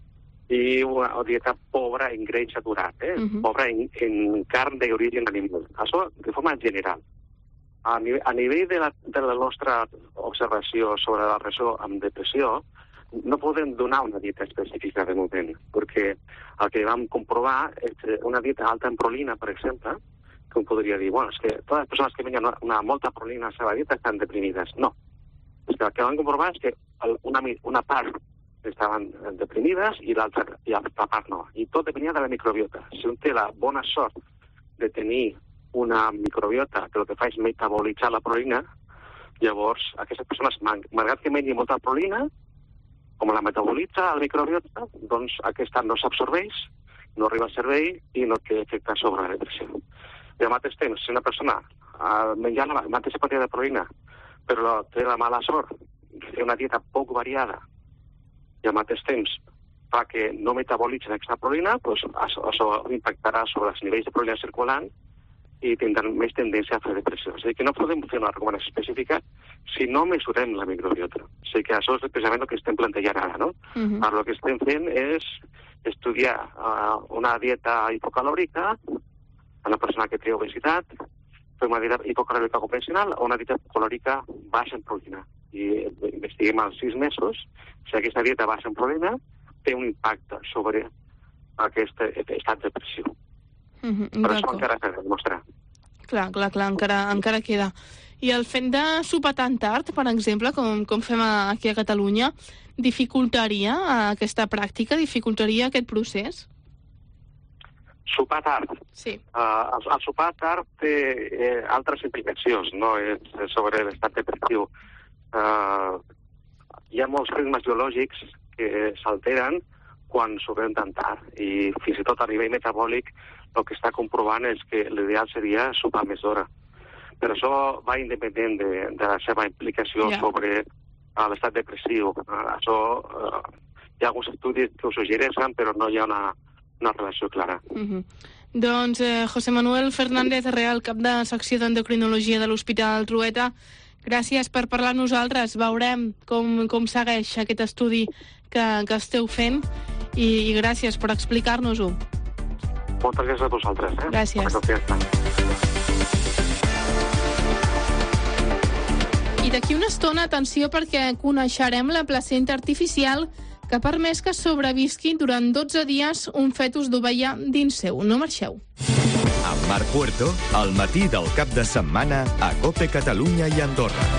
i una dieta pobra en greix saturat, pobra en carn d'origen animal. Això de forma general. A nivell de la nostra observació sobre la relació amb depressió, no podem donar una dieta específica de moment, perquè el que vam comprovar és que una dieta alta en prolina, per exemple, que un podria dir, bueno, és que totes les persones que mengen molta prolina a la seva dieta estan deprimides. No. És que el que vam comprovar és que una part estaven deprimides i l'altra part no. I tot depenia de la microbiota. Si un té la bona sort de tenir una microbiota que el que fa és metabolitzar la prolina, llavors aquestes persones, malgrat que mengi molta prolina, com la metabolitza la microbiota, doncs aquesta no s'absorbeix, no arriba al cervell i no té efecte sobre la depressió. I al mateix temps, si una persona menja la mateixa quantitat de proteïna, però té la mala sort de fer una dieta poc variada i al mateix temps fa que no metabolitzen aquesta proteïna, doncs això impactarà sobre els nivells de proteïna circulant i tindran més tendència a fer depressió. És a dir, que no podem fer una recomanació específica si no mesurem la microbiota. O sigui que això és precisament el que estem plantejant ara, no? Ara el que estem fent és estudiar una dieta hipocalòrica a una persona que té obesitat, fer una dieta hipocalòrica convencional o una dieta calòrica baixa en proteïna. I investiguem als 6 mesos si aquesta dieta baixa en proteïna té un impacte sobre aquest estat de depressió. Però això encara s'ha de demostrar. Clar, encara queda. I el fet de sopar tan tard, per exemple, com fem aquí a Catalunya, dificultaria aquesta pràctica, dificultaria aquest procés? Sopar tard? Sí. El sopar tard té altres implicacions, no? Sobre l'estat depressiu. Hi ha molts ritmes biològics que s'alteren quan sopem tan tard, i fins i tot a nivell metabòlic el que està comprovant és que l'ideal seria sopar més d'hora. Però això va independent de la seva implicació sobre l'estat depressiu. Això hi ha alguns estudis que ho suggereixen, però no hi ha una relació clara. Doncs José Manuel Fernández Real, cap de secció d'endocrinologia de l'Hospital Trueta, gràcies per parlar amb nosaltres. Veurem com segueix aquest estudi que esteu fent i gràcies per explicar-nos-ho. Moltes gràcies a vosaltres. Gràcies. I d'aquí una estona, atenció, perquè coneixerem la placenta artificial que ha permès que sobrevisqui durant 12 dies un fetus d'ovella dins seu. No marxeu. Amb Marc Puerto, al matí del cap de setmana a COPE Catalunya i Andorra.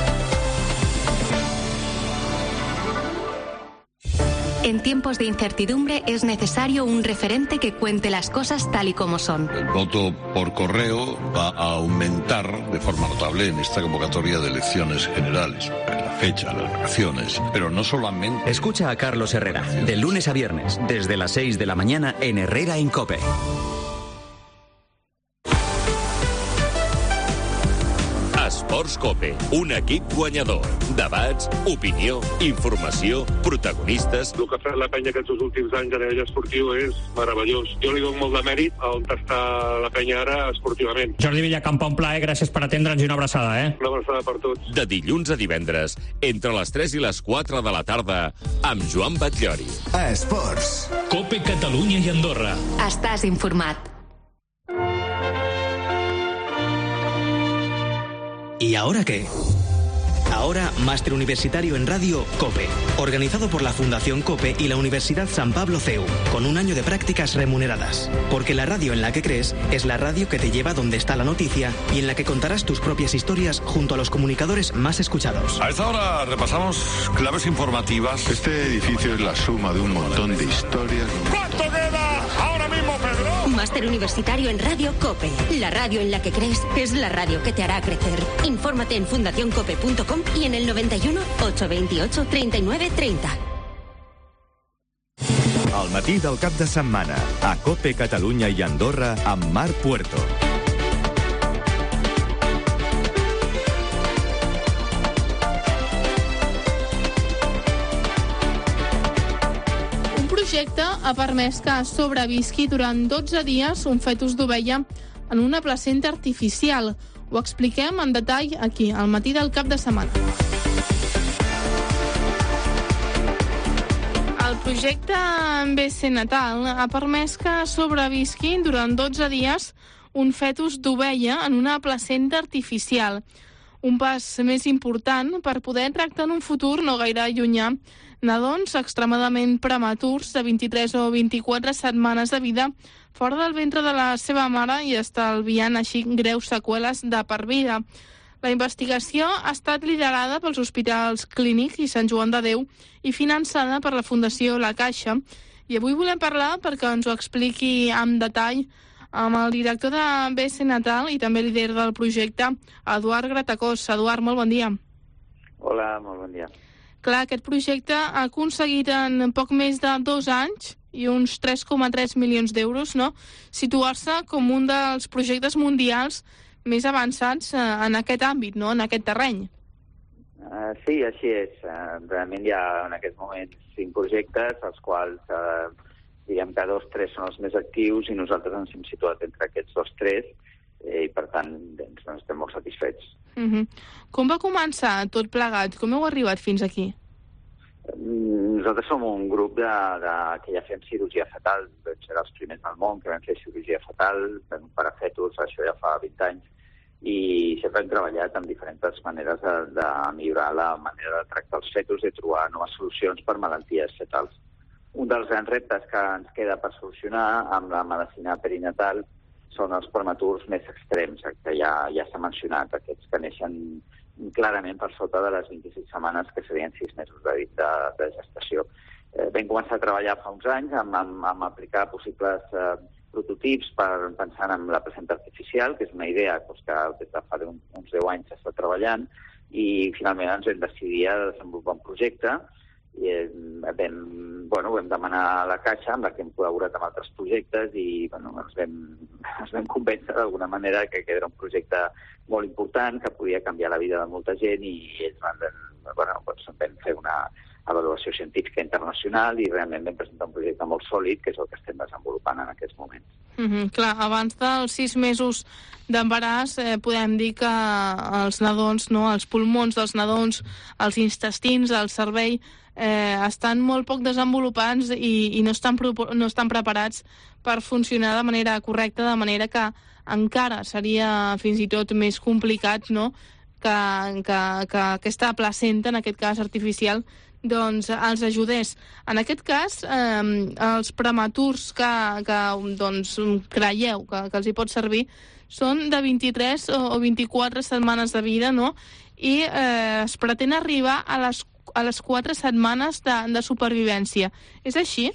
En tiempos de incertidumbre es necesario un referente que cuente las cosas tal y como son. El voto por correo va a aumentar de forma notable en esta convocatoria de elecciones generales. La fecha, las vacaciones, pero no solamente... Escucha a Carlos Herrera, de lunes a viernes, desde las 6 de la mañana en Herrera en COPE. Esports Esports COPE, un equip guanyador. Debats, opinió, informació, protagonistes... El que ha fet la penya aquests últims anys a nivell esportiu és meravellós. Jo li dono molt de mèrit a on està la penya ara esportivament. Jordi Villacampa, un plaer, gràcies per atendre'ns i una abraçada, Una abraçada per tots. De dilluns a divendres, entre les 3 i les 4 de la tarda, amb Joan Batllori. A Esports. COPE Catalunya i Andorra. Estàs informat. ¿Y ahora qué? Ahora, Máster Universitario en Radio COPE, organizado por la Fundación COPE y la Universidad San Pablo CEU, con un año de prácticas remuneradas. Porque la radio en la que crees es la radio que te lleva donde está la noticia y en la que contarás tus propias historias junto a los comunicadores más escuchados. A esta hora repasamos claves informativas. Este edificio es la suma de un montón de historias. ¿Cuánto queda ahora mismo, Pedro? Máster Universitario en Radio COPE. La radio en la que crees es la radio que te hará crecer. Infórmate en fundacioncope.com y en el 91 828 39 30. Al matí del cap de setmana, a COPE Catalunya i Andorra, amb Marc Puerto. Un projecte ha permès que sobrevisqui durant 12 dies un fetus d'ovella en una placenta artificial. Ho expliquem en detall aquí, al matí del cap de setmana. El projecte BC Natal ha permès que sobrevisqui durant 12 dies un fetus d'ovella en una placenta artificial. Un pas més important per poder tractar en un futur no gaire llunyà nadons extremadament prematurs de 23 o 24 setmanes de vida fora del ventre de la seva mare i estalviant així greus seqüeles de per vida. La investigació ha estat liderada pels hospitals Clínic i Sant Joan de Déu i finançada per la Fundació La Caixa. I avui volem parlar, perquè ens ho expliqui amb detall, amb el director de BC Natal i també líder del projecte, Eduard Gratacós. Eduard, molt bon dia. Hola, molt bon dia. Clar, aquest projecte ha aconseguit en poc més de 2 anys i uns 3,3 milions d'euros, no?, situar-se com un dels projectes mundials més avançats en aquest àmbit, no?, en aquest terreny. Sí, així és. Realment hi ha en aquests moments 5 projectes, els quals diguem que 2 o 3 són els més actius i nosaltres ens hem situat entre aquests 2 o 3 i per tant doncs, estem molt satisfets. Com va començar tot plegat? Com heu arribat fins aquí? Nosaltres som un grup que ja fem cirurgia fetal, vam ser els primers del món que vam fer cirurgia fetal, vam operar fetus, això ja fa 20 anys, i sempre hem treballat amb diferents maneres de millorar la manera de tractar els fetus i trobar noves solucions per malalties fetals. Un dels grans reptes que ens queda per solucionar amb la medicina perinatal són els prematurs més extrems, que ja s'ha mencionat, aquests que neixen clarament per sota de les 26 setmanes, que serien 6 mesos de gestació. Vam començar a treballar fa uns anys amb aplicar possibles prototips pensant en la placenta artificial, que és una idea que des de fa uns 10 anys s'està treballant, i finalment ens vam decidir a desenvolupar un projecte i vam demanar a la Caixa, amb la que hem col·laborat amb altres projectes, i ens vam convèncer d'alguna manera que era un projecte molt important, que podia canviar la vida de molta gent, i ells vam fer una avaluació científica internacional i realment vam presentar un projecte molt sòlid, que és el que estem desenvolupant en aquests moments. Clar, abans dels 6 mesos d'embaràs podem dir que els nadons, no, els pulmons dels nadons, els intestins, el cervell, estan molt poc desenvolupats i no estan preparats per funcionar de manera correcta, de manera que encara seria fins i tot més complicat, no?, que aquesta placenta, en aquest cas artificial, doncs els ajudés. En aquest cas, els prematurs que creieu que els hi pot servir són de 23 o 24 setmanes de vida, no?, i es pretén arribar a les 4 setmanes de supervivència. És així?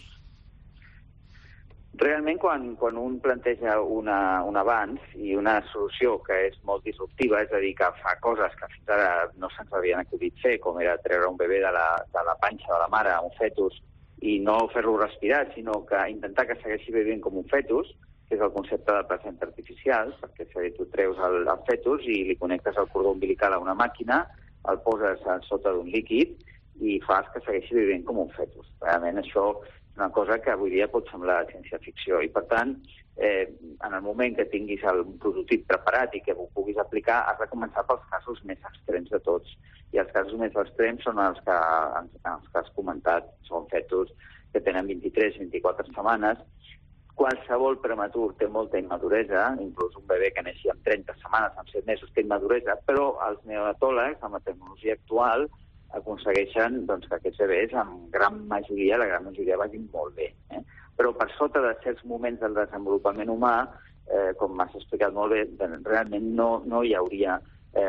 Realment, quan un planteja un avanç i una solució que és molt disruptiva, és a dir, que fa coses que fins ara no se'ns havien acudit fer, com era treure un bebè de la panxa de la mare, un fetus, i no fer-lo respirar, sinó que intentar que segueixi vivint com un fetus, que és el concepte de placenta artificial, perquè tu treus el fetus i li connectes el cordó umbilical a una màquina, el poses sota d'un líquid i fas que segueixi vivint com un fetus. Realment això és una cosa que avui dia pot semblar ciència-ficció i, per tant, en el moment que tinguis el prototip preparat i que ho puguis aplicar, has de començar pels casos més extrems de tots. I els casos més extrems són els que has comentat, són fetus que tenen 23-24 setmanes. Qualsevol prematur té molta immaduresa, inclús un bebè que neixi amb 30 setmanes, amb 7 mesos, té immaduresa, però els neonatòlegs, amb la tecnologia actual, aconsegueixen que aquests bebès, en gran majoria, la gran majoria, vagin molt bé. Però per sota de certs moments del desenvolupament humà, com m'has explicat molt bé, realment no hi hauria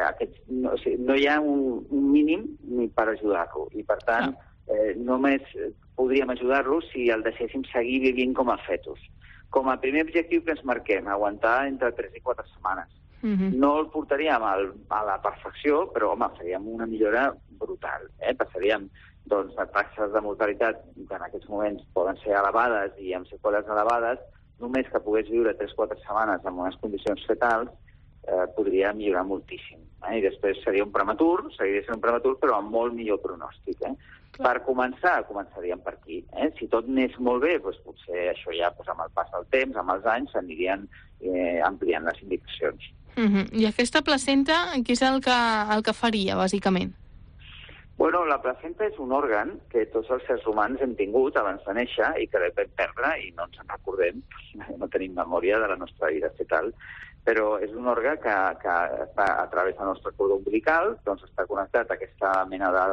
no hi ha un mínim ni per ajudar-lo. I, per tant, només podríem ajudar-lo si el deixéssim seguir vivint com a fetus. Com a primer objectiu que ens marquem, aguantar entre 3 i 4 setmanes. No el portaríem a la perfecció, però, home, faríem una millora brutal. Passaríem de taxes de mortalitat que en aquests moments poden ser elevades i amb seqüeles elevades, només que pogués viure 3-4 setmanes en unes condicions fetals, podria millorar moltíssim. I després seria un prematur, seguiria sent un prematur, però amb molt millor pronòstic. Per començaríem per aquí. Si tot anés molt bé, potser això ja amb el pas del temps, amb els anys, s'anirien ampliant les indicacions. I aquesta placenta, què és el que faria, bàsicament? Bueno, la placenta és un òrgan que tots els sers humans hem tingut abans de néixer i que vam perdre i no ens en recordem, no tenim memòria de la nostra vida fetal, però és un òrgan que està a través del nostre cordó umbilical, doncs està connectat a aquesta mena de...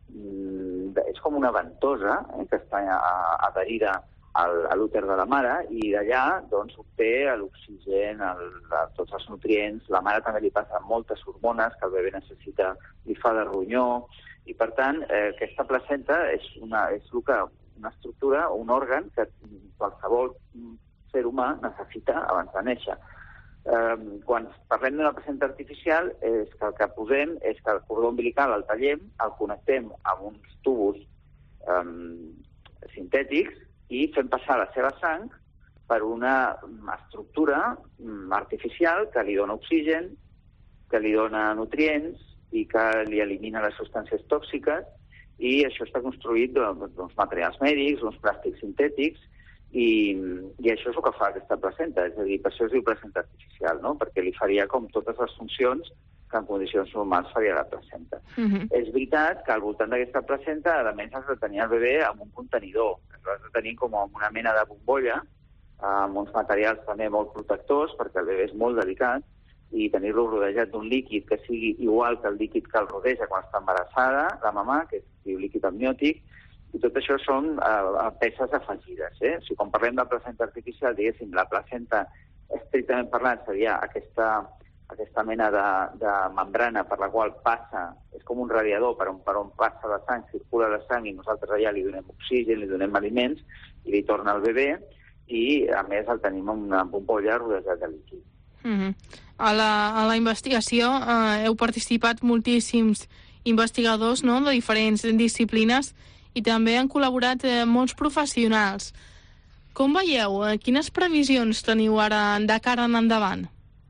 és com una ventosa que està adherida a l'úter de la mare i d'allà obté l'oxigen, tots els nutrients. La mare també li passa moltes hormones que el bebè necessita, li fa de ronyó, i per tant aquesta placenta és una estructura, un òrgan que qualsevol ser humà necessita abans de néixer. Quan parlem d'una placenta artificial, és que el que posem és que el cordó umbilical el tallem, el connectem amb uns tubos sintètics i fem passar la seva sang per una estructura artificial que li dona oxigen, que li dona nutrients i que li elimina les substàncies tòxiques, i això està construït d'uns materials mèdics, uns plàstics sintètics, i això és el que fa aquesta placenta. És a dir, per això es diu placenta artificial, no? Perquè li faria com totes les funcions que en condicions normals faria la placenta. És veritat que al voltant d'aquesta placenta, a més, has de tenir el bebè amb un contenidor. Has de tenir com una mena de bombolla, amb uns materials també molt protectors, perquè el bebè és molt delicat, i tenir-lo rodejat d'un líquid que sigui igual que el líquid que el rodeja quan està embarassada, la mamà, que és líquid amniòtic, i tot això són peces afegides. Si quan parlem de placenta artificial, diguéssim, la placenta, estrictament parlant, seria aquesta mena de membrana per la qual passa, és com un radiador per on passa la sang, circula la sang, i nosaltres allà li donem oxigen, li donem aliments, i li torna al bebè, i a més el tenim en una bombolla rodejat de líquid. A la investigació heu participat moltíssims investigadors, no?, de diferents disciplines, i també han col·laborat molts professionals. Com veieu? Quines previsions teniu ara de cara en endavant?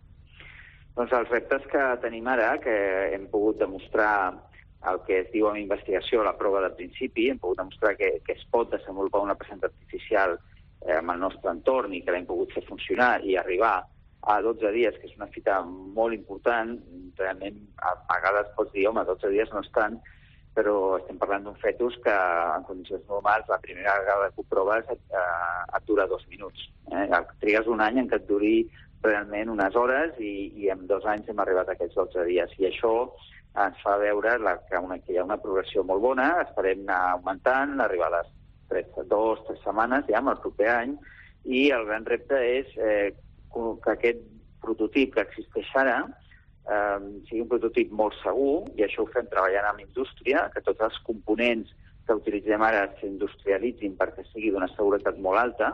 Doncs els reptes que tenim ara, que hem pogut demostrar el que es diu en investigació la prova de principi, hem pogut demostrar que es pot desenvolupar una placenta artificial amb el nostre entorn i que l'hem pogut fer funcionar i arribar a 12 dies, que és una fita molt important. Realment, a vegades pots dir, home, 12 dies no és tant, però estem parlant d'un fetus que en condicions normals la primera vegada que ho proves et dura 2 minuts. Trigues un any en què et duri realment unes hores i en 2 anys hem arribat a aquests 12 dies. I això ens fa veure que hi ha una progressió molt bona, esperem anar augmentant, arribar a les 2-3 setmanes ja, el proper any, i el gran repte és que aquest prototip que existeix ara sigui un prototip molt segur, i això ho fem treballant amb indústria, que tots els components que utilitzem ara s'industrialitzin perquè sigui d'una seguretat molt alta.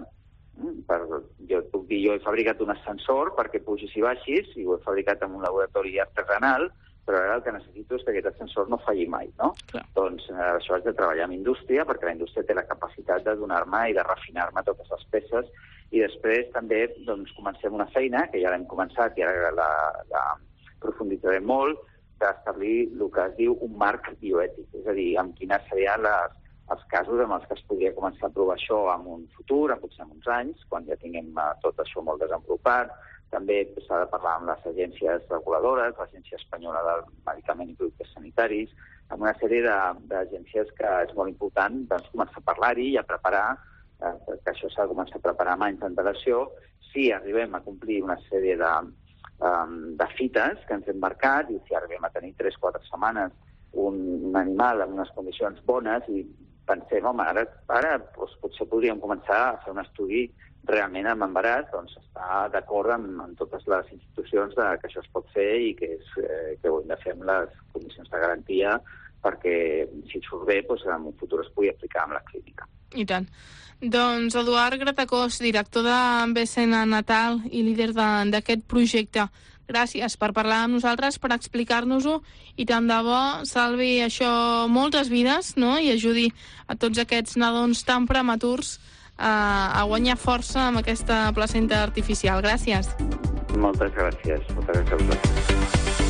Jo he fabricat un ascensor perquè pugis i baixis, i ho he fabricat en un laboratori artesanal, però ara el que necessito és que aquest ascensor no falli mai, no? Doncs això haig de treballar amb indústria, perquè la indústria té la capacitat de donar-me i de refinar-me totes les peces, I després també doncs, comencem una feina, que ja l'hem començat i ara la profunditzarem molt, d'establir el que es diu un marc bioètic, és a dir, amb quines serien els casos en els que es podria començar a provar això en un futur, potser en uns anys, quan ja tinguem tot això molt desenvolupat. També s'ha de parlar amb les agències reguladores, l'Agència Espanyola del Medicament i Productes Sanitaris, amb una sèrie d'agències que és molt important doncs, començar a parlar-hi i a preparar, que això s'ha de començar a preparar amb anys d'antelació, si arribem a complir una sèrie de fites que ens hem marcat i si arribem a tenir 3-4 setmanes un animal en unes condicions bones i pensem, home, ara doncs, potser podríem començar a fer un estudi realment amb embaràs, doncs està d'acord amb totes les institucions que això es pot fer i que ho hem de fer amb les condicions de garantia perquè si surt bé, doncs, en un futur es pugui aplicar amb la clínica. I tant. Doncs Eduard Gratacós, director de Becena Natal i líder d'aquest projecte. Gràcies per parlar amb nosaltres, per explicar-nos-ho i tant de bo salvi això moltes vides, no? I ajudi a tots aquests nadons tan prematurs a guanyar força amb aquesta placenta artificial. Gràcies. Moltes gràcies. Moltes gràcies.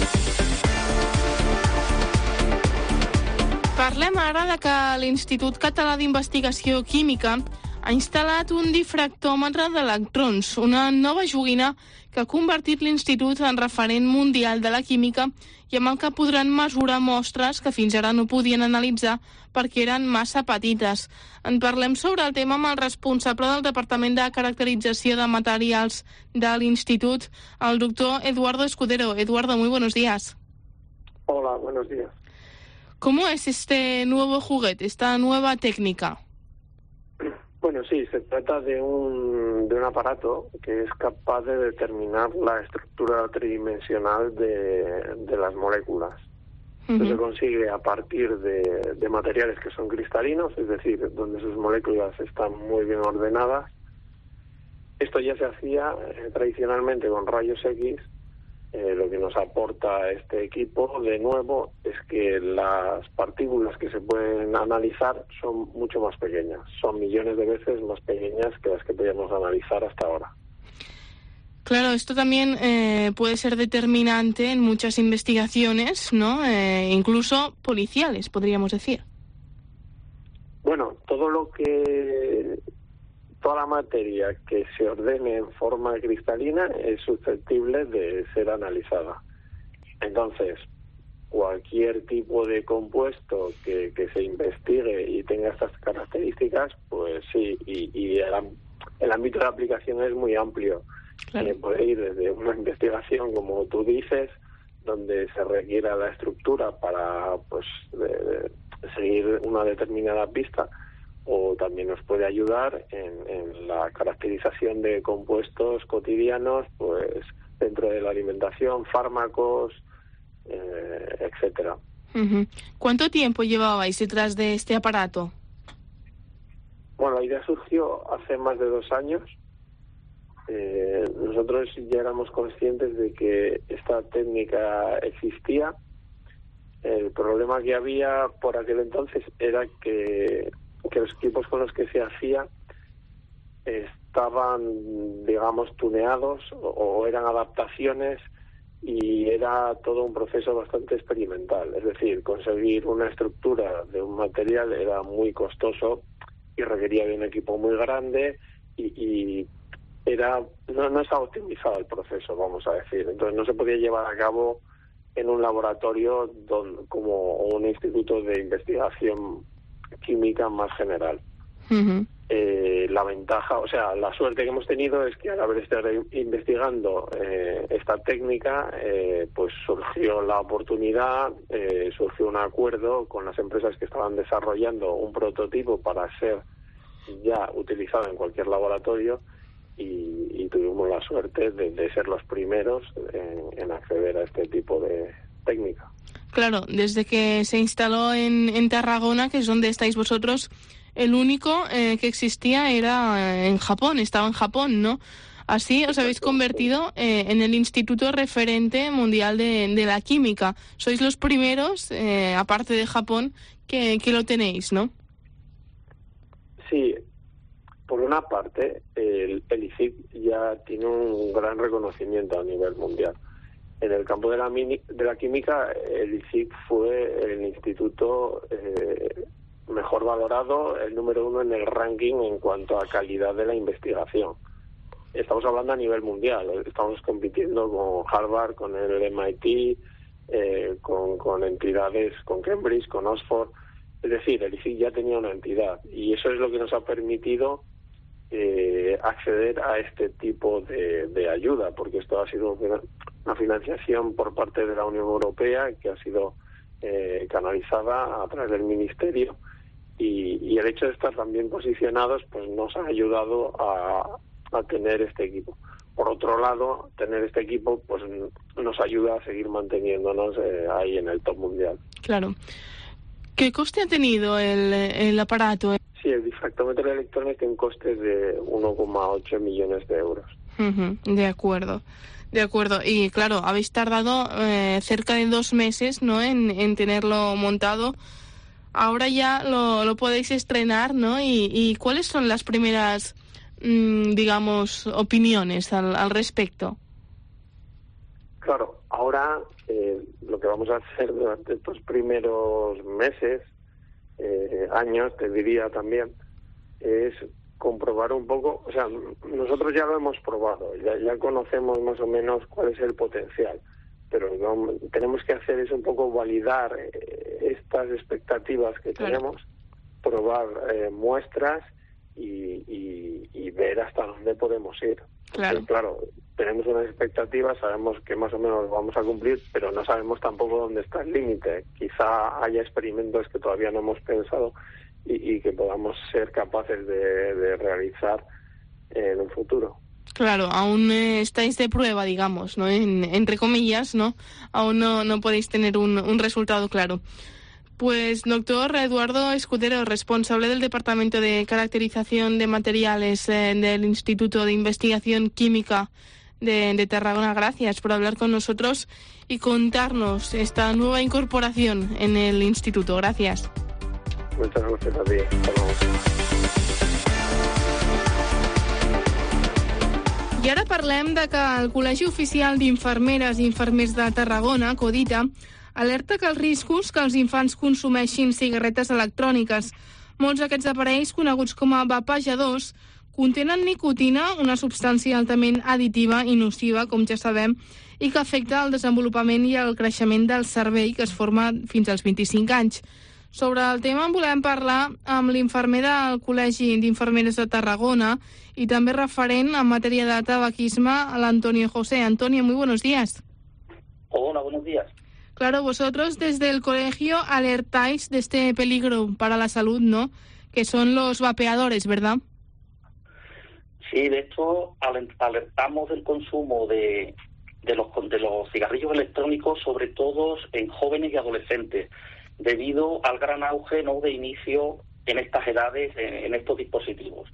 Parlem ara de que l'Institut Català d'Investigació Química ha instal·lat un difractòmetre d'electrons, una nova joguina que ha convertit l'Institut en referent mundial de la química i amb el que podran mesurar mostres que fins ara no podien analitzar perquè eren massa petites. En parlem sobre el tema amb el responsable del Departament de Caracterització de Materials de l'Institut, el doctor Eduardo Escudero. Eduardo, muy buenos días. Hola, buenos días. ¿Cómo es este nuevo juguete, esta nueva técnica? Bueno, sí, se trata de un aparato que es capaz de determinar la estructura tridimensional de las moléculas. Esto se consigue a partir de materiales que son cristalinos, es decir, donde sus moléculas están muy bien ordenadas. Esto ya se hacía tradicionalmente con rayos X. Lo que nos aporta este equipo, de nuevo, es que las partículas que se pueden analizar son mucho más pequeñas. Son millones de veces más pequeñas que las que podíamos analizar hasta ahora. Claro, esto también puede ser determinante en muchas investigaciones, ¿no? Incluso policiales, podríamos decir. Bueno, toda la materia que se ordene en forma cristalina es susceptible de ser analizada. Entonces, cualquier tipo de compuesto que se investigue y tenga estas características, pues sí, y el ámbito de aplicación es muy amplio. Claro. Puede ir desde una investigación, como tú dices, donde se requiera la estructura para pues de seguir una determinada pista, o también nos puede ayudar en la caracterización de compuestos cotidianos, pues dentro de la alimentación, fármacos, etcétera. ¿Cuánto tiempo llevabais detrás de este aparato? Bueno, la idea surgió hace más de 2 años. Nosotros ya éramos conscientes de que esta técnica existía. El problema que había por aquel entonces era que los equipos con los que se hacía estaban, digamos, tuneados o eran adaptaciones y era todo un proceso bastante experimental. Es decir, conseguir una estructura de un material era muy costoso y requería de un equipo muy grande y no estaba optimizado el proceso, vamos a decir. Entonces no se podía llevar a cabo en un laboratorio como un instituto de investigación química más general. La ventaja, o sea, la suerte que hemos tenido es que al haber estado investigando esta técnica, pues surgió la oportunidad, surgió un acuerdo con las empresas que estaban desarrollando un prototipo para ser ya utilizado en cualquier laboratorio y tuvimos la suerte de ser los primeros en acceder a este tipo de técnica. Claro, desde que se instaló en Tarragona, que es donde estáis vosotros, el único que existía era en Japón, estaba en Japón, ¿no? Así os habéis convertido en el instituto referente mundial de la química. Sois los primeros, aparte de Japón, que lo tenéis, ¿no? Sí. por una parte, el ICIC ya tiene un gran reconocimiento a nivel mundial. En el campo de la química, el ICIC fue el instituto mejor valorado, el número 1 en el ranking en cuanto a calidad de la investigación. Estamos hablando a nivel mundial, estamos compitiendo con Harvard, con el MIT, con entidades, con Cambridge, con Oxford. Es decir, el ICIC ya tenía una entidad y eso es lo que nos ha permitido acceder a este tipo de ayuda, porque esto ha sido una financiación por parte de la Unión Europea que ha sido canalizada a través del Ministerio y el hecho de estar tan bien posicionados pues nos ha ayudado a tener este equipo. Por otro lado, tener este equipo pues nos ayuda a seguir manteniéndonos ahí en el top mundial. Claro. ¿Qué coste ha tenido el aparato? Sí, el difractómetro electrónico tiene un coste de 1,8 millones de euros. De acuerdo. Y claro, habéis tardado cerca de 2 meses, ¿no?, en tenerlo montado. Ahora ya lo podéis estrenar, ¿no? ¿Y cuáles son las primeras, digamos, opiniones al respecto? Claro, ahora lo que vamos a hacer durante estos primeros meses, años, te diría también, es comprobar un poco, o sea, nosotros ya lo hemos probado, ya conocemos más o menos cuál es el potencial, pero tenemos que hacer es un poco validar estas expectativas que tenemos, probar muestras y ver hasta dónde podemos ir. Claro. Porque, claro, tenemos unas expectativas, sabemos que más o menos lo vamos a cumplir, pero no sabemos tampoco dónde está el límite. Quizá haya experimentos que todavía no hemos pensado y que podamos ser capaces de realizar en un futuro. Claro, aún estáis de prueba, digamos, ¿no? Entre comillas, ¿no? Aún no podéis tener un resultado claro. Pues, doctor Eduardo Escudero, responsable del Departamento de Caracterización de Materiales del Instituto de Investigación Química de Tarragona, gracias por hablar con nosotros y contarnos esta nueva incorporación en el instituto. Gracias. Muchas gracias a ti. Hasta luego. I ara parlem de que el Col·legi Oficial d'Infermeres i Infermers de Tarragona, CODITA, alerta que els riscos que els infants consumeixin cigarretes electròniques. Molts d'aquests aparells, coneguts com a vapejadors, contenen nicotina, una substància altament additiva i nociva, com ja sabem, i que afecta el desenvolupament i el creixement del cervell, que es forma fins als 25 anys. Sobre el tema en volem parlar amb l'infermer del Col·legi d'Infermeres de Tarragona y también referent en materia de tabaquismo, al Antonio José. Antonio, muy buenos días. Hola, buenos días. Claro, vosotros desde el colegio alertáis de este peligro para la salud, ¿no? Que son los vapeadores, ¿verdad? Sí, de hecho, alertamos del consumo de los cigarrillos electrónicos, sobre todo en jóvenes y adolescentes, debido al gran auge, ¿no?, de inicio en estas edades, en estos dispositivos.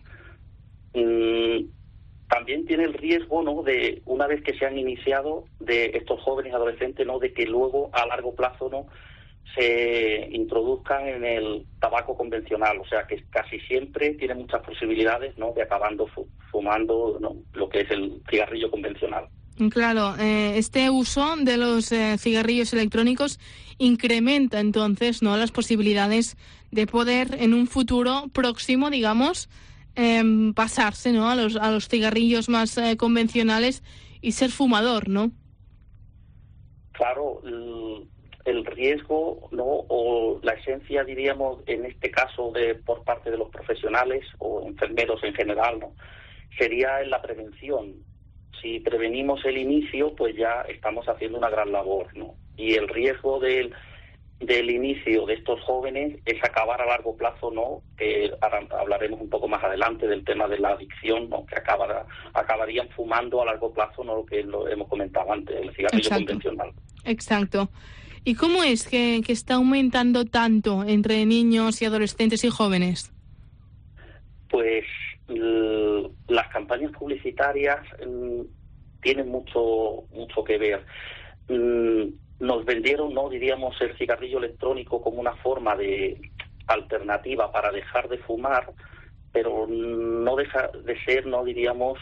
También tiene el riesgo, ¿no?, de una vez que se han iniciado de estos jóvenes y adolescentes, ¿no?, de que luego a largo plazo, ¿no?, se introduzcan en el tabaco convencional, o sea que casi siempre tiene muchas posibilidades, ¿no?, de acabando fumando, ¿no?, lo que es el cigarrillo convencional. Claro, este uso de los cigarrillos electrónicos incrementa entonces, ¿no?, las posibilidades de poder en un futuro próximo, digamos, pasarse, ¿no?, a los cigarrillos más convencionales y ser fumador, ¿no? Claro, el riesgo, ¿no?, o la esencia, diríamos, en este caso por parte de los profesionales o enfermeros en general, ¿no?, sería en la prevención. Si prevenimos el inicio, pues ya estamos haciendo una gran labor, ¿no? Y el riesgo del inicio de estos jóvenes es acabar a largo plazo, ¿no?, que ahora hablaremos un poco más adelante del tema de la adicción, ¿no?, que acabarían fumando a largo plazo, ¿no?, lo que lo hemos comentado antes, el cigarrillo convencional. Exacto. ¿Y cómo es que está aumentando tanto entre niños y adolescentes y jóvenes? Pues las campañas publicitarias tienen mucho que ver. Nos vendieron, ¿no?, diríamos, el cigarrillo electrónico como una forma de alternativa para dejar de fumar, pero no deja de ser, no diríamos,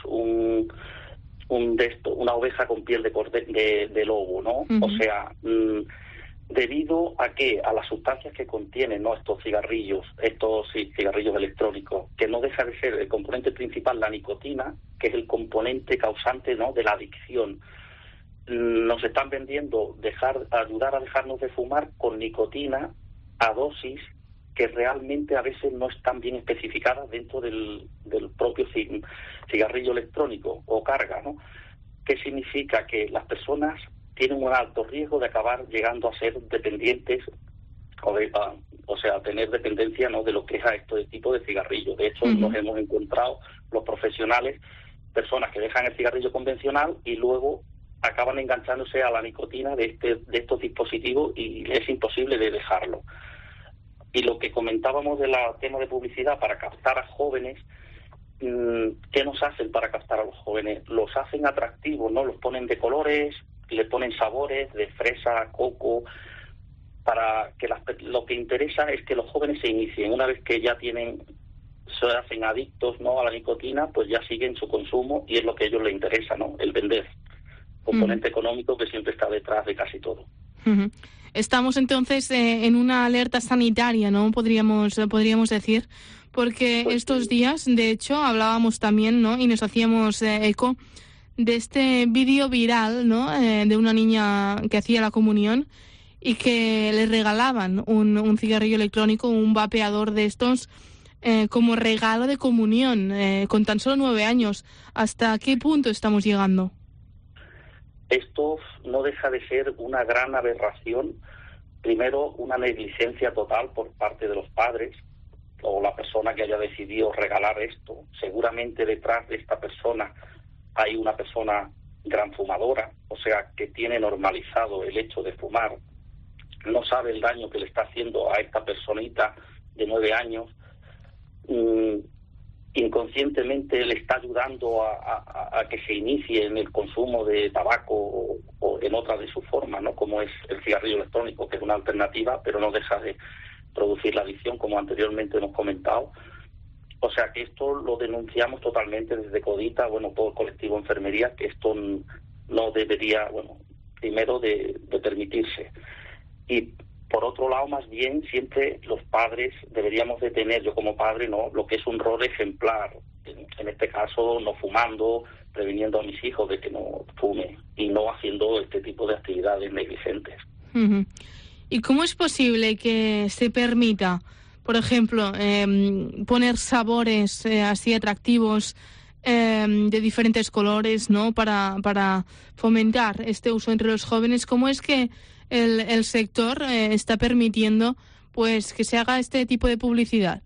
una oveja con piel de lobo, ¿no? Uh-huh. O sea, debido a las sustancias que contienen, ¿no?, estos cigarrillos electrónicos, que no deja de ser el componente principal la nicotina, que es el componente causante, ¿no?, de la adicción. Nos están vendiendo ayudar a dejarnos de fumar con nicotina a dosis que realmente a veces no están bien especificadas dentro del propio cigarrillo electrónico o carga, ¿no? ¿Qué significa? Que las personas tienen un alto riesgo de acabar llegando a ser dependientes o sea, tener dependencia, ¿no?, de lo que es a este tipo de cigarrillo. De hecho, nos hemos encontrado los profesionales, personas que dejan el cigarrillo convencional y luego acaban enganchándose a la nicotina de estos dispositivos y es imposible de dejarlo. Y lo que comentábamos del tema de publicidad para captar a jóvenes, ¿qué nos hacen para captar a los jóvenes? Los hacen atractivos, ¿no? Los ponen de colores, le ponen sabores de fresa, coco, para que lo que interesa es que los jóvenes se inicien. Una vez que ya se hacen adictos, ¿no?, a la nicotina, pues ya siguen su consumo y es lo que a ellos les interesa, ¿no?, el vender. Componente económico que siempre está detrás de casi todo. Uh-huh. Estamos entonces en una alerta sanitaria, ¿no?, podríamos decir, porque pues estos días, de hecho, hablábamos también, ¿no?, y nos hacíamos eco de este vídeo viral, ¿no?, de una niña que hacía la comunión y que le regalaban un cigarrillo electrónico, un vapeador de estos, como regalo de comunión, con tan solo 9 años. ¿Hasta qué punto estamos llegando? Esto no deja de ser una gran aberración. Primero, una negligencia total por parte de los padres o la persona que haya decidido regalar esto. Seguramente detrás de esta persona hay una persona gran fumadora, o sea, que tiene normalizado el hecho de fumar. No sabe el daño que le está haciendo a esta personita de 9 años. Inconscientemente le está ayudando a que se inicie en el consumo de tabaco o en otra de sus formas, ¿no?, como es el cigarrillo electrónico, que es una alternativa, pero no deja de producir la adicción, como anteriormente hemos comentado. O sea que esto lo denunciamos totalmente desde CODITA, todo el colectivo de enfermería, que esto no debería, primero de permitirse. Y por otro lado, más bien, siempre los padres deberíamos de tener, yo como padre, ¿no?, lo que es un rol ejemplar. En este caso, no fumando, previniendo a mis hijos de que no fume y no haciendo este tipo de actividades negligentes. Uh-huh. ¿Y cómo es posible que se permita, por ejemplo, poner sabores así atractivos de diferentes colores, ¿no?, para fomentar este uso entre los jóvenes? ¿Cómo es que el sector está permitiendo pues que se haga este tipo de publicidad?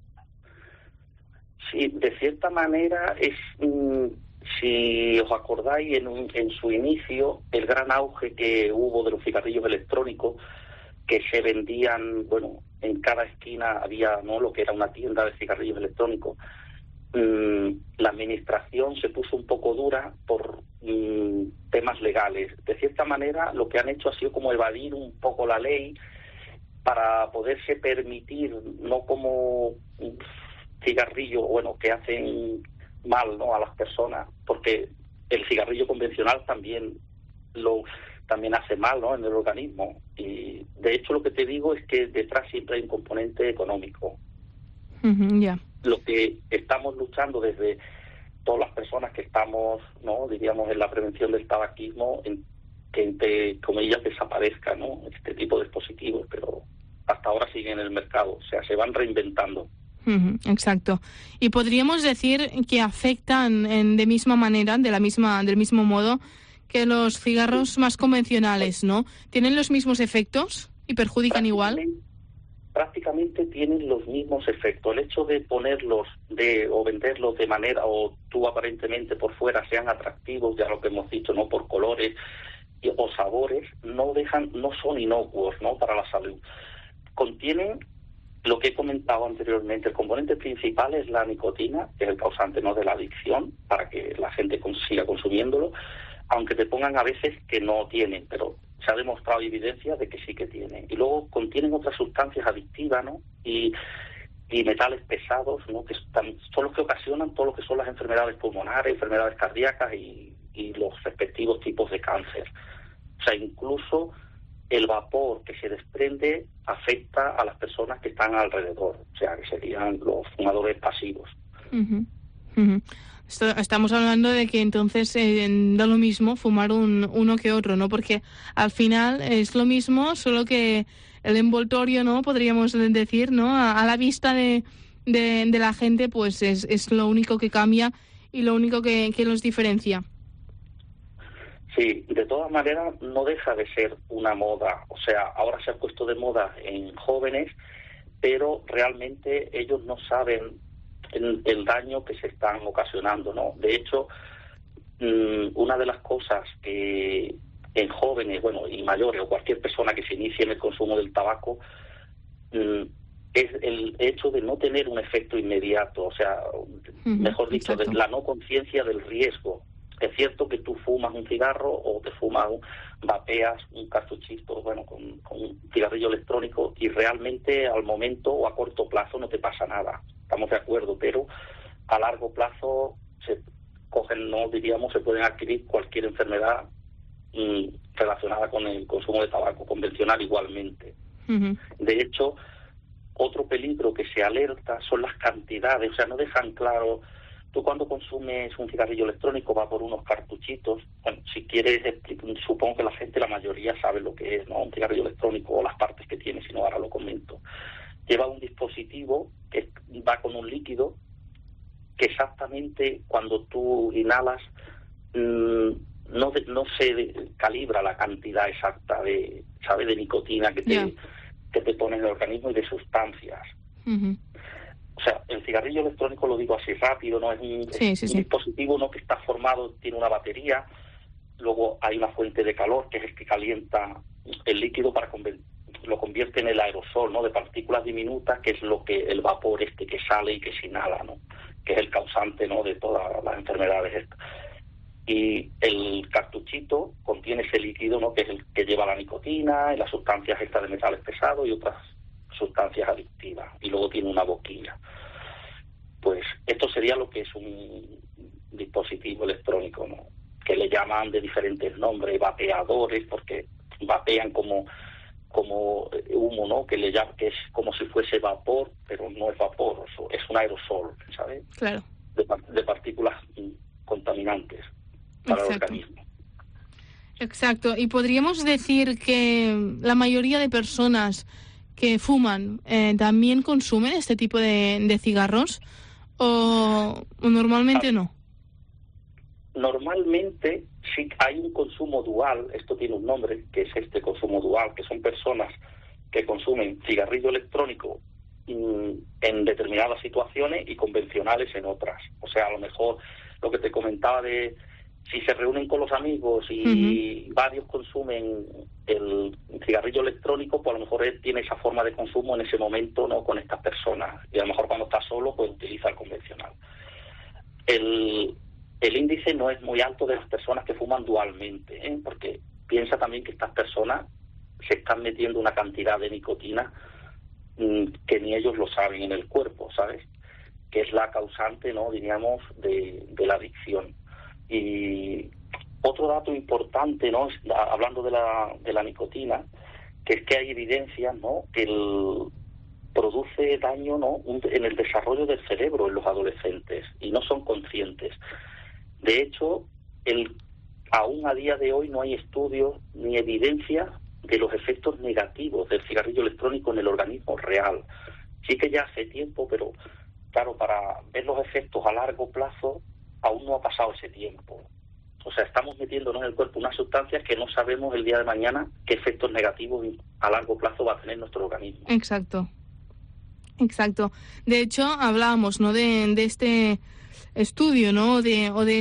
Sí, de cierta manera si os acordáis, en su inicio, el gran auge que hubo de los cigarrillos electrónicos, que se vendían, en cada esquina había, ¿no?, lo que era una tienda de cigarrillos electrónicos. La administración se puso un poco dura por temas legales. De cierta manera, lo que han hecho ha sido como evadir un poco la ley para poderse permitir, no como un cigarrillo, que hacen mal, ¿no?, a las personas, porque el cigarrillo convencional también hace mal, ¿no?, en el organismo. Y de hecho lo que te digo es que detrás siempre hay un componente económico. Ya. Lo que estamos luchando desde todas las personas que estamos, ¿no?, diríamos, en la prevención del tabaquismo, que entre comillas desaparezca, ¿no?, este tipo de dispositivos, pero hasta ahora siguen en el mercado, o sea, se van reinventando. Exacto. Y podríamos decir que afectan de misma manera, del mismo modo que los cigarros más convencionales, ¿no? ¿Tienen los mismos efectos y perjudican igual? Prácticamente tienen los mismos efectos. El hecho de ponerlos o venderlos de manera, o tú aparentemente por fuera sean atractivos, ya lo que hemos dicho, ¿no?, por colores o sabores, no son inocuos, ¿no?, para la salud. Contienen lo que he comentado anteriormente. El componente principal es la nicotina, que es el causante, ¿no?, de la adicción, para que la gente siga consumiéndolo, aunque te pongan a veces que no tienen, pero se ha demostrado evidencia de que sí que tienen. Y luego contienen otras sustancias adictivas, ¿no?, y y metales pesados, ¿no? Que son los que ocasionan todo lo que son las enfermedades pulmonares, enfermedades cardíacas y los respectivos tipos de cáncer. O sea, incluso el vapor que se desprende afecta a las personas que están alrededor, o sea, que serían los fumadores pasivos. Estamos hablando de que entonces da lo mismo fumar uno que otro, ¿no? Porque al final es lo mismo, solo que el envoltorio, ¿no? Podríamos decir, ¿no? A la vista de la gente, pues es lo único que cambia y lo único que los diferencia. Sí, de todas maneras no deja de ser una moda. O sea, ahora se ha puesto de moda en jóvenes, pero realmente ellos no saben el daño que se están ocasionando, ¿no? De hecho, una de las cosas que en jóvenes, bueno, y mayores, o cualquier persona que se inicie en el consumo del tabaco, es el hecho de no tener un efecto inmediato, o sea, mejor dicho, de la no conciencia del riesgo. Es cierto que tú fumas un cigarro o te fumas, vapeas un cartuchito, bueno, con un cigarrillo electrónico, y realmente al momento o a corto plazo no te pasa nada. Estamos de acuerdo, pero a largo plazo se pueden adquirir cualquier enfermedad relacionada con el consumo de tabaco convencional igualmente. De hecho, otro peligro que se alerta son las cantidades, o sea, no dejan claro. Tú cuando consumes un cigarrillo electrónico va por unos cartuchitos. Bueno, si quieres, supongo que la mayoría sabe lo que es, ¿no? Un cigarrillo electrónico o las partes que tiene, si no ahora lo comento. Lleva un dispositivo que va con un líquido que exactamente cuando tú inhalas no se calibra la cantidad exacta de nicotina que te pone en el organismo y de sustancias. O sea, el cigarrillo electrónico, lo digo así rápido, no es un dispositivo, ¿no?, que está formado, tiene una batería, luego hay una fuente de calor que es el que calienta el líquido lo convierte en el aerosol, ¿no?, de partículas diminutas, que es el vapor que sale y que se inhala, ¿no?, que es el causante, ¿no?, de todas las enfermedades estas. Y el cartuchito contiene ese líquido, ¿no?, que es el que lleva la nicotina y las sustancias estas de metales pesados y otras sustancias adictivas, y luego tiene una boquilla. Pues esto sería lo que es un dispositivo electrónico, ¿no?, que le llaman de diferentes nombres, vapeadores, porque vapean como humo, ¿no?, que es como si fuese vapor, pero no es vapor, es un aerosol, ¿sabes? Claro. De partículas contaminantes para el organismo. Exacto. Y podríamos decir que la mayoría de personas que fuman también consumen este tipo de cigarros, o normalmente no. Normalmente sí hay un consumo dual, esto tiene un nombre, que es este consumo dual, que son personas que consumen cigarrillo electrónico en determinadas situaciones y convencionales en otras. O sea, a lo mejor lo que te comentaba de si se reúnen con los amigos y varios consumen el cigarrillo electrónico, pues a lo mejor él tiene esa forma de consumo en ese momento, ¿no?, con estas personas, y a lo mejor cuando está solo pues utiliza el convencional. El índice no es muy alto de las personas que fuman dualmente, porque piensa también que estas personas se están metiendo una cantidad de nicotina que ni ellos lo saben en el cuerpo, ¿sabes?, que es la causante, ¿no?, diríamos, de la adicción. Y otro dato importante, ¿no?, hablando de la nicotina, que es que hay evidencia, ¿no?, que produce daño, ¿no?, en el desarrollo del cerebro en los adolescentes, y no son conscientes. De hecho, aún a día de hoy no hay estudios ni evidencia de los efectos negativos del cigarrillo electrónico en el organismo real. Sí que ya hace tiempo, pero claro, para ver los efectos a largo plazo aún no ha pasado ese tiempo. O sea, estamos metiéndonos en el cuerpo unas sustancias que no sabemos el día de mañana qué efectos negativos a largo plazo va a tener nuestro organismo. Exacto. De hecho, hablábamos, ¿no?, de este estudio, ¿no?, de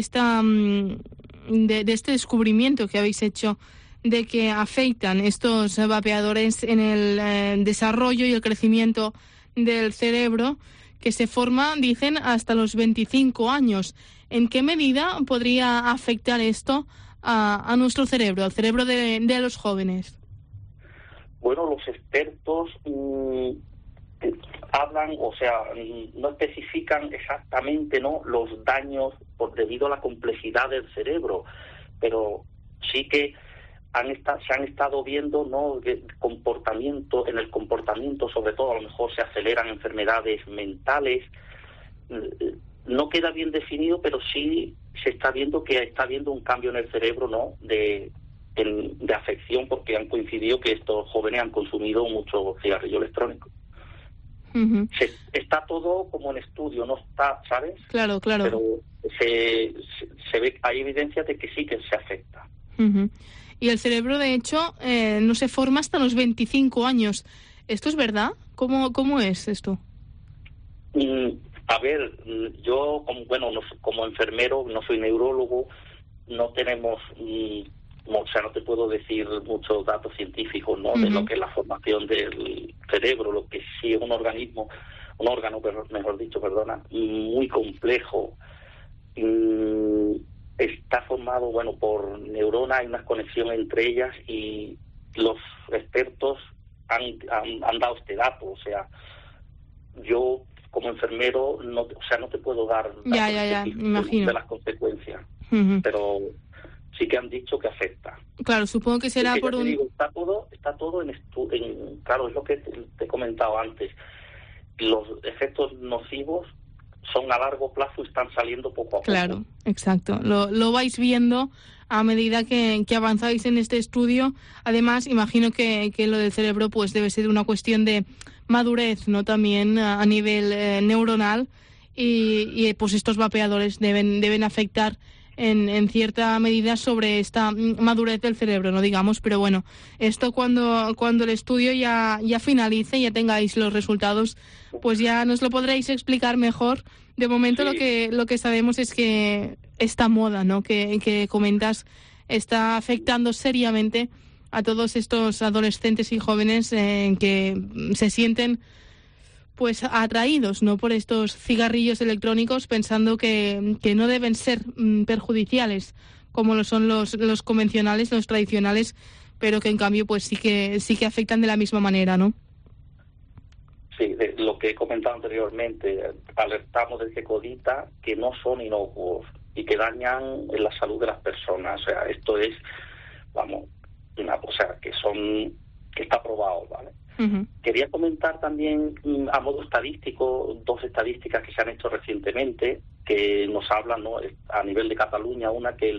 este descubrimiento que habéis hecho de que afectan estos vapeadores en el desarrollo y el crecimiento del cerebro, que se forma, dicen, hasta los 25 años. ¿En qué medida podría afectar esto a nuestro cerebro, al cerebro de los jóvenes? Bueno, los expertos hablan, o sea, no especifican exactamente, ¿no?, los daños debido a la complejidad del cerebro, pero sí que se han estado viendo, ¿no?, en el comportamiento, sobre todo, a lo mejor se aceleran enfermedades mentales. No queda bien definido, pero sí se está viendo que está habiendo un cambio en el cerebro, ¿no?, de afección, porque han coincidido que estos jóvenes han consumido mucho cigarrillo electrónico. Uh-huh. Está todo como en estudio, no está, ¿sabes? Claro. Pero se ve, hay evidencia de que sí que se afecta. Uh-huh. Y el cerebro, de hecho, no se forma hasta los 25 años. ¿Esto es verdad? ¿Cómo es esto? A ver, yo como enfermero, no soy neurólogo, no tenemos, o sea, no te puedo decir muchos datos científicos, ¿no?, de lo que es la formación del cerebro. Lo que sí es un órgano, mejor dicho, muy complejo. Está formado, por neuronas, hay una conexión entre ellas, y los expertos han dado este dato. O sea, yo como enfermero no te puedo dar datos me imagino de las consecuencias, pero sí que han dicho que afecta. Claro, supongo que será por un... está todo claro, es lo que te he comentado antes. Los efectos nocivos son a largo plazo y están saliendo poco a poco. Claro, exacto. Lo vais viendo a medida que avanzáis en este estudio. Además, imagino que lo del cerebro pues debe ser una cuestión de madurez, ¿no?, también a nivel neuronal, y pues estos vapeadores deben afectar en cierta medida sobre esta madurez del cerebro, no digamos, pero bueno, esto cuando el estudio ya finalice, ya tengáis los resultados, pues ya nos lo podréis explicar mejor. De momento sí. lo que sabemos es que esta moda, ¿no?, que comentas, está afectando seriamente a todos estos adolescentes y jóvenes que se sienten pues atraídos, ¿no?, por estos cigarrillos electrónicos, pensando que no deben ser perjudiciales como lo son los convencionales, los tradicionales, pero que en cambio pues sí que afectan de la misma manera, ¿no? Sí, de lo que he comentado anteriormente, alertamos desde Codita que no son inocuos y que dañan la salud de las personas. O sea, esto es, una cosa que está probado, ¿vale? Uh-huh. Quería comentar también, a modo estadístico, 2 estadísticas que se han hecho recientemente que nos hablan, ¿no?, a nivel de Cataluña. Una, que el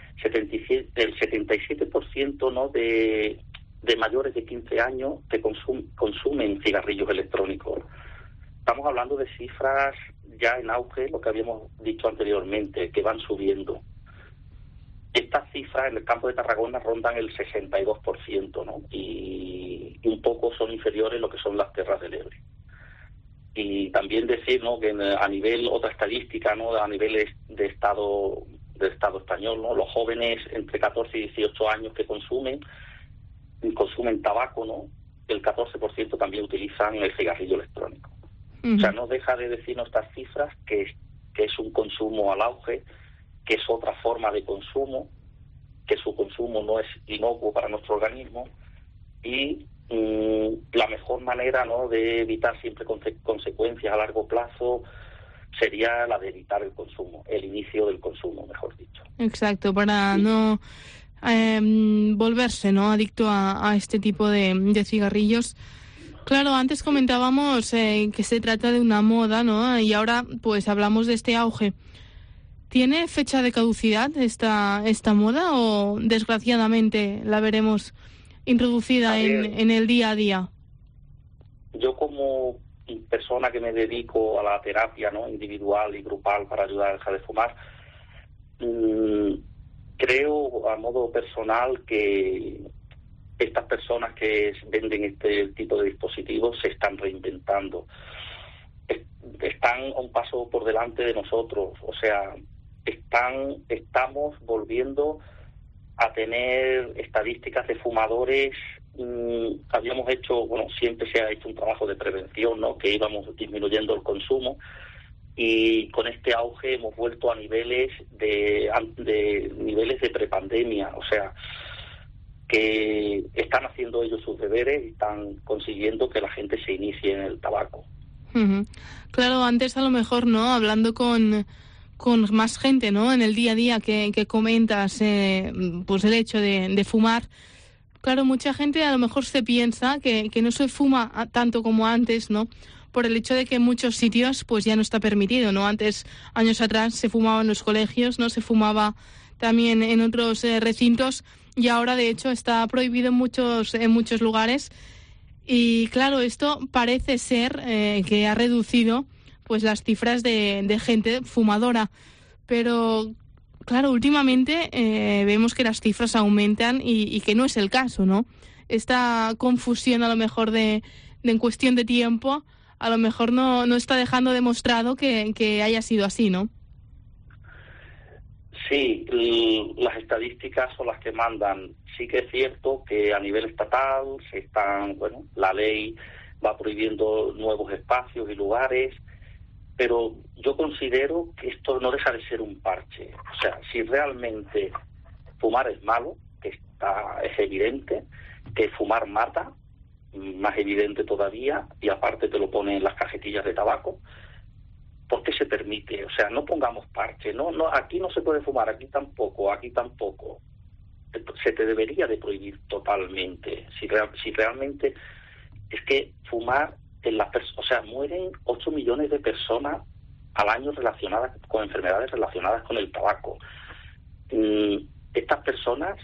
77%, ¿no?, de mayores de 15 años que consumen cigarrillos electrónicos. Estamos hablando de cifras ya en auge, lo que habíamos dicho anteriormente, que van subiendo. Estas cifras en el campo de Tarragona rondan el 62%, ¿no?, y un poco son inferiores lo que son las Terras del Ebre. Y también decir, ¿no?, que a nivel, otra estadística, ¿no?, a nivel de Estado español, ¿no?, los jóvenes entre 14 y 18 años que consumen tabaco, ¿no?, el 14% también utilizan el cigarrillo electrónico. Uh-huh. O sea, no deja de decirnos estas cifras que es un consumo al auge, que es otra forma de consumo, que su consumo no es inocuo para nuestro organismo, y la mejor manera, ¿no?, de evitar siempre consecuencias a largo plazo sería la de evitar el consumo, el inicio del consumo, mejor dicho. Exacto, para no volverse, ¿no?, adicto a este tipo de cigarrillos. Claro, antes comentábamos que se trata de una moda, ¿no?, y ahora pues hablamos de este auge. ¿Tiene fecha de caducidad esta moda, o desgraciadamente la veremos introducida en el día a día? Yo, como persona que me dedico a la terapia, ¿no?, individual y grupal para ayudar a dejar de fumar, creo a modo personal que estas personas que venden este tipo de dispositivos se están reinventando. Están a un paso por delante de nosotros, o sea, estamos volviendo a tener estadísticas de fumadores. Habíamos hecho, siempre se ha hecho un trabajo de prevención, ¿no?, que íbamos disminuyendo el consumo, y con este auge hemos vuelto a niveles de prepandemia. O sea, que están haciendo ellos sus deberes y están consiguiendo que la gente se inicie en el tabaco. Uh-huh. Claro, antes a lo mejor, ¿no? Hablando con más gente, ¿no? En el día a día que comentas, pues el hecho de fumar. Claro, mucha gente a lo mejor se piensa que no se fuma tanto como antes, ¿no? Por el hecho de que en muchos sitios pues ya no está permitido, ¿no? Antes, años atrás, se fumaba en los colegios, ¿no? Se fumaba también en otros recintos y ahora, de hecho, está prohibido en muchos lugares. Y claro, esto parece ser que ha reducido pues las cifras de gente fumadora. Pero claro, últimamente vemos que las cifras aumentan y que no es el caso, ¿no? Esta confusión a lo mejor de en cuestión de tiempo, a lo mejor no está dejando demostrado que haya sido así, ¿no? Sí, las estadísticas son las que mandan. Sí que es cierto que a nivel estatal la ley va prohibiendo nuevos espacios y lugares, pero yo considero que esto no deja de ser un parche. O sea, si realmente fumar es malo, que es evidente, que fumar mata, más evidente todavía, y aparte te lo pone en las cajetillas de tabaco, ¿por qué se permite? O sea, no pongamos parche, no, aquí no se puede fumar, aquí tampoco. Se te debería de prohibir totalmente. Si realmente es que fumar mueren 8 millones de personas al año relacionadas con enfermedades relacionadas con el tabaco. Estas personas,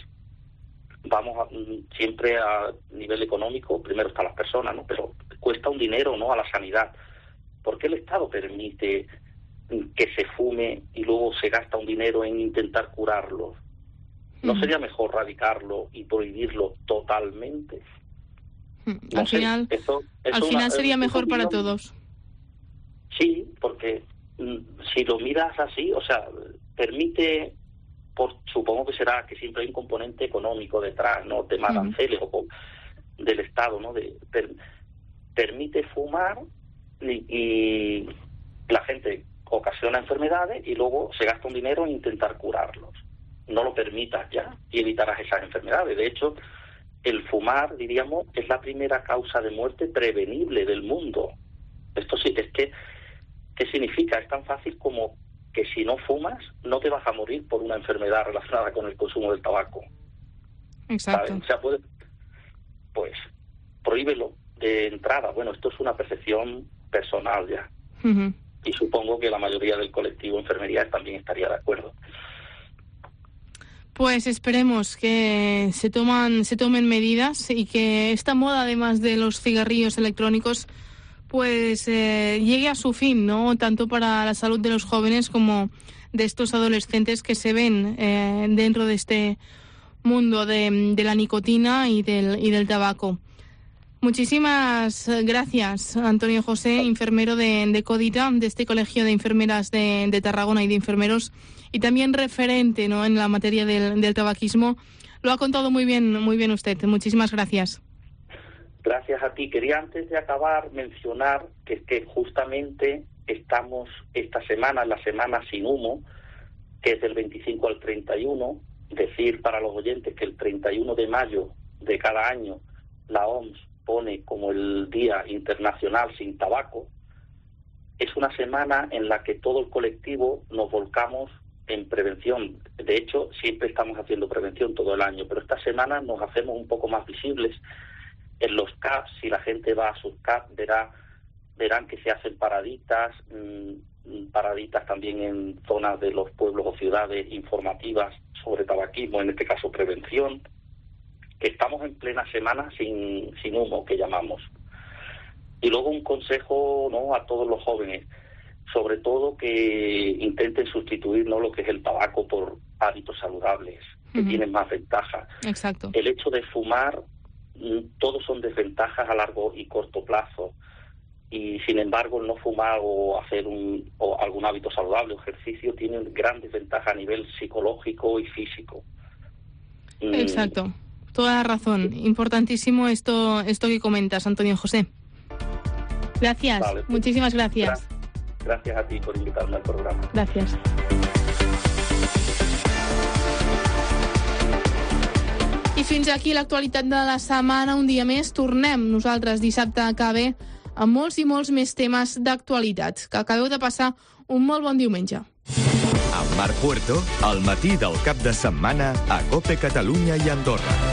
siempre a nivel económico, primero están las personas, ¿no? Pero cuesta un dinero, ¿no?, a la sanidad. ¿Por qué el Estado permite que se fume y luego se gasta un dinero en intentar curarlo? ¿No sería mejor radicarlo y prohibirlo totalmente? Al final sería mejor para todos. Sí, porque si lo miras así, o sea, permite, supongo que será que siempre hay un componente económico detrás, ¿no? Tema de aranceles o del Estado, ¿no? Permite fumar y la gente ocasiona enfermedades y luego se gasta un dinero en intentar curarlos. No lo permitas ya y evitarás esas enfermedades. De hecho, el fumar, diríamos, es la primera causa de muerte prevenible del mundo. Esto sí, es que, ¿qué significa? Es tan fácil como que si no fumas, no te vas a morir por una enfermedad relacionada con el consumo del tabaco. Exacto. ¿Sabes? O sea, pues, prohíbelo de entrada. Bueno, esto es una percepción personal ya. Uh-huh. Y supongo que la mayoría del colectivo enfermería también estaría de acuerdo. Pues esperemos que se tomen medidas y que esta moda, además de los cigarrillos electrónicos, pues llegue a su fin, ¿no? Tanto para la salud de los jóvenes como de estos adolescentes que se ven dentro de este mundo de la nicotina y del tabaco. Muchísimas gracias, Antonio José, enfermero de Codita, de este Colegio de Enfermeras de Tarragona y de enfermeros, y también referente, ¿no?, en la materia del tabaquismo. Lo ha contado muy bien usted. Muchísimas gracias. Gracias a ti. Quería, antes de acabar, mencionar que justamente estamos esta semana, la semana sin humo, que es del 25 al 31, decir para los oyentes que el 31 de mayo de cada año la OMS pone como el Día Internacional sin Tabaco. Es una semana en la que todo el colectivo nos volcamos en prevención. De hecho, siempre estamos haciendo prevención todo el año, pero esta semana nos hacemos un poco más visibles en los CAPs. Si la gente va a sus CAPs, verán que se hacen paraditas también en zonas de los pueblos o ciudades informativas sobre tabaquismo, en este caso prevención. Que estamos en plena semana sin humo, que llamamos. Y luego un consejo, ¿no?, a todos los jóvenes, sobre todo que intenten sustituir, ¿no?, lo que es el tabaco por hábitos saludables, que tienen más ventajas. Exacto. El hecho de fumar, todos son desventajas a largo y corto plazo. Y sin embargo, el no fumar o hacer algún hábito saludable o ejercicio tienen grandes ventajas a nivel psicológico y físico. Exacto. Toda la razón. Importantísimo esto que comentas, Antonio José. Gracias. Vale, pues, muchísimas gracias. Gracias a ti por invitarme al programa. Gracias. I fins aquí l'actualitat de la setmana. Un dia més tornem nosaltres dissabte que ve amb molts i molts més temes d'actualitat. Que acabeu de passar un molt bon diumenge. Amb Marc Puerto, al matí del cap de setmana a COPE Catalunya i Andorra.